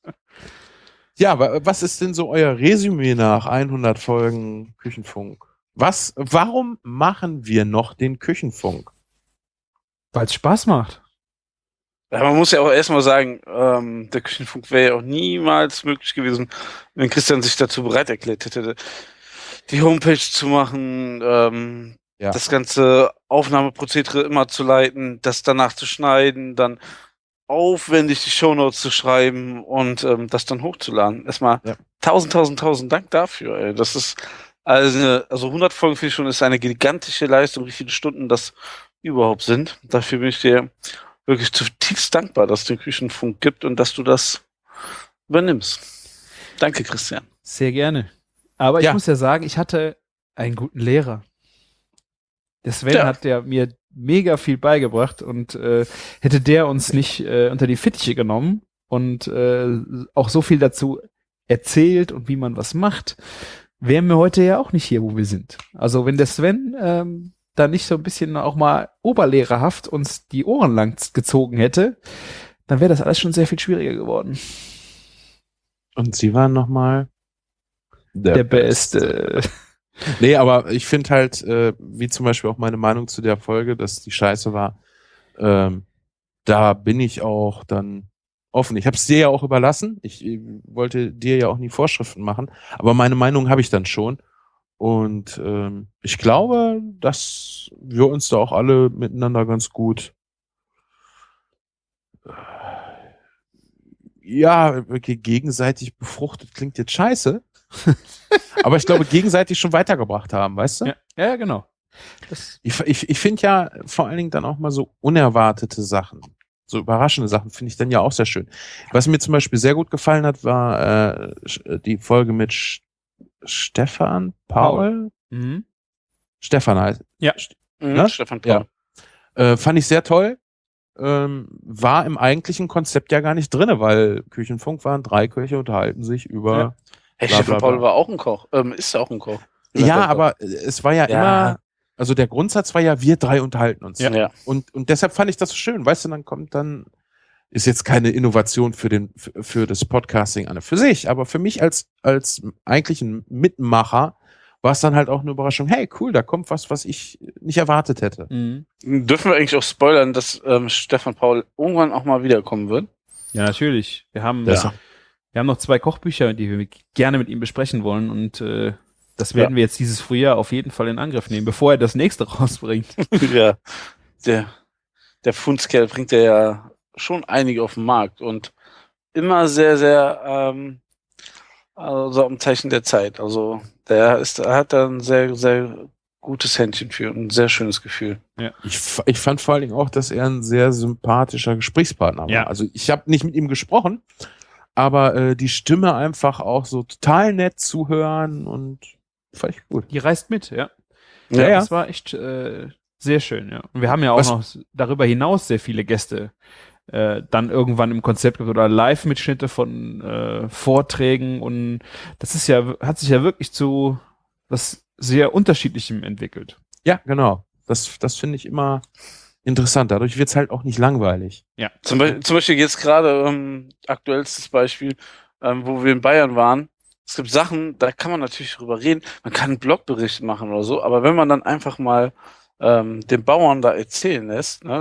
aber was ist denn so euer Resümee nach 100 Folgen Küchenfunk? Warum machen wir noch den Küchenfunk? Weil es Spaß macht. Ja, man muss ja auch erstmal sagen, der Küchenfunk wäre ja auch niemals möglich gewesen, wenn Christian sich dazu bereit erklärt hätte, die Homepage zu machen, das ganze Aufnahmeprozedere immer zu leiten, das danach zu schneiden, dann aufwendig die Shownotes zu schreiben und das dann hochzuladen. Erstmal 1000 Dank dafür. Ey. Das ist also 100 Folgen finde ich schon, ist eine gigantische Leistung, wie viele Stunden das überhaupt sind. Dafür bin ich dir wirklich zutiefst dankbar, dass es den Küchenfunk gibt und dass du das übernimmst. Danke, Christian. Sehr gerne. Aber ich muss ja sagen, ich hatte einen guten Lehrer. Der Sven hat ja mir mega viel beigebracht und hätte der uns nicht unter die Fittiche genommen und auch so viel dazu erzählt und wie man was macht, wären wir heute ja auch nicht hier, wo wir sind. Also wenn der Sven da nicht so ein bisschen auch mal oberlehrerhaft uns die Ohren lang gezogen hätte, dann wäre das alles schon sehr viel schwieriger geworden. Und Sie waren nochmal der Beste. Nee, aber ich finde halt, wie zum Beispiel auch meine Meinung zu der Folge, dass die scheiße war, da bin ich auch dann offen. Ich habe es dir ja auch überlassen. Ich wollte dir ja auch nie Vorschriften machen, aber meine Meinung habe ich dann schon. Und ich glaube, dass wir uns da auch alle miteinander ganz gut gegenseitig befruchtet klingt jetzt scheiße. Aber ich glaube, gegenseitig schon weitergebracht haben, weißt du? Ja, genau. Ich finde ja vor allen Dingen dann auch mal so unerwartete Sachen, so überraschende Sachen finde ich dann ja auch sehr schön. Was mir zum Beispiel sehr gut gefallen hat, war die Folge mit Stefan Paul. Mhm. Stefan heißt. Ja. Stefan Paul. Ja. Fand ich sehr toll. War im eigentlichen Konzept ja gar nicht drinne, weil Küchenfunk waren 3 Köche unterhalten sich über. Ja. Hey, Stefan Paul war auch ein Koch. Ist auch ein Koch. Ja, aber es war ja immer, also der Grundsatz war ja, wir 3 unterhalten uns. Ja. Und deshalb fand ich das so schön, weißt du, dann ist jetzt keine Innovation für das Podcasting an und für sich, aber für mich als eigentlichen Mitmacher war es dann halt auch eine Überraschung. Hey, cool, da kommt was ich nicht erwartet hätte. Mhm. Dürfen wir eigentlich auch spoilern, dass Stefan Paul irgendwann auch mal wiederkommen wird? Ja, natürlich. Wir haben noch 2 Kochbücher, die wir gerne mit ihm besprechen wollen und das werden wir jetzt dieses Frühjahr auf jeden Fall in Angriff nehmen, bevor er das nächste rausbringt. Ja, der Fundskerl bringt ja schon einige auf den Markt und immer sehr, sehr also am Zeichen der Zeit. Also der hat da ein sehr, sehr gutes Händchen für und ein sehr schönes Gefühl. Ja. Ich fand vor allen Dingen auch, dass er ein sehr sympathischer Gesprächspartner war. Ja. Also ich habe nicht mit ihm gesprochen, aber die Stimme einfach auch so total nett zu hören und fand ich gut. Die reißt mit, ja. Ja. Das war echt sehr schön, ja. Und wir haben ja auch noch darüber hinaus sehr viele Gäste dann irgendwann im Konzept gehabt oder Live-Mitschnitte von Vorträgen und das ist hat sich ja wirklich zu was sehr Unterschiedlichem entwickelt. Ja, genau. Das finde ich immer interessant. Dadurch wird es halt auch nicht langweilig. Ja. Zum Beispiel jetzt gerade aktuellstes Beispiel, wo wir in Bayern waren. Es gibt Sachen, da kann man natürlich drüber reden. Man kann einen Blogbericht machen oder so, aber wenn man dann einfach mal den Bauern da erzählen lässt, ne,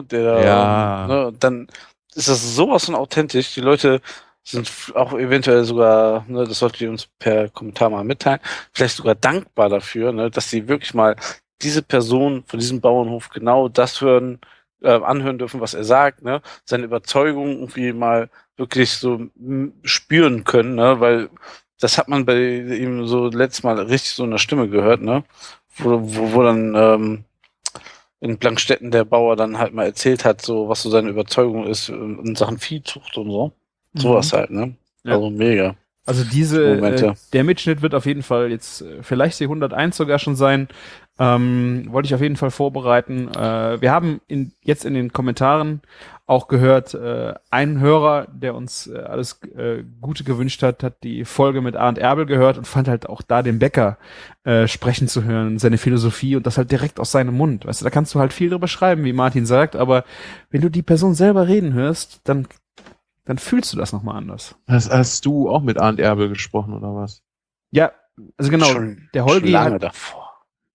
dann ist das sowas von authentisch. Die Leute sind auch eventuell sogar, ne, das solltet ihr uns per Kommentar mal mitteilen, vielleicht sogar dankbar dafür, ne, dass sie wirklich mal diese Person von diesem Bauernhof genau das anhören dürfen, was er sagt, ne, seine Überzeugung irgendwie mal wirklich so spüren können, ne, weil das hat man bei ihm so letztes Mal richtig so in der Stimme gehört, ne, wo dann in Blankstetten der Bauer dann halt mal erzählt hat, so was so seine Überzeugung ist in Sachen Viehzucht und so. Sowas halt, ne? Ja. Also mega. Also der Mitschnitt wird auf jeden Fall jetzt vielleicht die 101 sogar schon sein. Wollte ich auf jeden Fall vorbereiten. Wir haben jetzt in den Kommentaren auch gehört, ein Hörer, der uns alles Gute gewünscht hat die Folge mit Arndt Erbel gehört und fand halt auch da den Bäcker sprechen zu hören, seine Philosophie und das halt direkt aus seinem Mund. Weißt du, da kannst du halt viel drüber schreiben, wie Martin sagt, aber wenn du die Person selber reden hörst, dann fühlst du das nochmal anders. Hast du auch mit Arndt Erbel gesprochen oder was? Ja, also genau. Der Holgi hat, davor.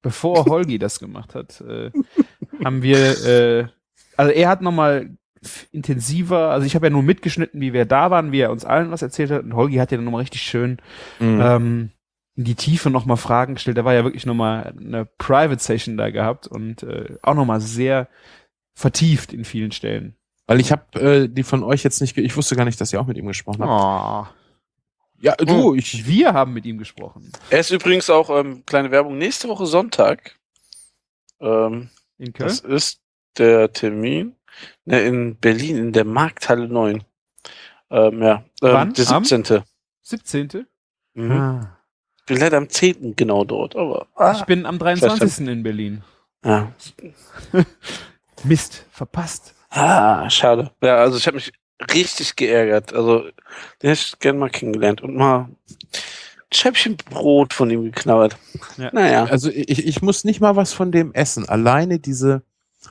bevor Holgi das gemacht hat, haben wir, also er hat nochmal intensiver, also ich habe ja nur mitgeschnitten, wie wir da waren, wie er uns allen was erzählt hat, und Holgi hat ja dann nochmal richtig schön in die Tiefe nochmal Fragen gestellt. Da war ja wirklich nochmal eine Private Session da gehabt und auch nochmal sehr vertieft in vielen Stellen. Weil ich habe die von euch jetzt nicht, ich wusste gar nicht, dass ihr auch mit ihm gesprochen habt. Oh. Ja, du, Wir haben mit ihm gesprochen. Er ist übrigens auch, kleine Werbung, nächste Woche Sonntag. In Köln? Das ist der Termin in Berlin, in der Markthalle 9. Wann? Der 17. 17.? Mhm. Ah. Ich bin leider am 10. genau dort, aber. Ich bin am 23. in Berlin. Ja. Mist, verpasst. Schade. Ja, also ich habe mich richtig geärgert. Also, den hätte ich gerne mal kennengelernt und mal ein Scheibchen Brot von ihm geknabbert. Ja. Naja. Also ich muss nicht mal was von dem essen. Alleine diese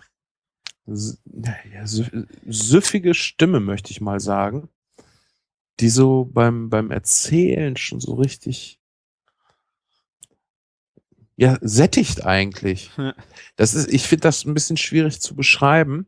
süffige Stimme, möchte ich mal sagen, die so beim Erzählen schon so richtig sättigt eigentlich. Ja. Ich finde das ein bisschen schwierig zu beschreiben.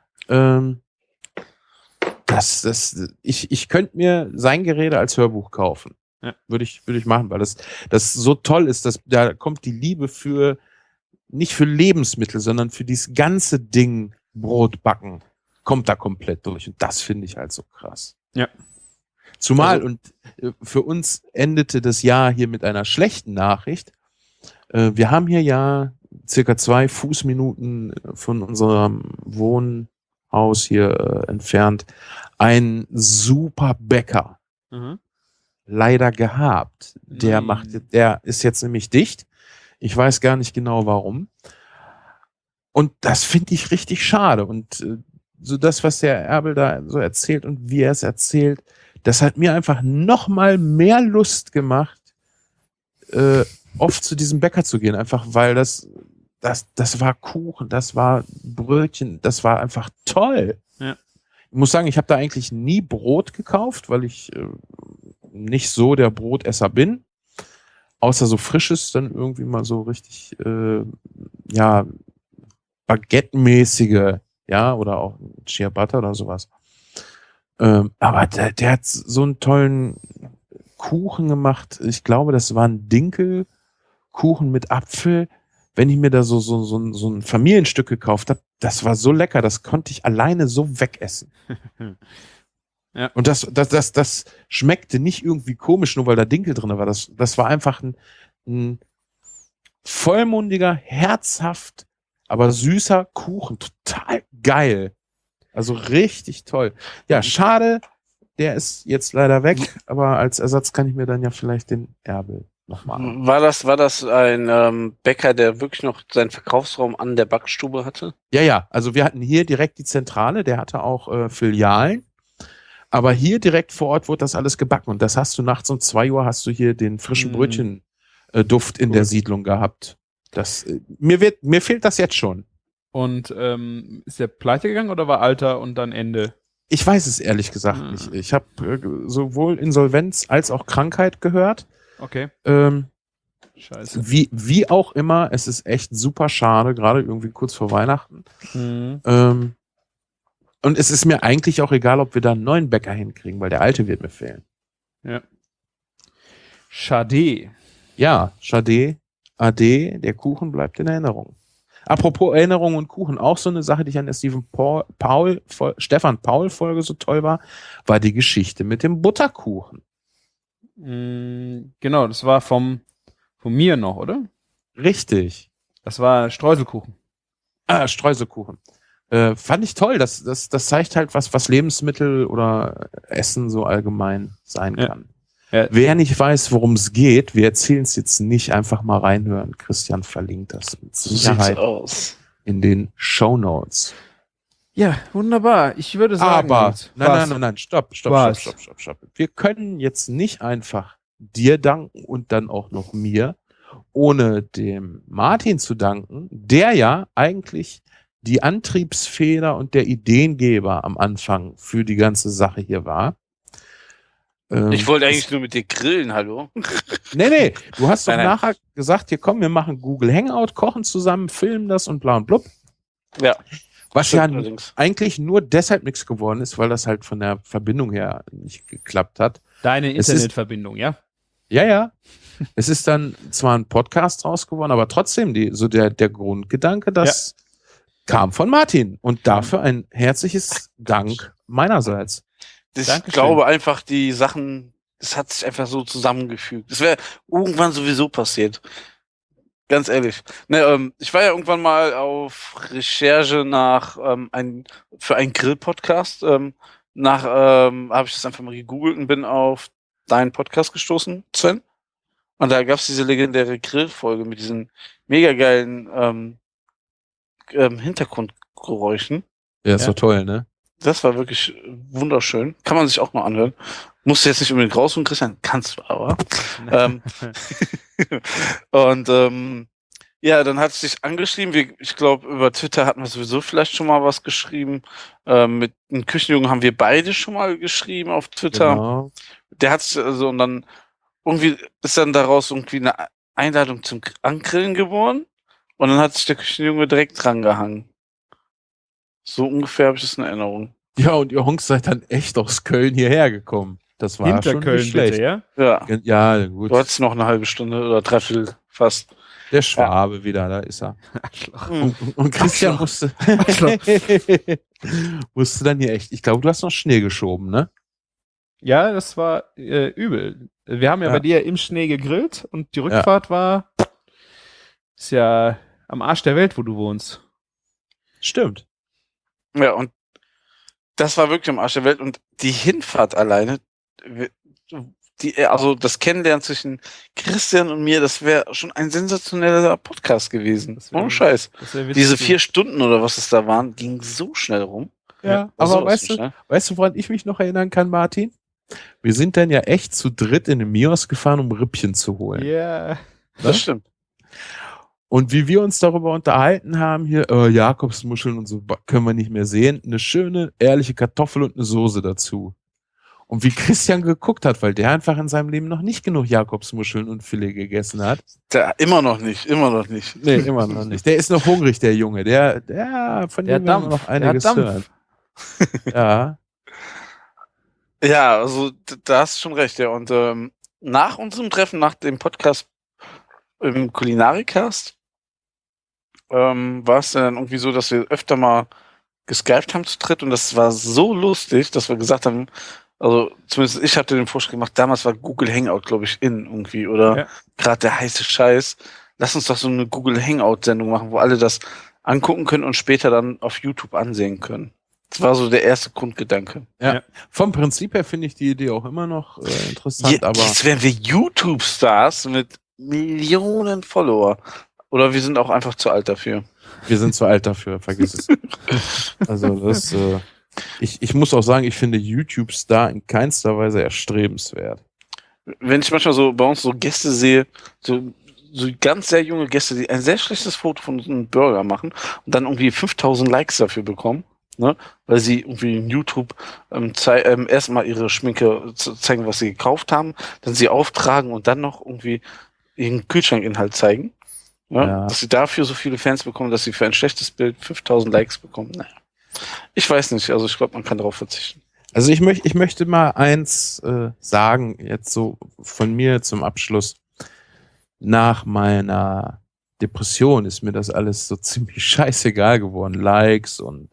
Ich könnte mir sein Gerede als Hörbuch kaufen. Ja. Würde ich machen, weil das so toll ist, dass da kommt die Liebe nicht für Lebensmittel, sondern für dieses ganze Ding Brot backen, kommt da komplett durch. Und das finde ich halt so krass. Ja. Zumal, und für uns endete das Jahr hier mit einer schlechten Nachricht. Wir haben hier ja circa 2 Fußminuten von unserem Wohnhaus hier entfernt einen super Bäcker. Mhm. Leider gehabt. Der ist jetzt nämlich dicht. Ich weiß gar nicht genau warum. Und das finde ich richtig schade. Und so das, was der Erbel da so erzählt und wie er es erzählt, das hat mir einfach noch mal mehr Lust gemacht, oft zu diesem Bäcker zu gehen. Einfach weil das war Kuchen, das war Brötchen, das war einfach toll. Ja. Ich muss sagen, ich habe da eigentlich nie Brot gekauft, weil ich nicht so der Brotesser bin. Außer so frisches, dann irgendwie mal so richtig, Baguette-mäßige, ja, oder auch Ciabatta oder sowas. Aber der hat so einen tollen Kuchen gemacht. Ich glaube, das war ein Dinkelkuchen mit Apfel. Wenn ich mir da so ein Familienstück gekauft habe, das war so lecker, das konnte ich alleine so wegessen. Ja. Und das schmeckte nicht irgendwie komisch, nur weil da Dinkel drin war. Das war einfach ein vollmundiger, herzhaft, aber süßer Kuchen. Total geil. Also richtig toll. Ja, schade, der ist jetzt leider weg, aber als Ersatz kann ich mir dann ja vielleicht den Erbel noch machen. War das ein Bäcker, der wirklich noch seinen Verkaufsraum an der Backstube hatte? Ja. Also wir hatten hier direkt die Zentrale, der hatte auch Filialen. Aber hier direkt vor Ort wurde das alles gebacken. Und das hast du nachts um 2 Uhr hast du hier den frischen Brötchen-Duft in der Siedlung gehabt. Mir fehlt das jetzt schon. Und ist der pleite gegangen oder war Alter und dann Ende? Ich weiß es ehrlich gesagt nicht. Ich habe sowohl Insolvenz als auch Krankheit gehört. Okay. Scheiße. Wie auch immer, es ist echt super schade, gerade irgendwie kurz vor Weihnachten. Mhm. Und es ist mir eigentlich auch egal, ob wir da einen neuen Bäcker hinkriegen, weil der alte wird mir fehlen. Ja. Schade. Ja, schade. Ade, der Kuchen bleibt in Erinnerung. Apropos Erinnerung und Kuchen, auch so eine Sache, die ich an der Stefan Paul Folge so toll war die Geschichte mit dem Butterkuchen. Genau, das war von mir noch, oder? Richtig. Das war Streuselkuchen. Streuselkuchen. Fand ich toll, das zeigt halt, was Lebensmittel oder Essen so allgemein sein kann. Ja. Wer nicht weiß, worum es geht, wir erzählen es jetzt nicht, einfach mal reinhören. Christian verlinkt das mit Sicherheit in den Shownotes. Ja, wunderbar. Ich würde sagen... Aber, nein, stopp. Wir können jetzt nicht einfach dir danken und dann auch noch mir, ohne dem Martin zu danken, der ja eigentlich die Antriebsfeder und der Ideengeber am Anfang für die ganze Sache hier war. Ich wollte eigentlich nur mit dir grillen, hallo? Nee, du hast doch Nein. nachher gesagt, hier komm, wir machen Google Hangout, kochen zusammen, filmen das und bla und blub. Ja. Was Stimmt ja allerdings. eigentlich nur deshalb nichts geworden ist, weil das halt von der Verbindung her nicht geklappt hat. Deine Es ist- Internetverbindung, ja? Ja. Es ist dann zwar ein Podcast raus geworden, aber trotzdem der Grundgedanke, das kam von Martin. Und dafür ein herzliches Dank meinerseits. Ich glaube einfach, die Sachen, das hat sich einfach so zusammengefügt. Das wäre irgendwann sowieso passiert. Ganz ehrlich. Ne, ich war ja irgendwann mal auf Recherche für einen Grill-Podcast. Habe ich das einfach mal gegoogelt und bin auf deinen Podcast gestoßen, Sven. Und da gab es diese legendäre Grillfolge mit diesen mega geilen Hintergrundgeräuschen. Ja, ist doch toll, ne? Das war wirklich wunderschön. Kann man sich auch mal anhören. Musst du jetzt nicht unbedingt rausholen, Christian. Kannst du aber. Ja, dann hat es dich angeschrieben. Ich glaube, über Twitter hatten wir sowieso vielleicht schon mal was geschrieben. Mit einem Küchenjungen haben wir beide schon mal geschrieben auf Twitter. Genau. Der hat und dann irgendwie ist dann daraus irgendwie eine Einladung zum Angrillen geworden. Und dann hat sich der Küchenjunge direkt dran gehangen. So ungefähr habe ich das in Erinnerung. Ja, und ihr Honks seid dann echt aus Köln hierher gekommen. Das war Hinter schon Köln nicht schlecht. bitte, ja? Ja. Ja, gut. Du hattest noch eine halbe Stunde oder dreiviertel fast. Der Schwabe wieder, da ist er. Mhm. Und Christian musste dann hier echt, ich glaube, du hast noch Schnee geschoben, ne? Ja, das war übel. Wir haben ja bei dir im Schnee gegrillt und die Rückfahrt ist ja am Arsch der Welt, wo du wohnst. Stimmt. Ja, und das war wirklich am Arsch der Welt. Und die Hinfahrt alleine, also das Kennenlernen zwischen Christian und mir, das wäre schon ein sensationeller Podcast gewesen. Ohne Scheiß. Diese 4 Stunden oder was es da waren, ging so schnell rum. Ja, Das aber war weißt du, woran ich mich noch erinnern kann, Martin? Wir sind dann ja echt zu dritt in den Mios gefahren, um Rippchen zu holen. Ja. Das stimmt. Und wie wir uns darüber unterhalten haben, hier, Jakobsmuscheln und so können wir nicht mehr sehen, eine schöne, ehrliche Kartoffel und eine Soße dazu. Und wie Christian geguckt hat, weil der einfach in seinem Leben noch nicht genug Jakobsmuscheln und Filet gegessen hat. Immer noch nicht. Nee, immer noch nicht. Der ist noch hungrig, der Junge. Der von Der dem werden wir Dampf, noch einiges der hören. Dampf. Ja. Ja, also da hast du schon recht, ja. Und nach unserem Treffen, nach dem Podcast im Kulinarikast, war es dann irgendwie so, dass wir öfter mal geskypt haben zu dritt und das war so lustig, dass wir gesagt haben, also zumindest ich hatte den Vorschlag gemacht, damals war Google Hangout, glaube ich, irgendwie oder gerade der heiße Scheiß. Lass uns doch so eine Google Hangout-Sendung machen, wo alle das angucken können und später dann auf YouTube ansehen können. Das war so der erste Grundgedanke. Ja. Vom Prinzip her finde ich die Idee auch immer noch interessant, aber Jetzt wären wir YouTube-Stars mit Millionen Follower. Oder wir sind auch einfach zu alt dafür. wir sind zu alt dafür, vergiss es. Also das, ich muss auch sagen, ich finde YouTube-Star in keinster Weise erstrebenswert. Wenn ich manchmal so bei uns so Gäste sehe, so ganz sehr junge Gäste, die ein sehr schlechtes Foto von einem Burger machen und dann irgendwie 5000 Likes dafür bekommen, ne, weil sie irgendwie in YouTube erstmal ihre Schminke zeigen, was sie gekauft haben, dann sie auftragen und dann noch irgendwie ihren Kühlschrankinhalt zeigen. Ja. Dass sie dafür so viele Fans bekommen, dass sie für ein schlechtes Bild 5000 Likes bekommen. Naja. Ich weiß nicht, also ich glaube, man kann darauf verzichten. Also ich möchte mal eins sagen, jetzt so von mir zum Abschluss. Nach meiner Depression ist mir das alles so ziemlich scheißegal geworden. Likes und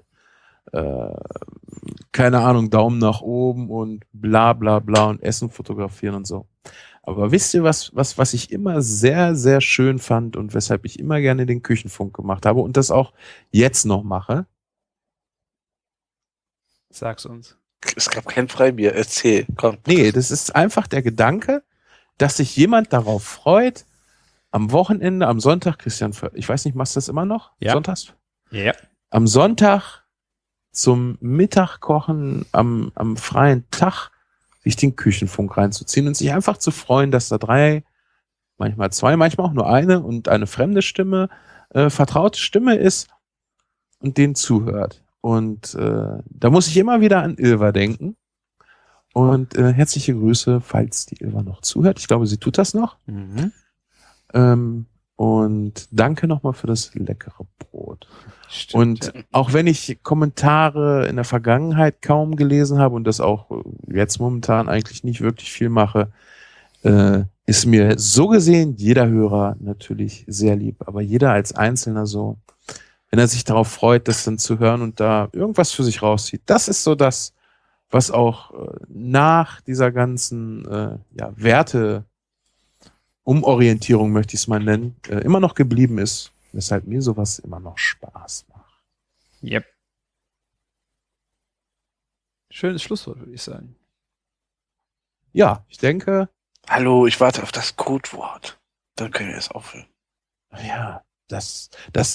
keine Ahnung, Daumen nach oben und bla bla bla und Essen fotografieren und so. Aber wisst ihr, was ich immer sehr, sehr schön fand und weshalb ich immer gerne den Küchenfunk gemacht habe und das auch jetzt noch mache? Sag's uns. Es gab kein Freibier, erzähl, komm. Nee, das ist einfach der Gedanke, dass sich jemand darauf freut, am Wochenende, am Sonntag, Christian, ich weiß nicht, machst du das immer noch? Ja. Sonntags? Ja. Am Sonntag zum Mittagkochen, am freien Tag, sich den Küchenfunk reinzuziehen und sich einfach zu freuen, dass da 3, manchmal 2, manchmal auch nur eine und eine fremde Stimme, vertraute Stimme ist und denen zuhört. Und da muss ich immer wieder an Ilva denken. Und herzliche Grüße, falls die Ilva noch zuhört. Ich glaube, sie tut das noch. Und danke nochmal für das leckere Brot. Stimmt, Und auch wenn ich Kommentare in der Vergangenheit kaum gelesen habe und das auch jetzt momentan eigentlich nicht wirklich viel mache, ist mir so gesehen jeder Hörer natürlich sehr lieb. Aber jeder als Einzelner so, wenn er sich darauf freut, das dann zu hören und da irgendwas für sich rauszieht, das ist so das, was auch nach dieser ganzen Werte-Umorientierung, möchte ich es mal nennen, immer noch geblieben ist, weshalb mir sowas immer noch Spaß macht. Yep. Schönes Schlusswort, würde ich sagen. Ja, ich denke. Hallo, ich warte auf das Codewort. Dann können wir es aufhören. Ja, das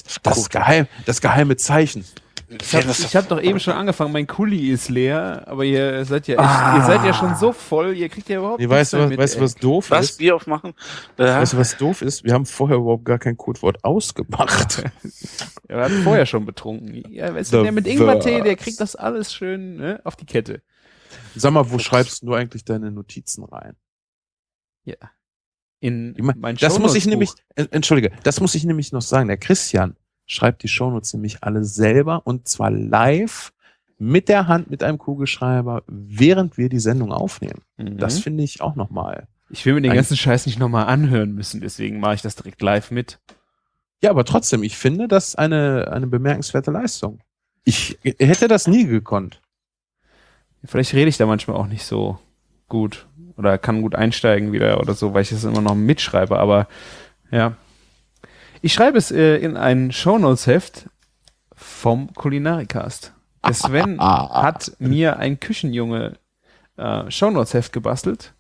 geheime Zeichen. Ich hab doch eben schon angefangen, mein Kuli ist leer, aber ihr seid ja schon so voll, ihr kriegt ja überhaupt Weißt du, was doof ist? Bier aufmachen? Weißt du, was doof ist? Wir haben vorher überhaupt gar kein Codewort ausgemacht. Er hat vorher schon betrunken. Ja, weißt du, der mit Ingwertee, der kriegt das alles schön auf die Kette. Sag mal, wo schreibst du eigentlich deine Notizen rein? Ja. In mein das muss ich nämlich, Shownotes-Buch. entschuldige, das muss ich nämlich noch sagen. Der Christian schreibt die Shownotes nämlich alle selber und zwar live mit der Hand mit einem Kugelschreiber, während wir die Sendung aufnehmen. Das finde ich auch nochmal. Ich will mir den ganzen Scheiß nicht nochmal anhören müssen, deswegen mache ich das direkt live mit. Ja, aber trotzdem, ich finde das eine bemerkenswerte Leistung. Ich hätte das nie gekonnt. Vielleicht rede ich da manchmal auch nicht so gut oder kann gut einsteigen wieder oder so, weil ich es immer noch mitschreibe, aber ja. Ich schreibe es in ein Shownotes-Heft vom Kulinarikast. Der Sven hat mir ein Küchenjunge Shownotes-Heft gebastelt.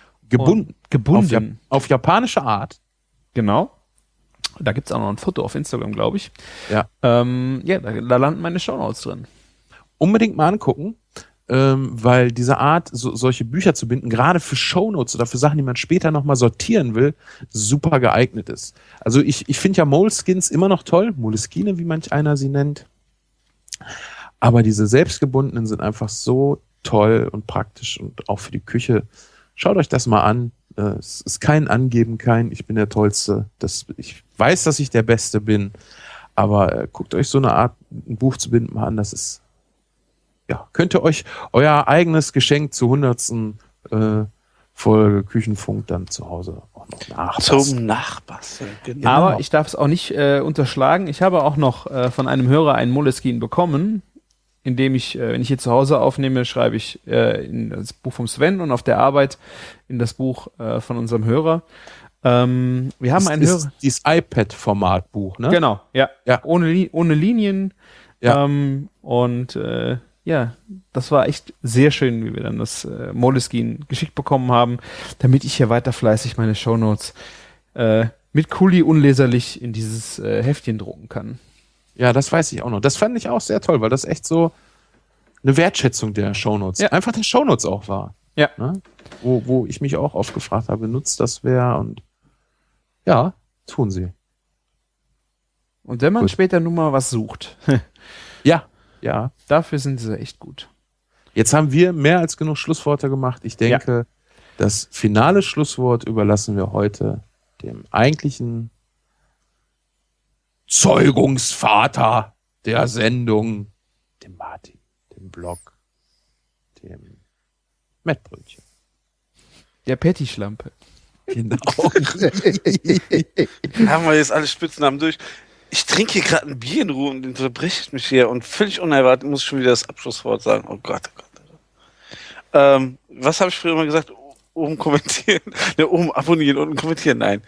Gebunden. Auf japanische Art. Genau. Da gibt es auch noch ein Foto auf Instagram, glaube ich. Ja. Da landen meine Shownotes drin. Unbedingt mal angucken. Weil diese Art, solche Bücher zu binden, gerade für Shownotes oder für Sachen, die man später nochmal sortieren will, super geeignet ist. Also ich finde ja Moleskines immer noch toll, Moleskine, wie manch einer sie nennt. Aber diese selbstgebundenen sind einfach so toll und praktisch und auch für die Küche. Schaut euch das mal an. Es ist kein Angeben, ich bin der Tollste. Ich weiß, dass ich der Beste bin, aber guckt euch so eine Art, ein Buch zu binden mal an, das ist könnt ihr euch euer eigenes Geschenk zur 100. Folge Küchenfunk dann zu Hause auch noch nachbasteln. Zum Nachbasteln, genau. Aber ich darf es auch nicht unterschlagen. Ich habe auch noch von einem Hörer einen Moleskine bekommen, indem ich, wenn ich hier zu Hause aufnehme, schreibe ich in das Buch vom Sven und auf der Arbeit in das Buch von unserem Hörer. Wir haben einen Hörer. Dieses iPad-Format-Buch, ne? Genau, ja. Ohne Linien. Ja. Das war echt sehr schön, wie wir dann das Moleskine geschickt bekommen haben, damit ich hier weiter fleißig meine Shownotes mit Kuli unleserlich in dieses Heftchen drucken kann. Ja, das weiß ich auch noch. Das fand ich auch sehr toll, weil das echt so eine Wertschätzung der Shownotes, einfach der Shownotes auch war. Ja. Ne? Wo ich mich auch oft gefragt habe, nutzt das wer? Und ja, tun sie. Und wenn man später nun mal was sucht. Ja. Dafür sind sie echt gut. Jetzt haben wir mehr als genug Schlussworte gemacht. Ich denke, das finale Schlusswort überlassen wir heute dem eigentlichen Zeugungsvater der Sendung, dem Martin, dem Blog, dem Mettbrötchen. Der Patty-Schlampe. Genau. Haben wir jetzt alle Spitznamen durch. Ich trinke hier gerade ein Bier in Ruhe und unterbricht mich hier und völlig unerwartet muss ich schon wieder das Abschlusswort sagen. Oh Gott, oh Gott. Was habe ich früher immer gesagt? Oben kommentieren. Oben abonnieren, unten kommentieren. Nein.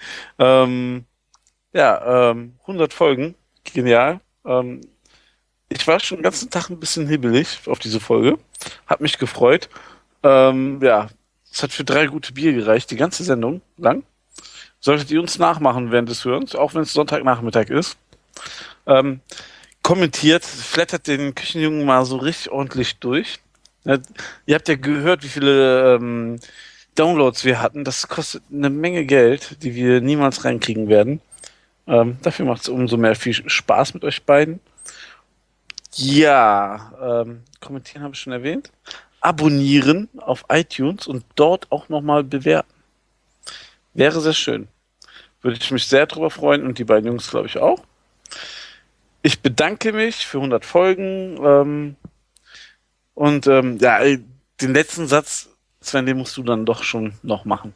100 Folgen. Genial. Ich war schon den ganzen Tag ein bisschen hibbelig auf diese Folge. Hat mich gefreut. Es hat für 3 gute Bier gereicht, die ganze Sendung lang. Solltet ihr uns nachmachen während des Hörens, auch wenn es Sonntagnachmittag ist. Kommentiert, flattert den Küchenjungen mal so richtig ordentlich durch. Ihr habt ja gehört, wie viele Downloads wir hatten. Das kostet eine Menge Geld, die wir niemals reinkriegen werden. Dafür macht es umso mehr viel Spaß mit euch beiden. Ja, kommentieren habe ich schon erwähnt. abonnieren auf iTunes und dort auch nochmal bewerten. Wäre sehr schön. Würde ich mich sehr drüber freuen und die beiden Jungs, glaube ich, auch. Ich bedanke mich für 100 Folgen. Den letzten Satz, Sven, den musst du dann doch schon noch machen.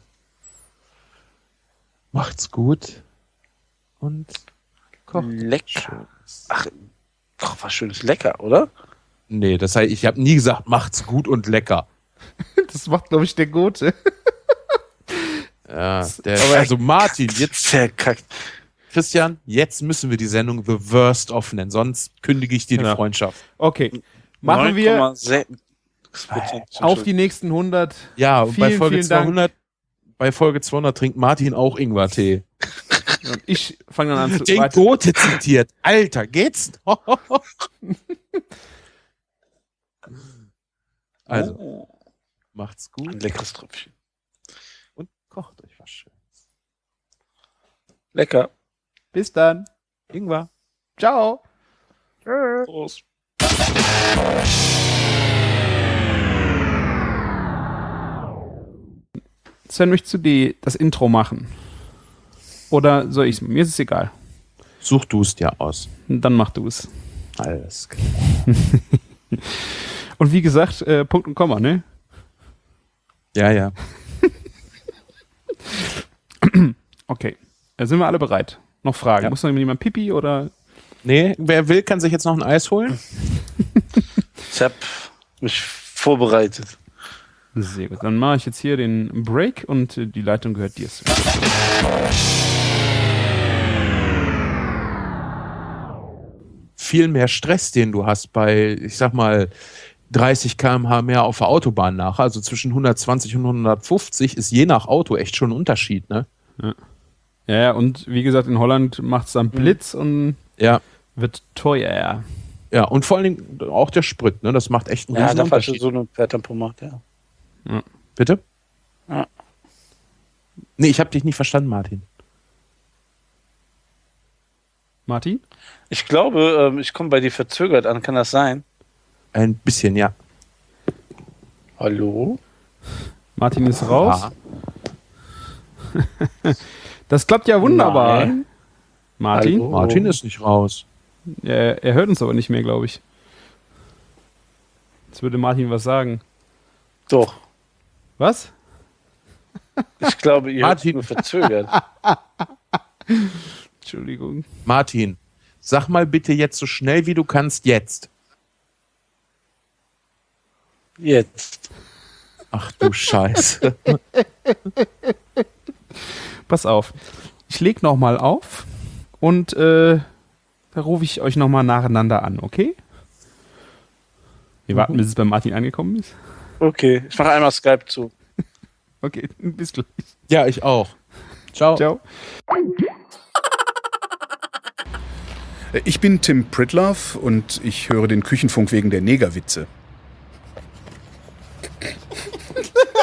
Macht's gut und kocht lecker. Ach, koch was Schönes lecker, oder? Nee, das heißt, ich habe nie gesagt, macht's gut und lecker. Das macht, glaube ich, der Gote. Ja, also Martin, jetzt verkackt. Christian, jetzt müssen wir die Sendung The Worst of nennen, sonst kündige ich dir die Freundschaft. Okay, machen wir 9,6% auf die nächsten 100. Ja, und bei Folge vielen Dank. 200, bei Folge 200 trinkt Martin auch Ingwertee. Und ich fange dann an zu Den Gote zitiert. Alter, geht's noch? Also, macht's gut. Ein leckeres Tröpfchen. Und kocht euch was Schönes. Lecker. Bis dann. Ingwer. Ciao. Prost. Sven, möchtest du das Intro machen? Oder soll ich's? Mir ist es egal. Such du es dir aus. Dann mach du es. Alles klar. Und wie gesagt, Punkt und Komma, ne? Ja, ja. Okay. Sind wir alle bereit? Noch Fragen? Ja. Muss noch jemand Pipi oder? Nee, wer will, kann sich jetzt noch ein Eis holen. Ich hab mich vorbereitet. Sehr gut. Dann mache ich jetzt hier den Break und die Leitung gehört dir. Sven. Viel mehr Stress, den du hast bei, ich sag mal, 30 km/h mehr auf der Autobahn nach. Also zwischen 120 und 150 ist je nach Auto echt schon ein Unterschied, ne? Ja, und wie gesagt, in Holland macht es dann Blitz und wird teuer. Ja, und vor allen Dingen auch der Sprit, ne? Das macht echt einen riesen da falsch Unterschied. so eine Pferdtempomat, ja. Bitte? Ja. Nee, ich habe dich nicht verstanden, Martin. Martin? Ich glaube, ich komme bei dir verzögert an. Kann das sein? Ein bisschen, ja. Hallo? Martin ist raus. Das klappt ja wunderbar. Nein. Martin? Hallo? Martin ist nicht raus. Er hört uns aber nicht mehr, glaube ich. Jetzt würde Martin was sagen. Doch. Was? Ich glaube, ihr habt nur verzögert. Entschuldigung. Martin, sag mal bitte jetzt so schnell wie du kannst jetzt. Jetzt. Ach du Scheiße. Pass auf. Ich leg noch mal auf und da rufe ich euch noch mal nacheinander an, okay? Wir warten, bis es bei Martin angekommen ist. Okay, ich mache einmal Skype zu. Okay, bis gleich. Ja, ich auch. Ciao. Ciao. Ich bin Tim Pritlove und ich höre den Küchenfunk wegen der Negerwitze.